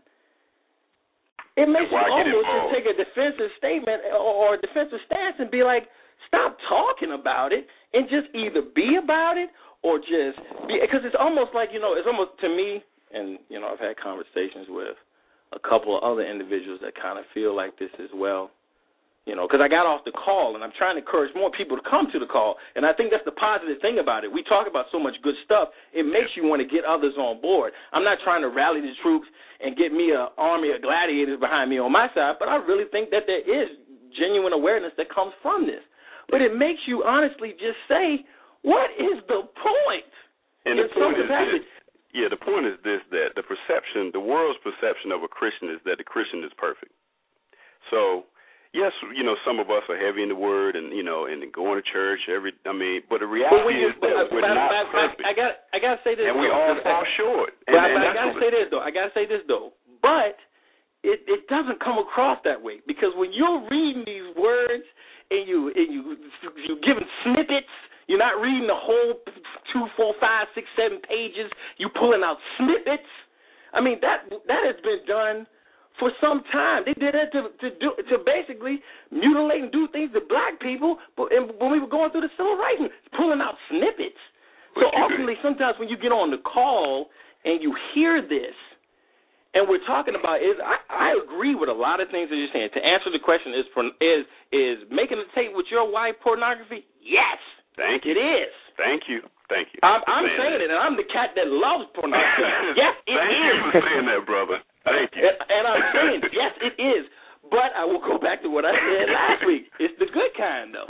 it makes you almost just take a defensive statement or, or a defensive stance and be like, stop talking about it and just either be about it or just be, because it's almost like, you know, it's almost to me, and, you know, I've had conversations with a couple of other individuals that kind of feel like this as well, you know, because I got off the call and I'm trying to encourage more people to come to the call, and I think that's the positive thing about it. We talk about so much good stuff, it makes you want to get others on board. I'm not trying to rally the troops and get me an army of gladiators behind me on my side, but I really think that there is genuine awareness that comes from this. But it makes you honestly just say, what is the point? And the point is this, yeah, the point is this, that the perception, the world's perception of a Christian is that the Christian is perfect. So, yes, you know, some of us are heavy in the word and, you know, and going to church every, I mean, but the reality you, is that we're but, not but, perfect. I got I got to say this. And we all fall short. But, and, but and I got to say this, though. I got to say this, though. But it, it doesn't come across that way, because when you're reading these words, and you and you you giving snippets. You're not reading the whole two, four, five, six, seven pages. You pulling out snippets. I mean, that that has been done for some time. They did it to to do to basically mutilate and do things to black people. But and when we were going through the civil rights, pulling out snippets. So ultimately, sometimes when you get on the call and you hear this, and we're talking about is I, I agree with a lot of things that you're saying. To answer the question, is is is making a tape with your wife pornography? Yes. Thank you. It is. Thank you. Thank you. I'm, I'm saying it, and I'm the cat that loves pornography. Yes, it Thank is. Thank you for saying that, brother. Thank you. And, and I'm saying, yes, it is. But I will go back to what I said last week. It's the good kind, though.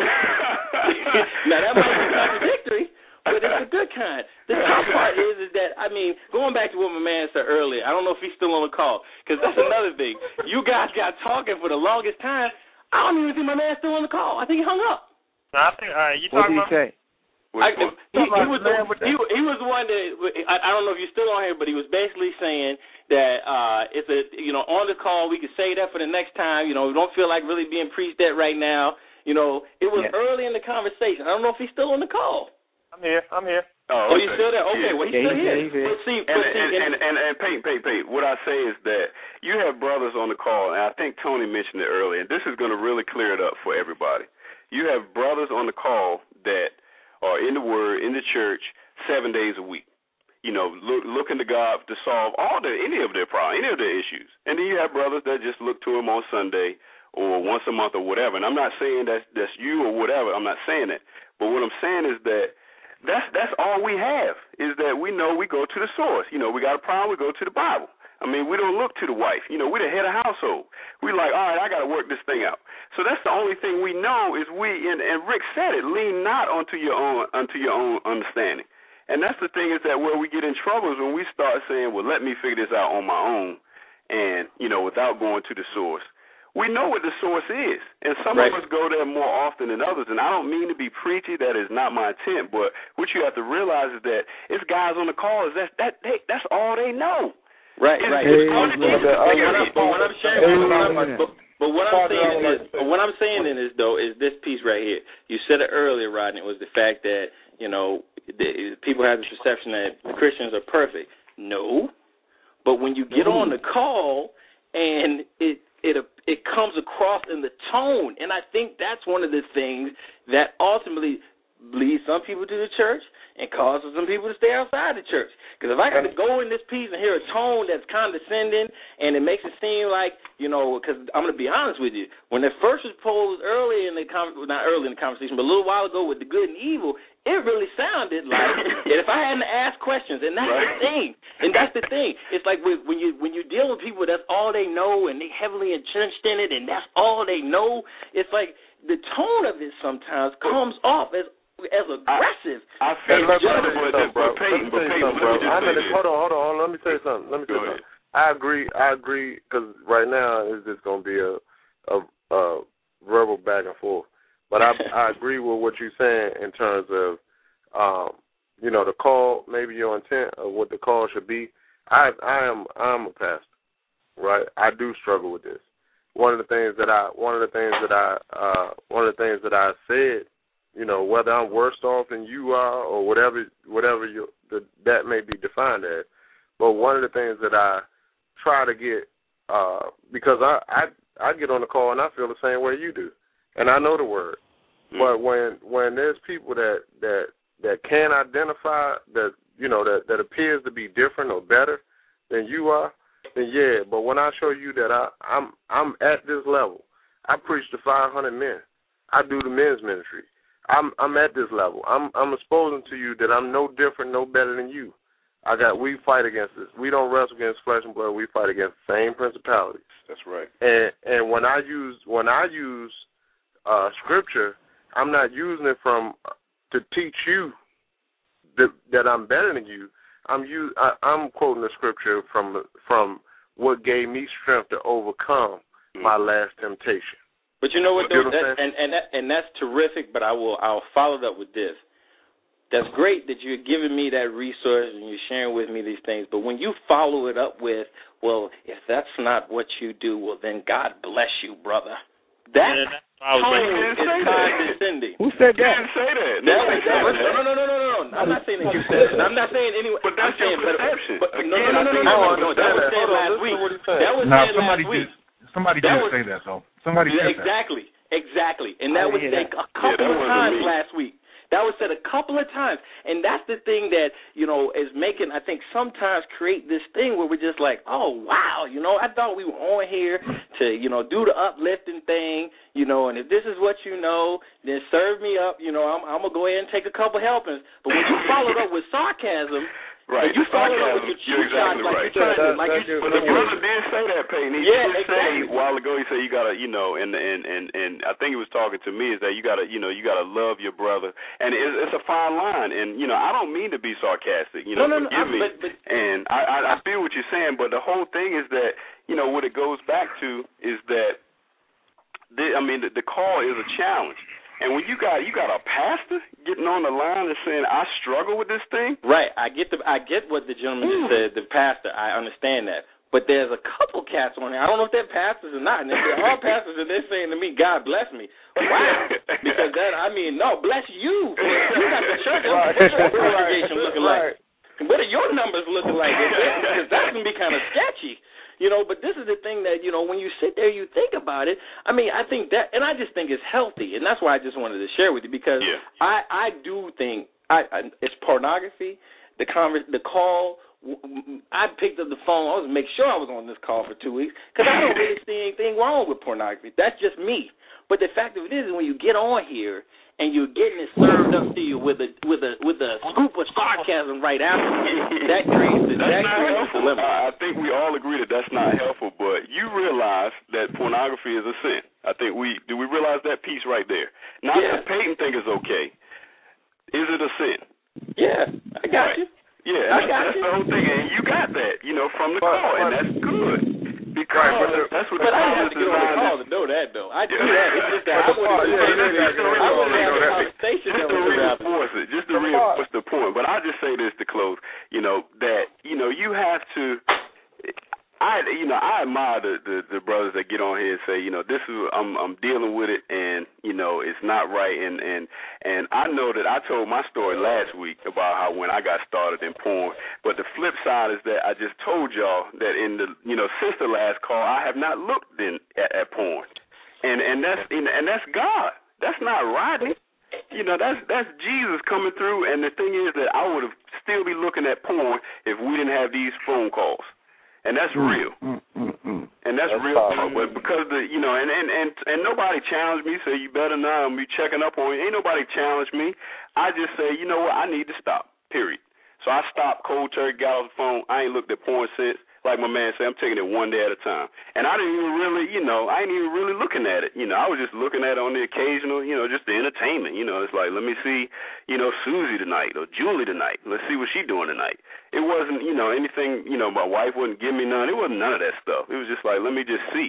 Now, that might be contradictory, but it's the good kind. The tough part is, is that, I mean, going back to what my man said earlier, I don't know if he's still on the call, because that's another thing. You guys got talking for the longest time. I don't even think my man's still on the call. I think he hung up. No, I think, all right, you What talking did he about? say? I, he, he, was the, he, he was the one that I, I don't know if you're still on here, but he was basically saying that uh, it's a you know on the call we could say that for the next time. You know, we don't feel like really being preached at right now. You know, it was yeah. early in the conversation. I don't know if he's still on the call. I'm here. I'm here. Oh, oh okay. you still there? Okay, yeah. well he's yeah, still he's here. He's here. But see, And, but see, and, and, and, and Peyton, Peyton, Peyton, what I say is that you have brothers on the call, and I think Tony mentioned it earlier, and this is going to really clear it up for everybody. You have brothers on the call that are in the Word, in the church, seven days a week. You know, look, looking to God to solve all the any of their problems, any of their issues. And then you have brothers that just look to Him on Sunday or once a month or whatever. And I'm not saying that's that's you or whatever. I'm not saying that. But what I'm saying is that that's that's all we have is that we know we go to the source. You know, we got a problem, we go to the Bible. I mean, we don't look to the wife. You know, we're the head of household. We're like, all right, I got to work this thing out. So that's the only thing we know is we, and, and Rick said it, lean not onto your own unto your own understanding. And that's the thing is that where we get in trouble is when we start saying, well, let me figure this out on my own and, you know, without going to the source. We know what the source is, and some right. of us go there more often than others. And I don't mean to be preachy. That is not my intent. But what you have to realize is that it's guys on the call. Is that that they, that's all they know. Right, it's, right. It's hey, but what I'm saying, but, but what I'm saying is, what I'm saying in is though is this piece right here. You said it earlier, Rodney, was the fact that you know the, people have the perception that Christians are perfect. No, but when you get on the call and it it it comes across in the tone, and I think that's one of the things that ultimately leads some people to the church and causes some people to stay outside the church. Because if I got to go in this piece and hear a tone that's condescending and it makes it seem like, you know, because I'm going to be honest with you, when it first was posed early in the con- not early in the conversation, but a little while ago with the good and evil, it really sounded like if I hadn't asked questions, and that's right. the thing, and that's the thing. It's like when you when you deal with people, that's all they know, and they heavily entrenched in it, and that's all they know. It's like the tone of it sometimes comes off as as aggressive. I, I feel like something, bro. Let me tell you something, bro. I'm in the, hold on, hold on, hold on. Let me tell you something. Let me tell you something. I agree. I agree because right now it's just going to be a, a a verbal back and forth. But I I agree with what you're saying in terms of, um, you know, the call, maybe your intent of what the call should be. I I am I'm a pastor, right? I do struggle with this. One of the things that I one of the things that I uh, one of the things that I said. You know, whether I'm worse off than you are or whatever whatever you, the, that may be defined as. But one of the things that I try to get, uh, because I, I I get on the call and I feel the same way you do, and I know the word. Mm-hmm. But when when there's people that, that that can identify that, you know, that, that appears to be different or better than you are, then yeah. But when I show you that I, I'm I'm at this level, I preach to five hundred men. I do the men's ministry. I'm I'm at this level. I'm I'm exposing to you that I'm no different, no better than you. I got we fight against this. We don't wrestle against flesh and blood. We fight against the same principalities. That's right. And and when I use when I use uh, scripture, I'm not using it from to teach you that, that I'm better than you. I'm use I, I'm quoting the scripture from from what gave me strength to overcome mm-hmm. my last temptation. But you know what, though, that, and and that, and that's terrific. But I will I'll follow it up with this. That's great that you're giving me that resource and you're sharing with me these things. But when you follow it up with, well, if that's not what you do, well, then God bless you, brother. That yeah, tone is condescending. Who said that? You didn't say that. No, that, that was, no, no, no, no, no, no. I'm not saying that you said it. I'm not saying anyone. But that's I'm your saying, perception. But, but, no, no, no, no, no, no, no, no. That was said last week. That was said last week. Somebody that did was, say that, though. Somebody yeah, said exactly, that. exactly, and that was yeah, like a couple yeah, of times last week. That was said a couple of times, and that's the thing that, you know, is making, I think, sometimes create this thing where we're just like, oh, wow, you know, I thought we were on here to, you know, do the uplifting thing, you know, and if this is what you know, then serve me up, you know, I'm, I'm going to go ahead and take a couple helpings. But when you follow it up with sarcasm, right, you follow it up with your cheap shots, exactly like right. you're trying to, like you, but the brother did say that, Peyton. He yeah, did exactly. say a while ago. He said you gotta, you know, and and and and I think he was talking to me is that you gotta, you know, you gotta love your brother, and it's, it's a fine line. And you know, I don't mean to be sarcastic. You know, no, no, forgive no, me. But, but, and I, I I feel what you're saying, but the whole thing is that, you know, what it goes back to is that, the, I mean, the, the call is a challenge. And when you got you got a pastor getting on the line and saying, I struggle with this thing. Right. I get the I get what the gentleman just said, the pastor. I understand that. But there's a couple cats on there. I don't know if they're pastors or not. And if they're all pastors and they're saying to me, God bless me. Wow. Because that, I mean, no, bless you. You got the church. What's your congregation looking like? What are your numbers looking like? Because that's going to be kind of sketchy. You know, but this is the thing that, you know, when you sit there, you think about it. I mean, I think that, and I just think it's healthy, and that's why I just wanted to share with you, because yeah. I, I do think I, I, it's pornography. The conver- the call, I picked up the phone. I was to make sure I was on this call for two weeks because I don't really see anything wrong with pornography. That's just me. But the fact of it is, when you get on here and you're getting it served up to you with a with a with a scoop of sarcasm right after, that creates the, that's that not creates helpful. the limit. I think we all agree that that's not helpful. But you realize that pornography is a sin. I think we do. We realize that piece right there. Not yeah. that Peyton think it's okay. Is it a sin? Yeah, I got right. you. Yeah, I that's, got that's you. the whole thing, and you got that, you know, from the but, call, but, and that's good. Because right, that's what but the I call didn't have is to get on the designed call to to know that, though. I do yeah. that. It's just that I would have yeah, had a conversation just to reinforce it, just to reinforce the point. But I'll just say this to close, you know, that, you know, you have to, I, you know, I admire the, the, the brothers that get on here and say, you know, this is, I'm, I'm dealing with it, and, you know, it's not right. And, and, and I know that I told my story last week about how when I got started in porn, but the flip side is that I just told y'all that in the, you know, since the last call, I have not looked in, at, at porn. And, and that's, and that's God. That's not Rodney. You know, that's that's Jesus coming through, and the thing is that I would have still be looking at porn if we didn't have these phone calls. And that's real. Mm, mm, mm. And that's, that's real talk. But because the you know, and, and, and, and nobody challenged me, say you better not be checking up on you. Ain't nobody challenged me. I just say, you know what, I need to stop. Period. So I stopped cold turkey, got off the phone. I ain't looked at porn since. Like my man said, I'm taking it one day at a time. And I didn't even really, you know, I ain't even really looking at it. You know, I was just looking at it on the occasional, you know, just the entertainment. You know, it's like, let me see, you know, Susie tonight or Julie tonight. Let's see what she's doing tonight. It wasn't, you know, anything, you know, my wife wouldn't give me none. It wasn't none of that stuff. It was just like, let me just see.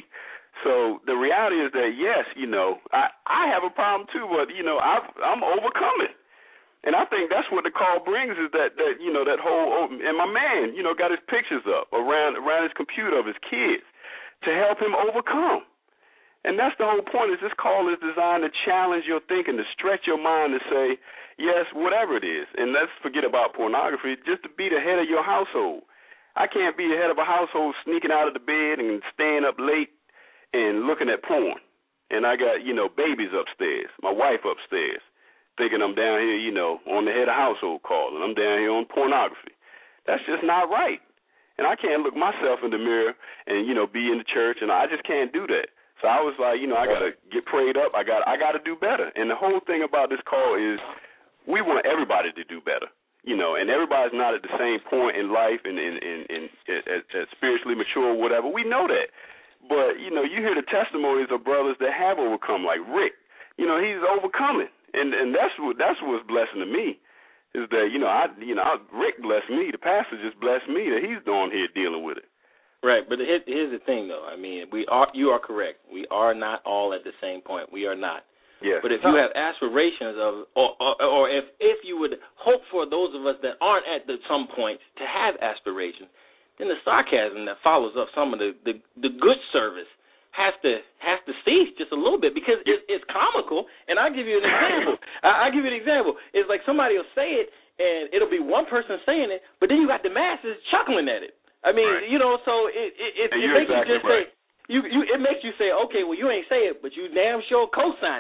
So the reality is that, yes, you know, I, I have a problem too, but, you know, I've, I'm overcoming. And I think that's what the call brings is that, that you know, that whole, and my man, you know, got his pictures up around around his computer of his kids to help him overcome. And that's the whole point is this call is designed to challenge your thinking, to stretch your mind to say, yes, whatever it is. And let's forget about pornography, just to be the head of your household. I can't be the head of a household sneaking out of the bed and staying up late and looking at porn. And I got, you know, babies upstairs, my wife upstairs, thinking I'm down here, you know, on the head of household call, and I'm down here on pornography. That's just not right. And I can't look myself in the mirror and, you know, be in the church, and I just can't do that. So I was like, you know, I got to get prayed up. I got I got to do better. And the whole thing about this call is we want everybody to do better, you know, and everybody's not at the same point in life and, and, and, and, and, and spiritually mature or whatever. We know that. But, you know, you hear the testimonies of brothers that have overcome, like Rick. You know, he's overcoming. And and that's what that's what's blessing to me, is that you know I you know I, Rick blessed me, the pastor just blessed me that he's on here dealing with it. Right, but here, here's the thing though. I mean, we are you are correct. We are not all at the same point. We are not. Yes. But if you have aspirations of, or or, or if if you would hope for those of us that aren't at the, some point to have aspirations, then the sarcasm that follows up some of the the, the good service has to has to cease just a little bit because it, it's comical. And I'll give you an example. I, I'll give you an example. It's like somebody will say it, and it'll be one person saying it, but then you got the masses chuckling at it. I mean, right. you know, so it it, it, it makes exactly you just right. say, you, you it makes you say, okay, well, you ain't say it, but you damn sure co-signing it.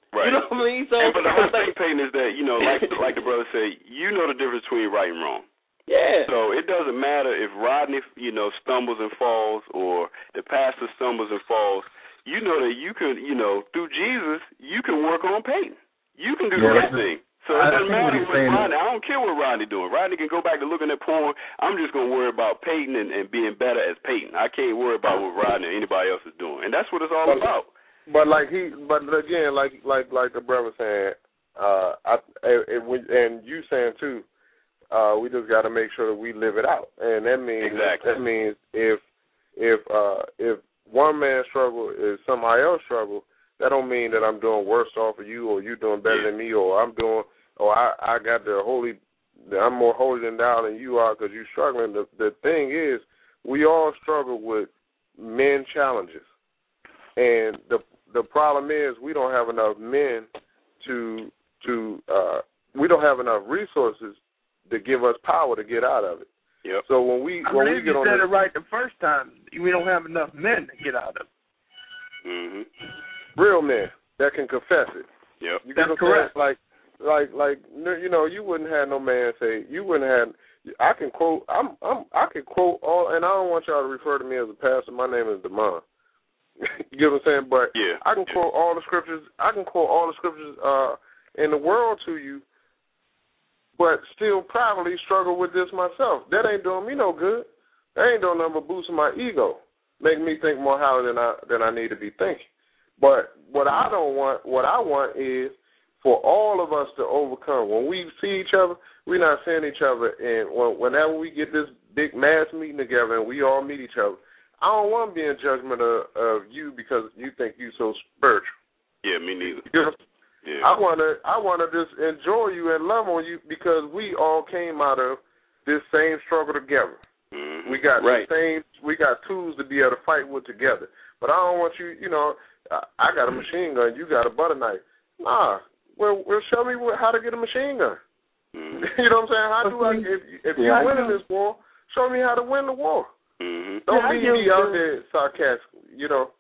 Right. You know what I mean? So, and but the whole thing, Peyton, is that, you know, like like the brother said, you know the difference between right and wrong. Yeah. So it doesn't matter if Rodney, you know, stumbles and falls, or the pastor stumbles and falls. You know that you can, you know, through Jesus, you can work on Peyton. You can do yeah, the right thing. So it doesn't matter what Rodney. I don't care what Rodney doing. Rodney can go back to looking at porn. I'm just gonna worry about Peyton and, and being better as Peyton. I can't worry about what Rodney or anybody else is doing, and that's what it's all but, about. But like he, but again, like like like the brother saying, uh, I, it, it, and you saying too, uh, we just got to make sure that we live it out, and that means exactly. that means if if uh, if one man's struggle is somebody else's struggle, that don't mean that I'm doing worse off of you, or you doing better yeah. than me, or I'm doing, or I I got the holy, I'm more holy than thou than you are because you're struggling. The the thing is, we all struggle with men challenges, and the the problem is we don't have enough men to to uh, we don't have enough resources to give us power to get out of it. Yep. So when we I when believe we get you on said this, it right the first time. We don't have enough men to get out of it. Mm-hmm. real men that can confess it. Yep. You That's correct. Like like like you know you wouldn't have no man say you wouldn't have. I can quote. I'm I'm I can quote all, and I don't want y'all to refer to me as a pastor. My name is Damon. You get what I'm saying? But yeah, I can yeah. quote all the scriptures. I can quote all the scriptures uh, in the world to you, but still privately struggle with this myself. That ain't doing me no good. That ain't doing nothing but boosting my ego, making me think more highly than I than I need to be thinking. But what I don't want, what I want is for all of us to overcome. When we see each other, we're not seeing each other, and whenever we get this big mass meeting together and we all meet each other, I don't want to be in judgment of, of you because you think you're so spiritual. Yeah, me neither. You know? Yeah. I wanna, I wanna just enjoy you and love on you because we all came out of this same struggle together. Mm-hmm. We got right. the same, we got tools to be able to fight with together. But I don't want you, you know, I, I got a machine gun, you got a butter knife. Nah, well, well show me how to get a machine gun. Mm-hmm. You know what I'm saying? How do I? If, if yeah, you're winning this war, show me how to win the war. Mm-hmm. Don't yeah, leave me out there sarcastic. You know.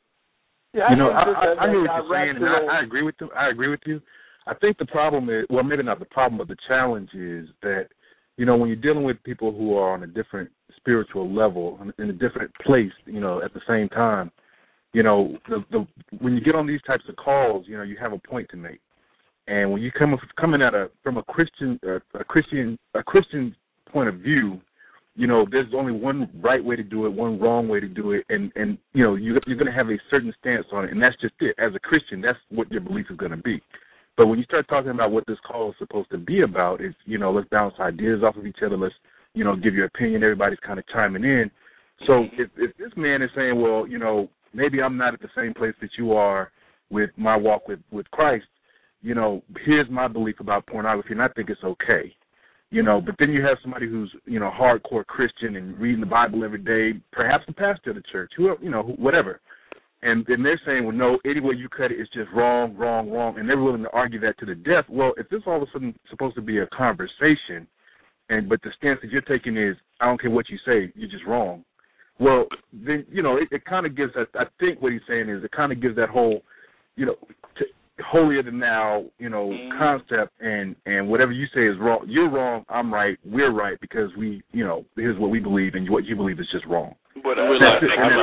Yeah, you know, I, I, I, I hear what you're saying, and I, I agree with you. I agree with you. I think the problem is, well, maybe not the problem, but the challenge is that, you know, when you're dealing with people who are on a different spiritual level, in a different place, you know, at the same time, you know, the, the when you get on these types of calls, you know, you have a point to make, and when you come coming at a from a Christian uh, a Christian a Christian point of view, you know, there's only one right way to do it, one wrong way to do it, and, and you know, you, you're going to have a certain stance on it, and that's just it. As a Christian, that's what your belief is going to be. But when you start talking about what this call is supposed to be about, is, you know, let's bounce ideas off of each other, let's, you know, give your opinion, everybody's kind of chiming in. So if, if this man is saying, well, you know, maybe I'm not at the same place that you are with my walk with, with Christ, you know, here's my belief about pornography, and I think it's okay. You know, but then you have somebody who's, you know, hardcore Christian and reading the Bible every day, perhaps the pastor of the church, who, you know, whatever. And then they're saying, well, no, any way you cut it is just wrong, wrong, wrong, and they're willing to argue that to the death. Well, if this all of a sudden supposed to be a conversation, and but the stance that you're taking is, I don't care what you say, you're just wrong. Well, then, you know, it, it kind of gives that, I think what he's saying is it kind of gives that whole, you know, to, holier than thou, you know, mm. concept, and, and whatever you say is wrong. You're wrong, I'm right, we're right, because we, you know, here's what we believe, and what you believe is just wrong. But uh, hold on,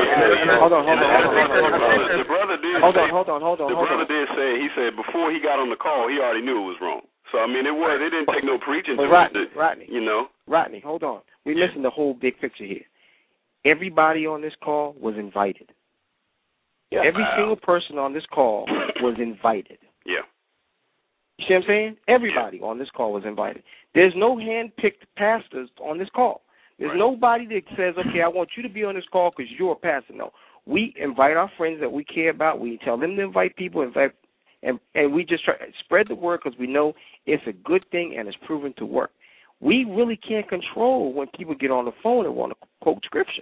hold on, hold on, hold on. The brother did hold say, on, hold on, hold on. The brother did say, he said before he got on the call, he already knew it was wrong. So I mean, it was, it didn't take no preaching to Rodney, it, Rodney, you know. Rodney, hold on. We missing the whole big picture here. Everybody on this call was invited. Yeah. Every Wow. single person on this call was invited. Yeah. You see what I'm saying? Everybody on this call was invited. There's no hand-picked pastors on this call. There's right. nobody that says, okay, I want you to be on this call because you're a pastor. No. We invite our friends that we care about. We tell them to invite people, invite, and, and we just try to spread the word because we know it's a good thing and it's proven to work. We really can't control when people get on the phone and want to quote scripture.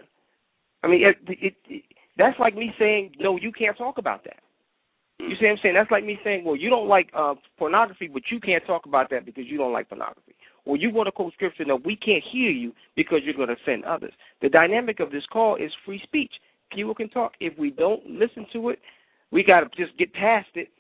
I mean, it, it, it, that's like me saying, no, you can't talk about that. You see what I'm saying? That's like me saying, well, you don't like uh, pornography, but you can't talk about that because you don't like pornography. Or you want to quote scripture, no, we can't hear you because you're going to offend others. The dynamic of this call is free speech. People can talk. If we don't listen to it, we got to just get past it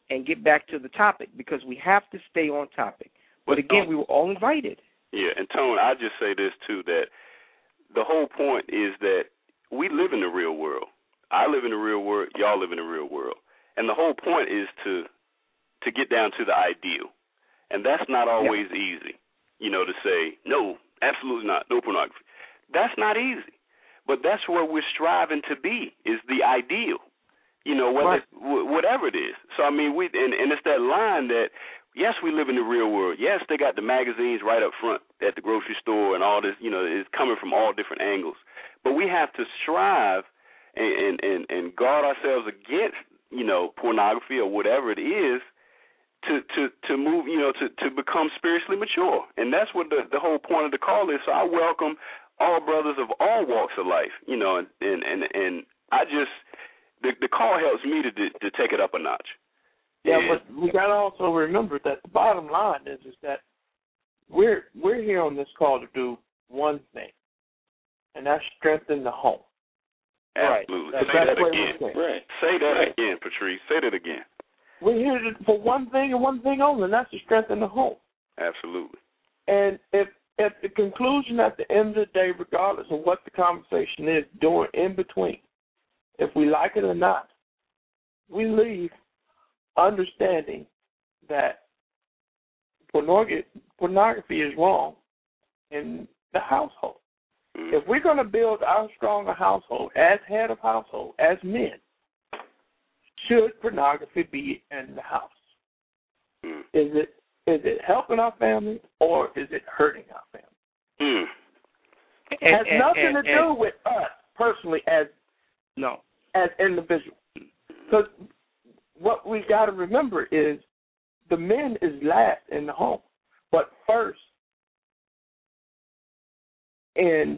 and get back to the topic because we have to stay on topic. But again, we were all invited. Yeah, and Tone, I just say this too, that the whole point is that we live in the real world. I live in the real world. Y'all live in the real world. And the whole point is to to get down to the ideal. And that's not always yeah. easy, you know, to say, no, absolutely not, no pornography. That's not easy. But that's where we're striving to be, is the ideal, you know, whether, right. w- whatever it is. So, I mean, we and, and it's that line that, yes, we live in the real world. Yes, they got the magazines right up front at the grocery store and all this, you know, it's coming from all different angles. But we have to strive and, and, and guard ourselves against, you know, pornography or whatever it is to, to, to move, you know, to, to become spiritually mature. And that's what the, the whole point of the call is. So I welcome all brothers of all walks of life, you know, and, and, and, and I just, the, the call helps me to, to take it up a notch. Yeah, yeah, but we got to also remember that the bottom line is is that we're we're here on this call to do one thing, and that's strengthen the home. Absolutely. Right. Say that again. Right. Say that right. again, Patrice. Say that again. We're here to, for one thing and one thing only, and that's to strengthen the home. Absolutely. And if at the conclusion, at the end of the day, regardless of what the conversation is, doing in between, if we like it or not, we leave understanding that pornography, pornography is wrong in the household. Mm-hmm. If we're going to build our stronger household as head of household, as men, should pornography be in the house? Mm-hmm. Is it is it helping our family or is it hurting our family? Mm. It has and, nothing and, to and, do with us personally as no as individuals. Because what we got to remember is the men is last in the home, but first in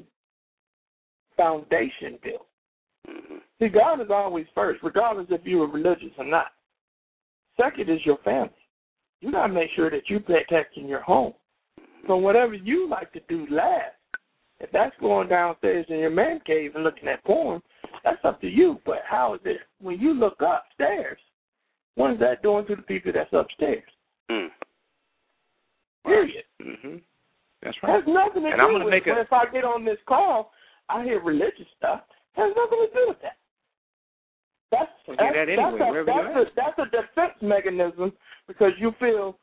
foundation built. Mm-hmm. See, God is always first, regardless if you are religious or not. Second is your family. You got to make sure that you protect in your home. So whatever you like to do last, if that's going downstairs in your man cave and looking at porn, that's up to you. But how is it when you look upstairs? What is that doing to the people that's upstairs? Mm. Period. Mm-hmm. That's right. Has nothing to and do I'm gonna with make it. If I get on this call, I hear religious stuff. Has nothing to do with that. That's we'll that's, that anyway, that's, a, that's, a, that's a defense mechanism because you feel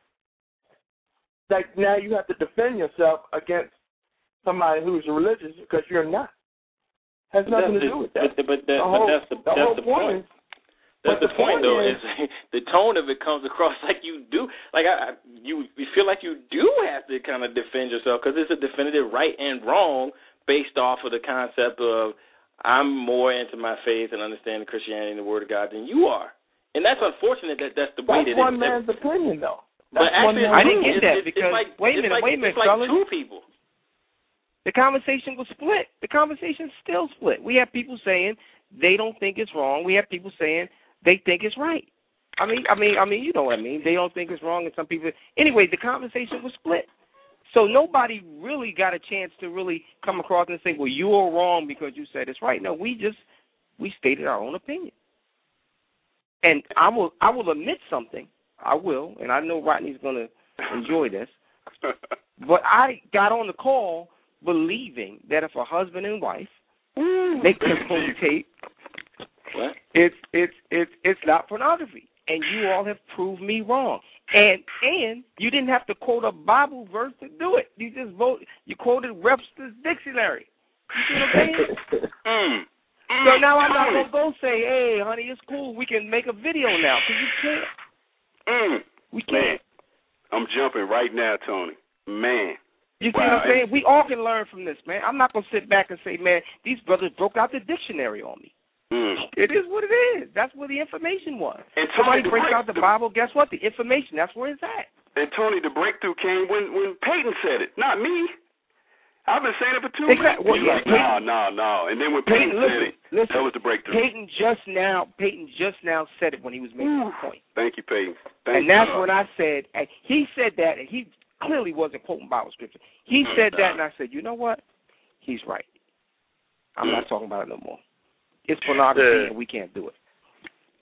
like now you have to defend yourself against somebody who's religious because you're not. Has nothing to do with that. But, but, that, the whole, but that's the, the that's the point. point. That's the, the point, point, though. Is, is the tone of it comes across like you do, like I, you, you feel like you do have to kind of defend yourself because it's a definitive right and wrong based off of the concept of I'm more into my faith and understanding Christianity and the Word of God than you are, and that's unfortunate that that's the way that's that one it, man's that, opinion, though. That's but actually, I didn't get that it's, because it's like, wait a minute, like, wait a minute, it's fellas. Like two people. The conversation was split. The conversation's still split. We have people saying they don't think it's wrong. We have people saying they think it's right. I mean, I mean, I mean, you know what I mean. They don't think it's wrong, and some people. Anyway, the conversation was split. So nobody really got a chance to really come across and say, "Well, you are wrong because you said it's right." No, we just we stated our own opinion. And I will, I will admit something. I will, and I know Rodney's going to enjoy this. But I got on the call believing that if a husband and wife make this home tape, what? it's it's it's it's not pornography, and you all have proved me wrong. And and you didn't have to quote a Bible verse to do it. You just vote. You quoted Webster's Dictionary. You see what I'm saying? mm. So now I'm not gonna go say, "Hey, honey, it's cool. We can make a video now," because you can't. Mm. We can't. Man, I'm jumping right now, Tony. Man. You see wow. what I'm saying? We all can learn from this, man. I'm not going to sit back and say, man, these brothers broke out the dictionary on me. Mm. It is what it is. That's where the information was. And Somebody Tony, breaks break, out the, the Bible, guess what? The information, that's where it's at. And, Tony, the breakthrough came when, when Peyton said it, not me. I've been saying it for two exactly. weeks. Well, yeah, like, no, no, no. And then when Peyton, Peyton said listen, it, listen, that was the breakthrough. Peyton just now Peyton just now said it when he was making Ooh. the point. Thank you, Peyton. Thank and that's you. when I said, and he said that, and he clearly wasn't quoting Bible scripture. He mm, said nah. that, and I said, you know what? He's right. I'm mm. not talking about it no more. It's pornography, yeah. and we can't do it.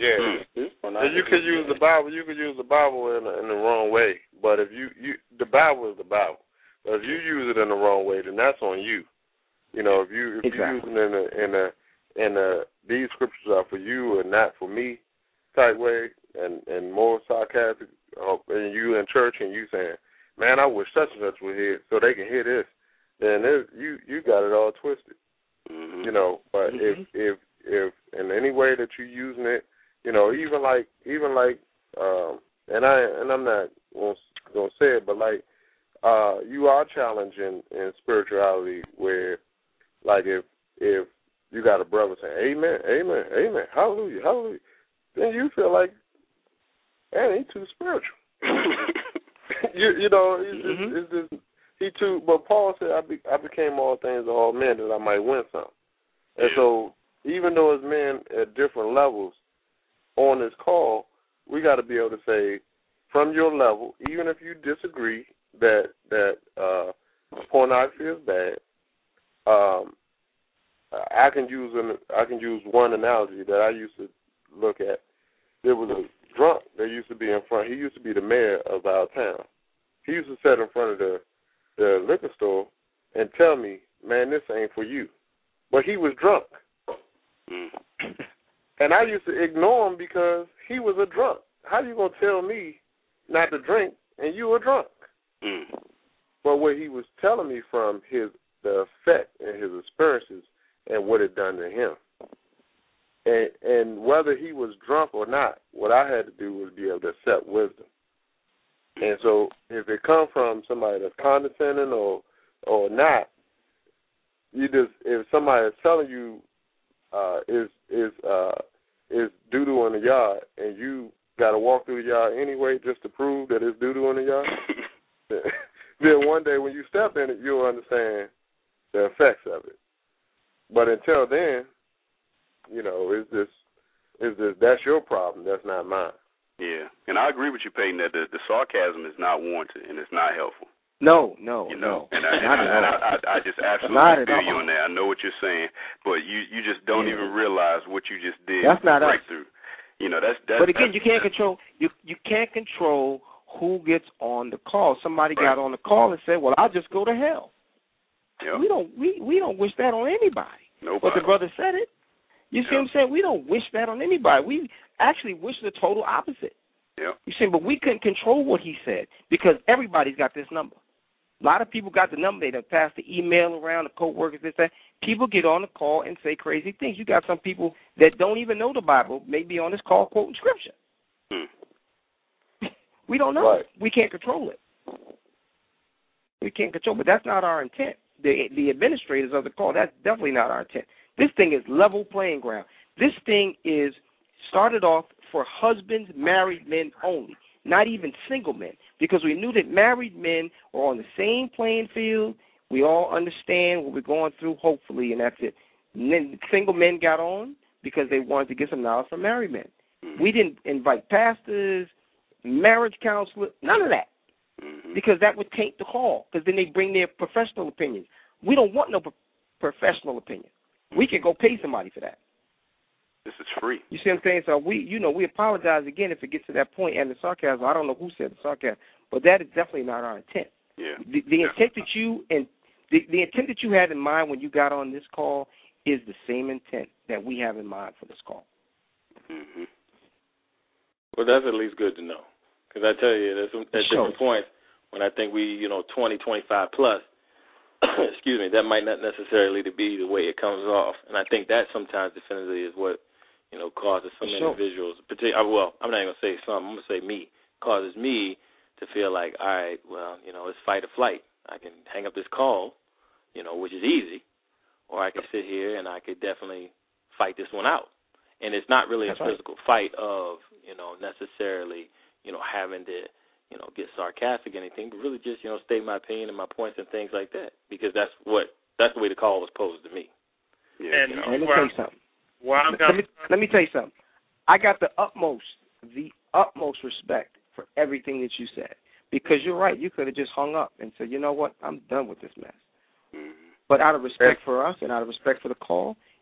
Yeah, mm-hmm. and you could use the Bible. You could use the Bible in, in the wrong way. But if you, you, the Bible is the Bible. But if you use it in the wrong way, then that's on you. You know, if you if exactly. you use it in a in a in a these scriptures are for you and not for me type way, and and more sarcastic, uh, and you in church and you saying, man, I wish such and such would hear so they can hear this. Then you you got it all twisted. Mm-hmm. You know, but mm-hmm. if if if in any way that you're using it, you know, even like even like um and I and I'm not gonna, gonna say it, but like uh you are challenging in spirituality where like if if you got a brother saying amen, amen, amen, hallelujah, hallelujah, then you feel like, man, he's too spiritual. you you know, it's, mm-hmm. it's, it's just he too. But Paul said, I, be, I became all things to all men that I might win some. And yeah. so even though it's men at different levels on this call, we got to be able to say, from your level, even if you disagree that that uh, pornography is bad, um, I can use an I can use one analogy that I used to look at. There was a drunk that used to be in front. He used to be the mayor of our town. He used to sit in front of the the liquor store and tell me, man, this ain't for you. But he was drunk. Mm. And I used to ignore him because he was a drunk. How you going to tell me not to drink and you were drunk? Mm. But what he was telling me from his the effect and his experiences and what it done to him. And, and whether he was drunk or not, what I had to do was be able to accept wisdom. And so if it comes from somebody that's condescending or or not, you just if somebody is telling you uh, is is uh, is doo doo in the yard and you got to walk through the yard anyway just to prove that it's doo doo in the yard, then one day when you step in it, you'll understand the effects of it. But until then, you know, it's just it's just that's your problem. That's not mine. Yeah, and I agree with you, Peyton, that the, the sarcasm is not warranted and it's not helpful. No, no, you know, no. and, I, and, I, and I, I, I just absolutely feel you on that. I know what you're saying, but you, you just don't yeah. even realize what you just did. That's not breakthrough. us. You know, that's that's. But again, that's, you can't control you you can't control who gets on the call. Somebody right. got on the call and said, "Well, I'll just go to hell." Yep. We don't we, we don't wish that on anybody. Nobody. But the brother said it. You see yep. what I'm saying? We don't wish that on anybody. We actually wish the total opposite. Yep. You see, but we couldn't control what he said because everybody's got this number. A lot of people got the number. They done passed the email around, the co-workers, this, that. People get on the call and say crazy things. You got some people that don't even know the Bible, maybe on this call quoting scripture. Hmm. We don't know. Right. We can't control it. We can't control it, but that's not our intent. The, the administrators of the call, that's definitely not our intent. This thing is level playing ground. This thing is started off for husbands, married men only, not even single men, because we knew that married men are on the same playing field. We all understand what we're going through, hopefully, and that's it. And then single men got on because they wanted to get some knowledge from married men. Mm-hmm. We didn't invite pastors, marriage counselors, none of that, mm-hmm. because that would taint the call, because then they bring their professional opinions. We don't want no pro- professional opinion. We can go pay somebody for that. This is free. You see what I'm saying? So we, you know, we apologize again if it gets to that point. And the sarcasm, I don't know who said the sarcasm, but that is definitely not our intent. Yeah. The, the intent that you and the, the intent that you had in mind when you got on this call is the same intent that we have in mind for this call. Mm-hmm. Well, that's at least good to know, because I tell you, there's some, at sure. different points when I think we, you know, twenty, twenty-five plus. excuse me, that might not necessarily be the way it comes off. And I think that sometimes definitively is what, you know, causes some sure. individuals, particularly, well, I'm not even going to say some, I'm going to say me, causes me to feel like, all right, well, you know, it's fight or flight. I can hang up this call, you know, which is easy, or I can sit here and I could definitely fight this one out. And it's not really That's a physical right. fight of, you know, necessarily, you know, having to, you know, get sarcastic or anything, but really just, you know, state my opinion and my points and things like that, because that's what that's the way the call was posed to me. Yeah. And you know, let me tell you something. Well, let, me, let me tell you something. I got the utmost, the utmost respect for everything that you said, because you're right. You could have just hung up and said, you know what, I'm done with this mess. Mm-hmm. But out of respect for us and out of respect for the call,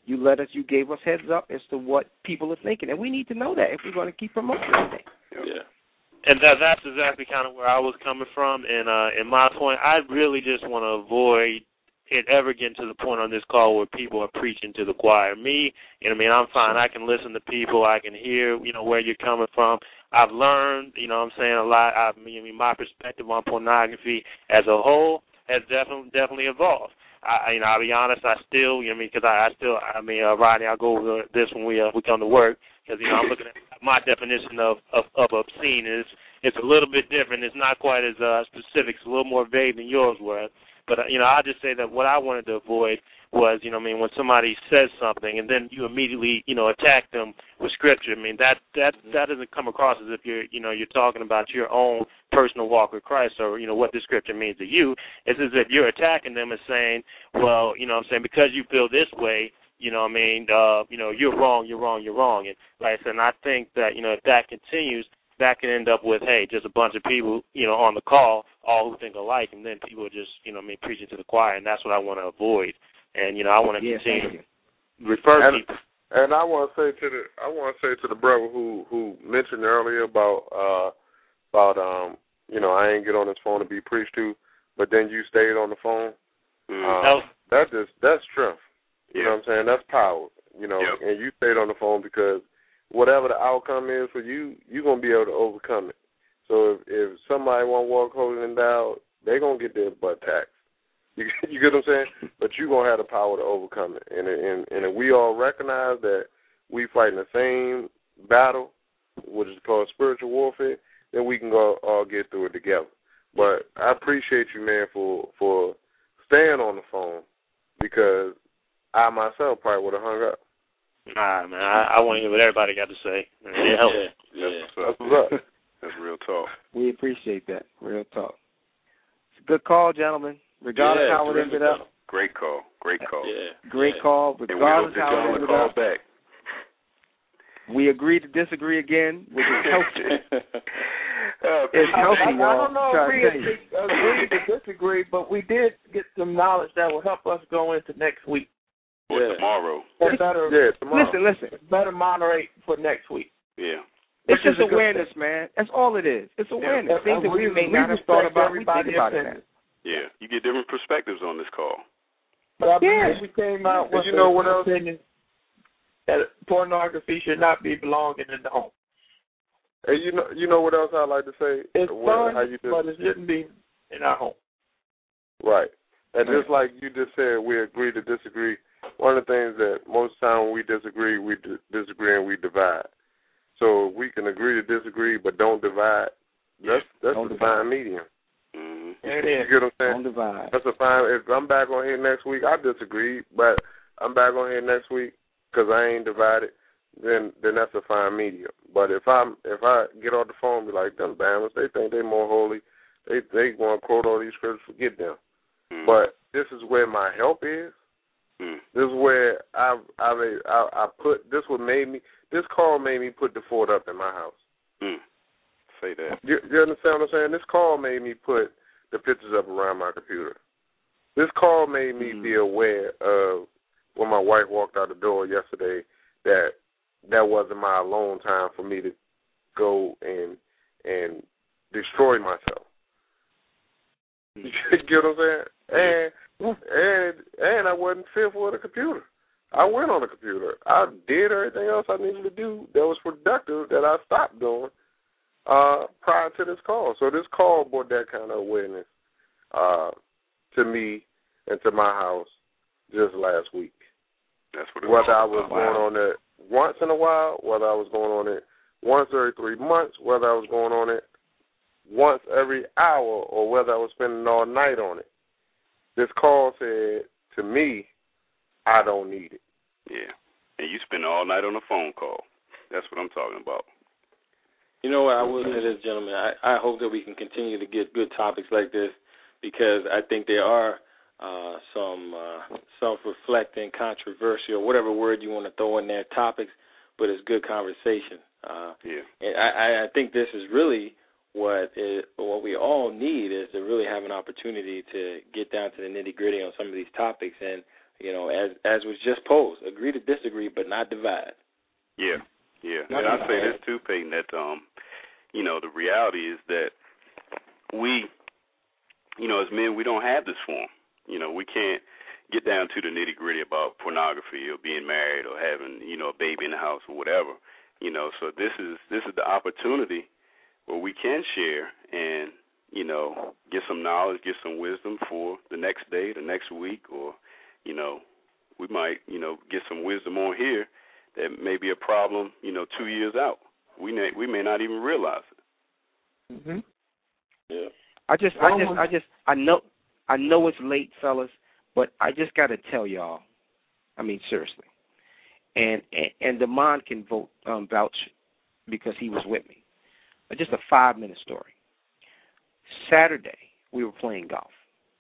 You let us, you gave us heads up as to what people are thinking, and we need to know that if we're going to keep promoting anything. Yeah. And that that's exactly kind of where I was coming from. And uh, in my point, I really just want to avoid it ever getting to the point on this call where people are preaching to the choir. Me, you know, what I mean, I'm fine. I can listen to people. I can hear, you know, where you're coming from. I've learned, you know, what I'm saying a lot. I mean, my perspective on pornography as a whole has definitely definitely evolved. I, you know, I'll be honest. I still, you know, what I mean, because I, I still, I mean, uh, Rodney, I'll go over this when we uh, we come to work, because you know I'm looking at my definition of, of, of obscene is it's a little bit different. It's not quite as uh, specific. It's a little more vague than yours were. But, uh, you know, I'll just say that what I wanted to avoid was, you know, I mean, when somebody says something and then you immediately, you know, attack them with scripture. I mean, that that that doesn't come across as if you're, you know, you're talking about your own personal walk with Christ or, you know, what the scripture means to you. It's as if you're attacking them and saying, well, you know what I'm saying, because you feel this way, you know what I mean, uh, you know, you're wrong, you're wrong, you're wrong. And like I said, and I think that, you know, if that continues, that can end up with, hey, just a bunch of people, you know, on the call, all who think alike, and then people are just, you know, I mean, preaching to the choir, and that's what I want to avoid. And, you know, I want to yeah, continue to refer and, people. And I want to say to the, I want to say to the brother who who mentioned earlier about uh about um you know I ain't get on this phone to be preached to, but then you stayed on the phone. Mm. Uh, that just that's strength. You Yeah. know what I'm saying? That's power. You know, yep. and you stayed on the phone because whatever the outcome is for you, you're going to be able to overcome it. So if, if somebody want to walk holding them down, they're going to get their butt taxed. You, you get what I'm saying? But you're going to have the power to overcome it. And, and, and if we all recognize that we fighting the same battle, which is called spiritual warfare, then we can go all get through it together. But I appreciate you, man, for, for staying on the phone, because I myself probably would have hung up. Nah, man, I, I want to hear what everybody got to say. It helps. Yeah, yeah. That's what's up. That's real talk. We appreciate that. Real talk. It's a good call, gentlemen. Regardless yeah, how it ended up. Great call. Great call. Yeah. Great yeah. call. Regardless and how it we'll ended call up. back. We agree to disagree again, which is healthy. uh, it's healthy, I, I, y'all. I don't know if we agree to disagree, but we did get some knowledge that will help us go into next week. Or Yeah. tomorrow. Better, Yeah, tomorrow. Listen, listen. better moderate for next week. Yeah. It's Which is just a good awareness, thing. man. That's all it is. It's awareness. Yeah. Things that we, We- may we not have thought respect about. We think everybody's about it, opinion. man. Yeah. You get different perspectives on this call. But I Yeah. believe we came out with you know what an else? opinion that pornography should not be belonging in the home. Hey, you know, you know what else I like to say? It's What- fun, how you just, but it shouldn't be in our home. right. And Right. just like you just said, we agree to disagree. One of the things that most time when we disagree, we d- disagree and we divide. So we can agree to disagree, but don't divide. That's that's Don't the divide. fine medium. Mm-hmm. There it You is. get what I'm saying? Don't divide. That's a fine. If I'm back on here next week, I disagree, but I'm back on here next week because I ain't divided. Then then that's a fine medium. But if I'm if I get off the phone and be like, them Bama's, they think they more holy. They they want to quote all these scriptures. Forget them. Mm-hmm. But this is where my help is. Mm. This is where I I I, I put this. What made me this call made me put the fort up in my house. Mm. Say that. You, you understand what I'm saying? This call made me put the pictures up around my computer. This call made me Mm-hmm. be aware of when my wife walked out the door yesterday that that wasn't my alone time for me to go and and destroy myself. You get what I'm saying? And and and I wasn't fearful of the computer. I went on the computer. I did everything else I needed to do that was productive that I stopped doing uh, prior to this call. So this call brought that kind of awareness uh, to me and to my house just last week. That's what it Whether I was was going on it once in a while, whether I was going on it once every three months, whether I was going on it once every hour, or whether I was spending all night on it. This call said to me, I don't need it. Yeah. And you spend all night on a phone call. That's what I'm talking about. You know what, I will say this, gentlemen. I, I hope that we can continue to get good topics like this, because I think there are uh, some uh, self-reflecting, controversial, whatever word you want to throw in there, topics, but it's good conversation. Uh, yeah. And I, I think this is really what is, what we all need, is to really have an opportunity to get down to the nitty-gritty on some of these topics. And You know, as as was just posed, agree to disagree, but not divide. Yeah, yeah. Not and I divide. say this too, Peyton, that um, you know, the reality is that we, you know, as men, we don't have this form. You know, we can't get down to the nitty gritty about pornography or being married or having, you know, a baby in the house or whatever. You know, so this is this is the opportunity where we can share and, you know, get some knowledge, get some wisdom for the next day, the next week, or, you know, we might, you know, get some wisdom on here that may be a problem, you know, two years out. We may we may not even realize it. Mhm. Yeah. I just, I just, I just, I know, I know it's late, fellas, but I just got to tell y'all. I mean, seriously. And and, and Damon can vote um, vouch because he was with me. But just a five minute story. Saturday we were playing golf.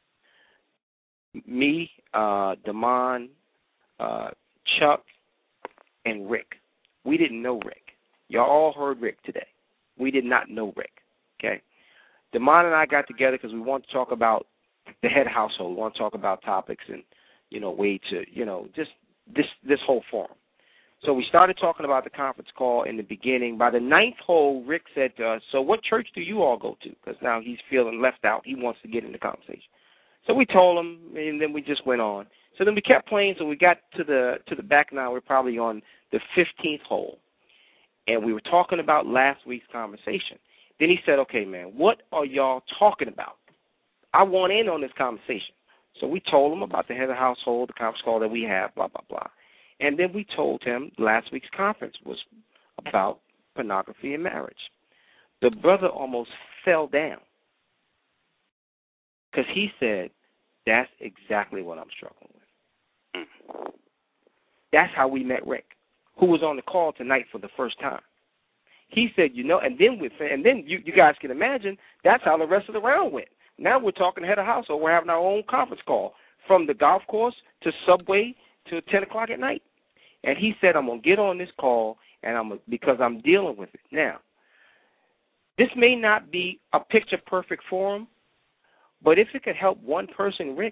Me, uh, Damon, uh, Chuck, and Rick. We didn't know Rick. Y'all all heard Rick today. We did not know Rick. Okay. Damon and I got together because we want to talk about the head household. We want to talk about topics and, you know, way to, you know, just this this whole forum. So we started talking about the conference call in the beginning. By the ninth hole, Rick said to us, so what church do you all go to? Because now he's feeling left out. He wants to get in the conversation. So we told him, and then we just went on. So then we kept playing, so we got to the to the back now. We're probably on the fifteenth hole. And we were talking about last week's conversation. Then he said, okay, man, what are y'all talking about? I want in on this conversation. So we told him about the head of the household, the conference call that we have, blah, blah, blah. And then we told him last week's conference was about pornography and marriage. The brother almost fell down because he said, that's exactly what I'm struggling with. That's how we met Rick, who was on the call tonight for the first time. He said, you know, and then we, and then you, you guys can imagine that's how the rest of the round went. Now we're talking head of household. We're having our own conference call from the golf course to Subway to ten o'clock at night. And he said, I'm going to get on this call and I'm gonna, because I'm dealing with it. Now, this may not be a picture-perfect forum, but if it could help one person, Rick,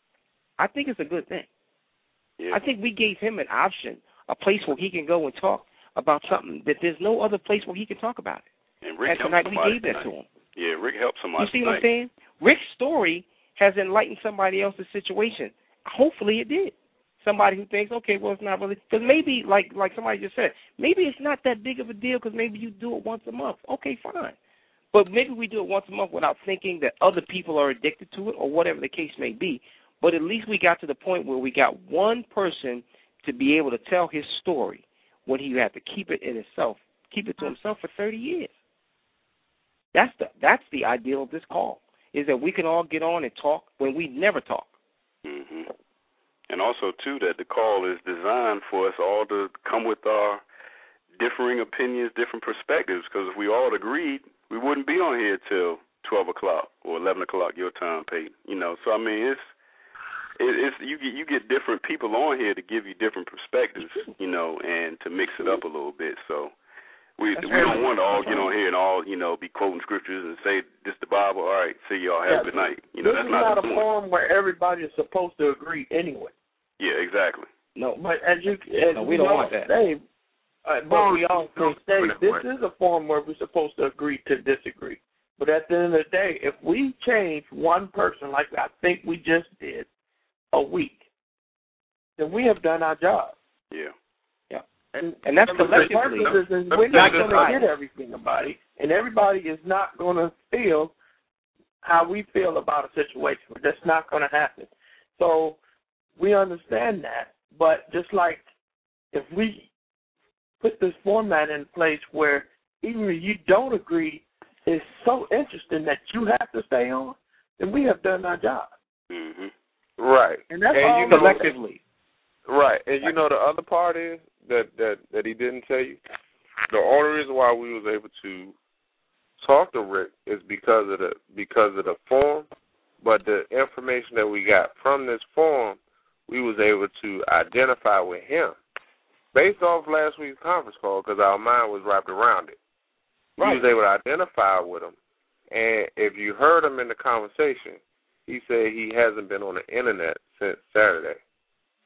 I think it's a good thing. Yeah. I think we gave him an option, a place where he can go and talk about something that there's no other place where he can talk about it. And Rick and tonight we gave tonight. that to him. Yeah, Rick helped somebody. You see tonight. what I'm saying? Rick's story has enlightened somebody else's situation. Hopefully it did. Somebody who thinks, okay, well, it's not really, because maybe, like like somebody just said, maybe it's not that big of a deal because maybe you do it once a month. Okay, fine. But maybe we do it once a month without thinking that other people are addicted to it or whatever the case may be. But at least we got to the point where we got one person to be able to tell his story when he had to keep it in himself, keep it to himself for thirty years. That's the that's the ideal of this call, is that we can all get on and talk when we never talk. Mm-hmm. And also, too, that the call is designed for us all to come with our differing opinions, different perspectives, because if we all agreed, we wouldn't be on here till twelve o'clock or eleven o'clock your time, Peyton. You know, so, I mean, it's it, it's you get you get different people on here to give you different perspectives, you know, and to mix it up a little bit. So we That's we right. don't want to all get on here and all, you know, be quoting scriptures and say this the Bible. All right, see y'all, have yeah, a good night. You know, this that's is not, not the a point. forum where everybody is supposed to agree anyway. Yeah, exactly. No, but as you as no, we don't want that. Say, uh, but we all can say this is a forum where we're supposed to agree to disagree. But at the end of the day, if we change one person, like I think we just did, a week, then we have done our job. Yeah. Yeah. And and that's collectively. We're not going to get everything about it, and everybody is not going to feel how we feel about a situation. That's not going to happen. So we understand that, but just like if we put this format in place where even if you don't agree, it's so interesting that you have to stay on, then we have done our job. Mm-hmm. Right. And that's and all you know, collectively. Right. And you know the other part is that, that, that he didn't tell you? The only reason why we was able to talk to Rick is because of the because of the forum, but the information that we got from this forum, we was able to identify with him based off last week's conference call because our mind was wrapped around it. Right. We was able to identify with him, and if you heard him in the conversation, he said he hasn't been on the internet since Saturday.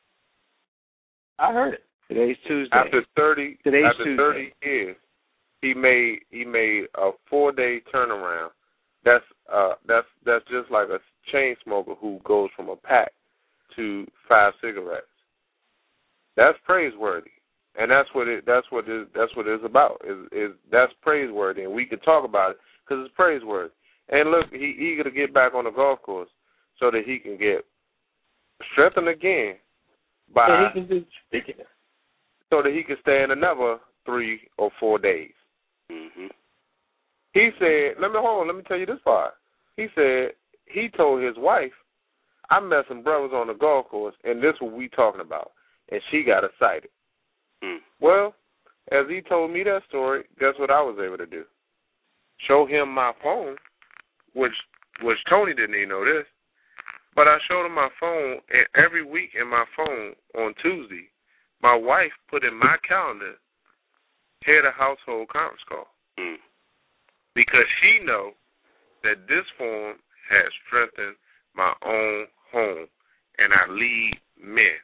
I heard it. Today's Tuesday. After thirty, Today's after Tuesday. thirty years, he made he made a four day turnaround. That's uh that's that's just like a chain smoker who goes from a pack to five cigarettes. That's praiseworthy, and that's what it that's what it that's what it's about. Is is that's praiseworthy, and we can talk about it because it's praiseworthy. And look, he eager to get back on the golf course so that he can get strengthened again by so he can do speaking it. so that he can stand another three or four days. Mm-hmm. He said, let me hold on, let me tell you this part. He said he told his wife, I met some brothers on the golf course, and this is what we talking about. And she got excited. Mm. Well, as he told me that story, guess what I was able to do? Show him my phone, which which Tony didn't even know this, but I showed him my phone, and every week in my phone on Tuesday, my wife put in my calendar head of household conference call. Mm. Because she know that this form has strengthened my own home, and I lead men.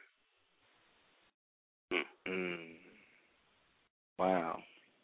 Mm. Wow.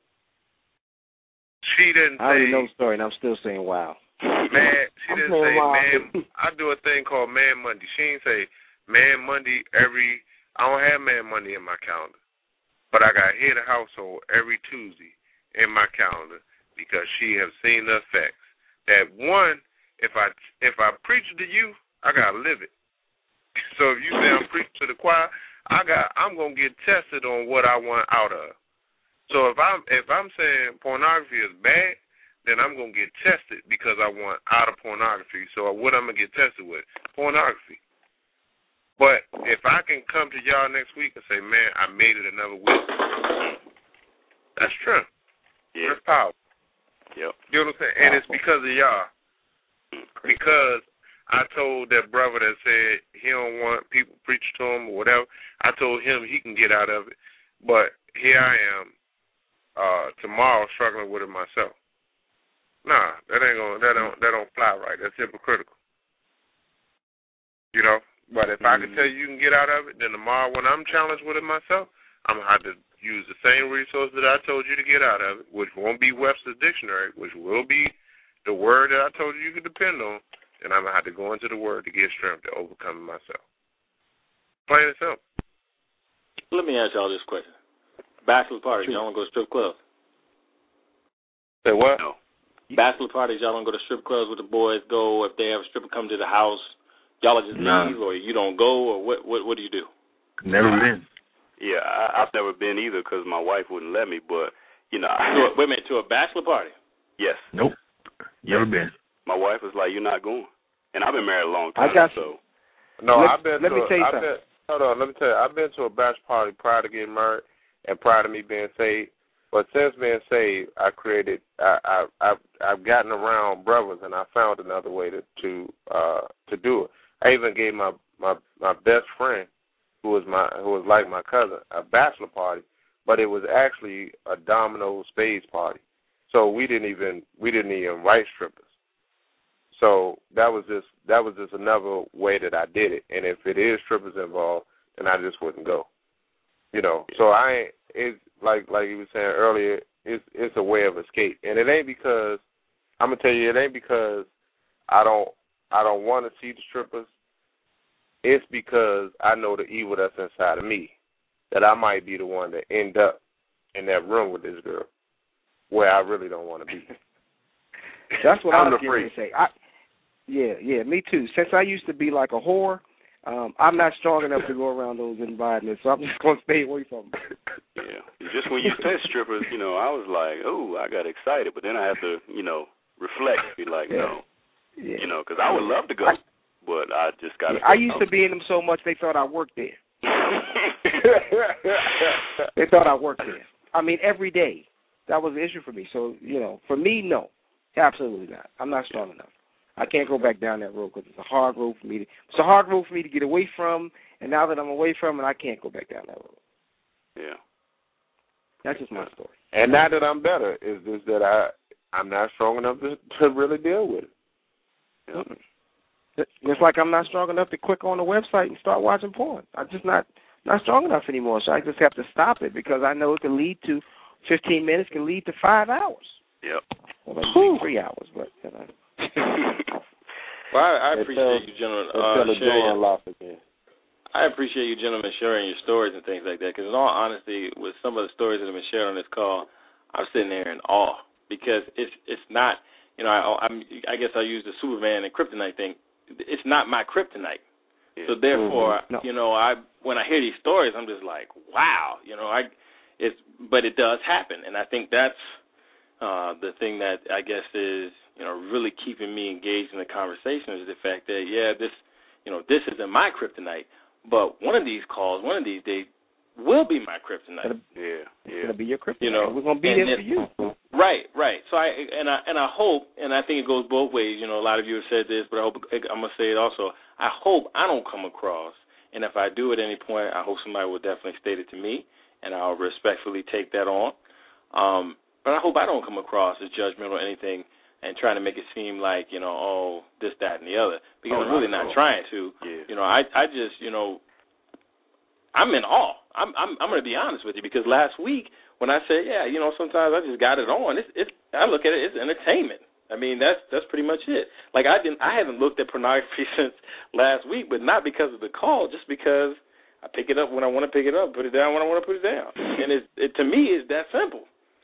She didn't say. I already know the story, and I'm still saying wow. Man, she didn't say wow. man. I do a thing called Man Monday. She didn't say Man Monday every. I don't have Man Monday in my calendar, but I got head of household every Tuesday in my calendar because she has seen the effects. That one, if I if I preach to you, I gotta live it. So if you say I'm preaching to the choir, I got I'm gonna get tested on what I want out of. So if I'm if I'm saying pornography is bad, then I'm gonna get tested because I want out of pornography. So what I'm gonna get tested with? Pornography. But if I can come to y'all next week and say, man, I made it another week, that's true. Yeah. That's power. Yep. You know what I'm saying? And it's because of y'all. Because I told that brother that said he don't want people preaching to him or whatever, I told him he can get out of it. But here I am uh, tomorrow struggling with it myself. Nah, that ain't gonna that don't that don't fly right. That's hypocritical. You know? But if mm-hmm. I can tell you you can get out of it, then tomorrow when I'm challenged with it myself, I'm gonna have to use the same resource that I told you to get out of it, which won't be Webster's dictionary, which will be the word that I told you you could depend on, and I'm gonna have to go into the word to get strength to overcome it myself. Plain and simple. Let me ask y'all this question. Bachelor parties, y'all don't go to strip clubs? Say what? No. Bachelor parties, y'all don't go to strip clubs with the boys go. If they have a stripper come to the house, y'all just nah. leave, or you don't go, or what? What, what do you do? Never been. Yeah, I, I've never been either because my wife wouldn't let me. But you know, I, to a, wait a minute, to a bachelor party? Yes. Nope. Never been. My wife was like, "You're not going," and I've been married a long time. I got so. No, let, I've been. Let to me a, tell you I've something. been, hold on, let me tell you. I've been to a bachelor party prior to getting married and prior to me being saved. But since being saved, I created. I, I, I've I've gotten around brothers, and I found another way to to uh, to do it. I even gave my, my my best friend, who was my who was like my cousin, a bachelor party, but it was actually a domino spades party. So we didn't even we didn't even invite strippers. So that was just that was just another way that I did it. And if it is strippers involved, then I just wouldn't go. You know. So I ain't it's like like you were saying earlier, it's it's a way of escape. And it ain't because I'm gonna tell you, it ain't because I don't I don't want to see the strippers. It's because I know the evil that's inside of me, that I might be the one that end up in that room with this girl where I really don't want to be. That's what I'm I was going to say. I, yeah, yeah, me too. Since I used to be like a whore, um, I'm not strong enough to go around those environments, so I'm just going to stay away from them. Yeah, just when you said strippers, you know, I was like, oh, I got excited, but then I have to, you know, reflect, be like, yeah. no, yeah. you know, because I would love to go, I, but I just got to. Yeah, I used to be in them so much they thought I worked there. They thought I worked there. I mean, every day. That was the issue for me. So, you know, for me, no, absolutely not. I'm not strong enough. I can't go back down that road because it's a hard road for me to. It's a hard road for me to get away from. And now that I'm away from it, I can't go back down that road. Yeah, that's just my story. And now that I'm better, is just that I I'm not strong enough to, to really deal with it. Yeah. Mm-hmm. Just like I'm not strong enough to click on the website and start watching porn. I'm just not not strong enough anymore. So I just have to stop it because I know it can lead to fifteen minutes, can lead to five hours. Yep. Well, maybe three hours, but you know. Well, I, I appreciate you gentlemen uh, sharing. Again. I appreciate you gentlemen sharing your stories and things like that. Because in all honesty, with some of the stories that have been shared on this call, I'm sitting there in awe because it's it's not. You know, I I'm, I guess I use the Superman and kryptonite thing. It's not my kryptonite. Yeah. So therefore, mm-hmm. no. you know, I when I hear these stories, I'm just like, wow. You know, I it's but it does happen, and I think that's uh, the thing that I guess is. You know, really keeping me engaged in the conversation is the fact that, yeah, this, you know, this isn't my kryptonite, but one of these calls, one of these days, will be my kryptonite. Yeah, yeah. It's gonna be your kryptonite. You know, we're gonna be there for you. Right, right. So I and I and I hope, and I think it goes both ways. You know, a lot of you have said this, but I hope I'm gonna say it also. I hope I don't come across, and if I do at any point, I hope somebody will definitely state it to me, and I'll respectfully take that on. Um, but I hope I don't come across as judgmental or anything. And trying to make it seem like, you know, oh, this, that, and the other. Because oh, I'm really not trying to. Yeah. You know, I I just, you know, I'm in awe. I'm I'm I'm going to be honest with you because last week when I said, yeah, you know, sometimes I just got it on. It's it's I look at it, it's entertainment. I mean, that's that's pretty much it. Like I didn't I haven't looked at pornography since last week, but not because of the call, just because I pick it up when I want to pick it up, put it down when I want to put it down. And it, it to me it's that simple.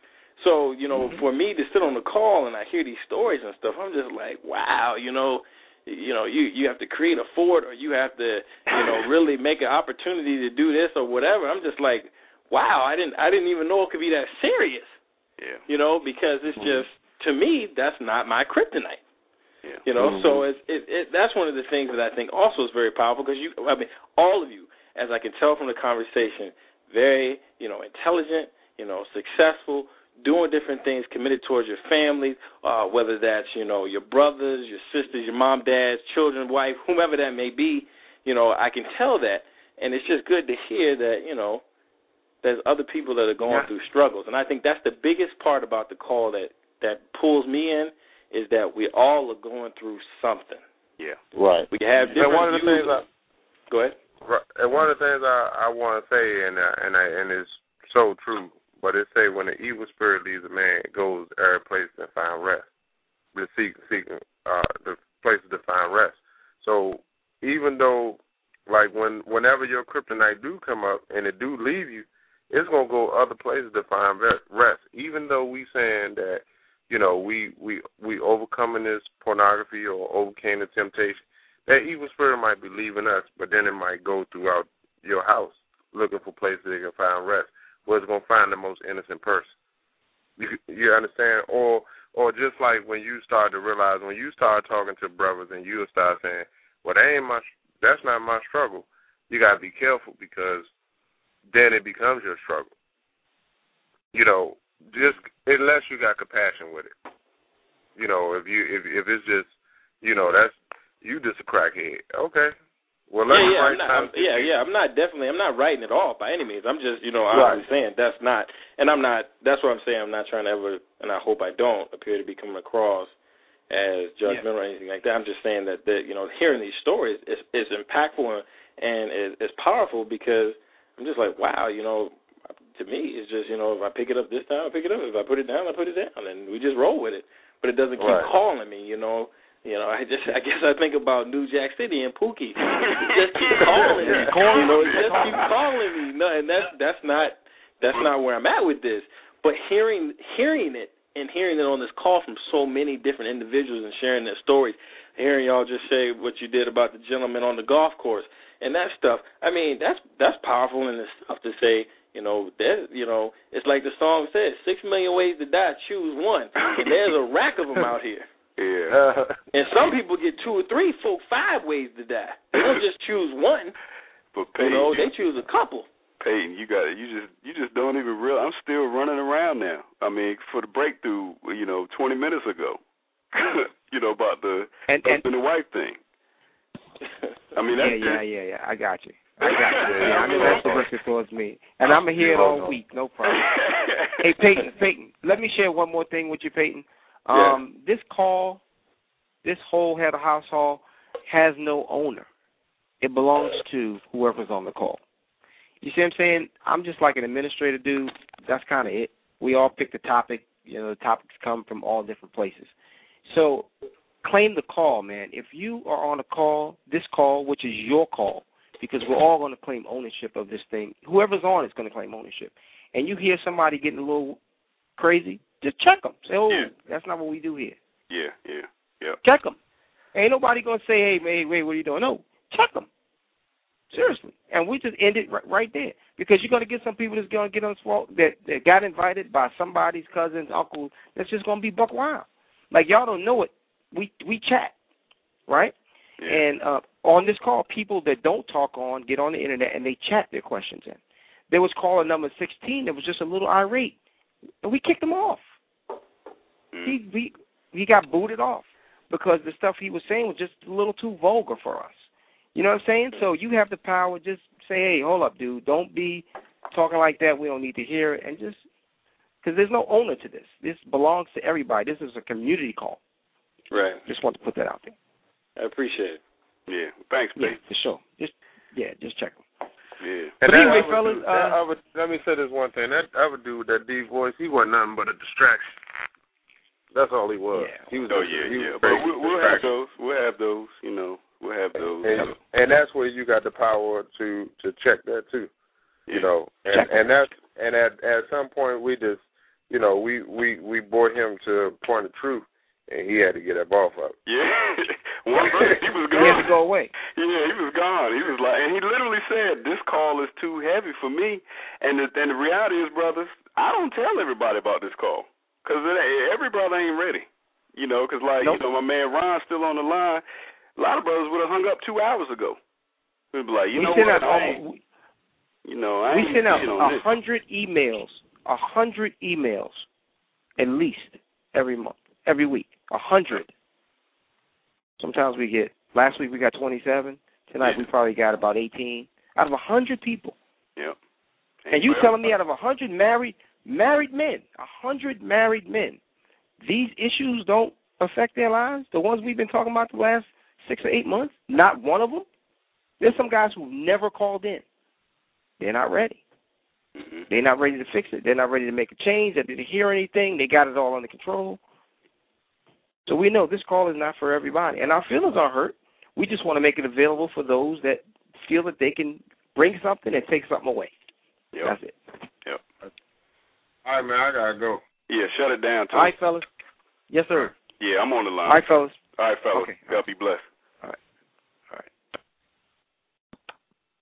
So, you know, for me to sit on the call and I hear these stories and stuff, I'm just like, wow, you know, you know, you, you have to create a fort or you have to, you know, really make an opportunity to do this or whatever. I'm just like, wow, I didn't I didn't even know it could be that serious. Yeah. You know, because it's just, to me, that's not my kryptonite. Yeah. You know, mm-hmm. so it's, it, it, that's one of the things that I think also is very powerful because you, I mean, all of you, as I can tell from the conversation, very, you know, intelligent, you know, successful, doing different things, committed towards your family, uh, whether that's, you know, your brothers, your sisters, your mom, dads, children, wife, whomever that may be, you know, I can tell that. And it's just good to hear that, you know, there's other people that are going yeah. through struggles. And I think that's the biggest part about the call that, that pulls me in is that we all are going through something. Yeah. Right. We have different and one of the views. things I, Go ahead. Right. And one of the things I, I want to say, and, uh, and, I, and it's so true, but it say when the evil spirit leaves a man, it goes every place to find rest. The seek, seeking uh, the places to find rest. So even though, like when whenever your kryptonite do come up and it do leave you, it's gonna go other places to find rest. Even though we saying that, you know, we we we overcoming this pornography or overcame the temptation, that evil spirit might be leaving us, but then it might go throughout your house looking for places they can find rest. Where it's gonna find the most innocent person. You, you understand? Or or just like when you start to realize when you start talking to brothers and you start saying, well, that ain't my, that's not my struggle. You gotta be careful because then it becomes your struggle. You know, just unless you got compassion with it. You know, if you if if it's just, you know, that's you just a crackhead. Okay. Well, yeah, yeah, I'm not, I'm, yeah, yeah. I'm not definitely. I'm not writing it off by any means. I'm just, you know, I'm right. saying that's not, and I'm not. That's what I'm saying. I'm not trying to ever, and I hope I don't appear to be coming across as judgmental yeah. or anything like that. I'm just saying that, that you know, hearing these stories is is impactful and, and is, is powerful because I'm just like, wow, you know, to me, it's just, you know, if I pick it up this time, I pick it up. If I put it down, I put it down, and we just roll with it. But it doesn't keep right. calling me, you know. You know, I just, I guess I think about New Jack City and Pookie. Just keep calling me, you know, just keep calling me. No, and that's that's not that's not where I'm at with this. But hearing hearing it and hearing it on this call from so many different individuals and sharing their stories, hearing y'all just say what you did about the gentleman on the golf course and that stuff. I mean, that's that's powerful in itself to say. You know, there's, you know, it's like the song says, six million ways to die, choose one. And there's a rack of them out here. Yeah. And some people get two or three, four, five ways to die. They don't just choose one. But Peyton, you know, they choose a couple. Peyton, you got it. You just you just don't even realize. I'm still running around now. I mean, for the breakthrough, you know, twenty minutes ago. you know about the and, husband and wife thing. I mean, that's yeah, yeah, yeah, yeah. I got you. I got you. Yeah, I mean that's directed towards me, and I'm here all week. No problem. Hey, Peyton, Peyton, let me share one more thing with you, Peyton. Um, yeah. This call, this whole head of household has no owner. It belongs to whoever's on the call. You see what I'm saying? I'm just like an administrator dude. That's kind of it. We all pick the topic. You know, the topics come from all different places. So claim the call, man. If you are on a call, this call, which is your call, because we're all going to claim ownership of this thing. Whoever's on is going to claim ownership. And you hear somebody getting a little crazy, just check them. Say, oh, yeah. That's not what we do here. Yeah, yeah, yeah. Check them. Ain't nobody going to say, hey, man, wait, what are you doing? No, check them. Seriously. And we just end it right, right there. Because you're going to get some people that's going to get on this fault that, that got invited by somebody's cousins, uncle, that's just going to be buck wild. Like, y'all don't know it. We we chat, right? Yeah. And uh, on this call, people that don't talk on get on the Internet and they chat their questions in. There was caller number sixteen that was just a little irate, and we kicked him off. Mm. He, we, he got booted off because the stuff he was saying was just a little too vulgar for us. You know what I'm saying? So you have the power. Just say, hey, hold up, dude. Don't be talking like that. We don't need to hear it. And just because there's no owner to this. This belongs to everybody. This is a community call. Right. Just want to put that out there. I appreciate it. Yeah. Thanks, man. Yeah, for sure. Just yeah, just check them. Yeah. And but anyway, fellas, do, uh, I would, let me say this one thing. That other dude, that deep voice, he wasn't nothing but a distraction. That's all he was. Yeah. He was. Oh just, yeah, he yeah. Was but we'll, we'll have those. We'll have those. You know, we'll have those. And, and, and that's where you got the power to to check that too. Yeah. You know, and and that's and at at some point we just, you know, we we we brought him to a point of truth. And he had to get that ball up. Yeah. One brother, he was gone. He had to go away. Yeah, he was gone. He was like, and he literally said, this call is too heavy for me. And the, and the reality is, brothers, I don't tell everybody about this call. Because every brother ain't ready. You know, because, like, nope. you know, my man Ron's still on the line. A lot of brothers would have hung up two hours ago. We'd be like, you we know what? what? I ain't, you know, I we ain't send out a hundred emails, a hundred emails at least every month, every week. A hundred. Sometimes we get, last week we got twenty-seven. Tonight yeah. we probably got about eighteen. Out of a hundred people. Yep. And you telling me out of a hundred married married men, a hundred married men, these issues don't affect their lives? The ones we've been talking about the last six or eight months? Not one of them? There's some guys who never called in. They're not ready. Mm-hmm. They're not ready to fix it. They're not ready to make a change. They didn't hear anything. They got it all under control. So we know this call is not for everybody. And our feelings are hurt. We just want to make it available for those that feel that they can bring something and take something away. Yep. That's it. Yep. All right, man, I got to go. Yeah, shut it down, Tony. All right, fellas. Yes, sir. Yeah, I'm on the line. All right, fellas. All right, fellas. Okay. God be blessed.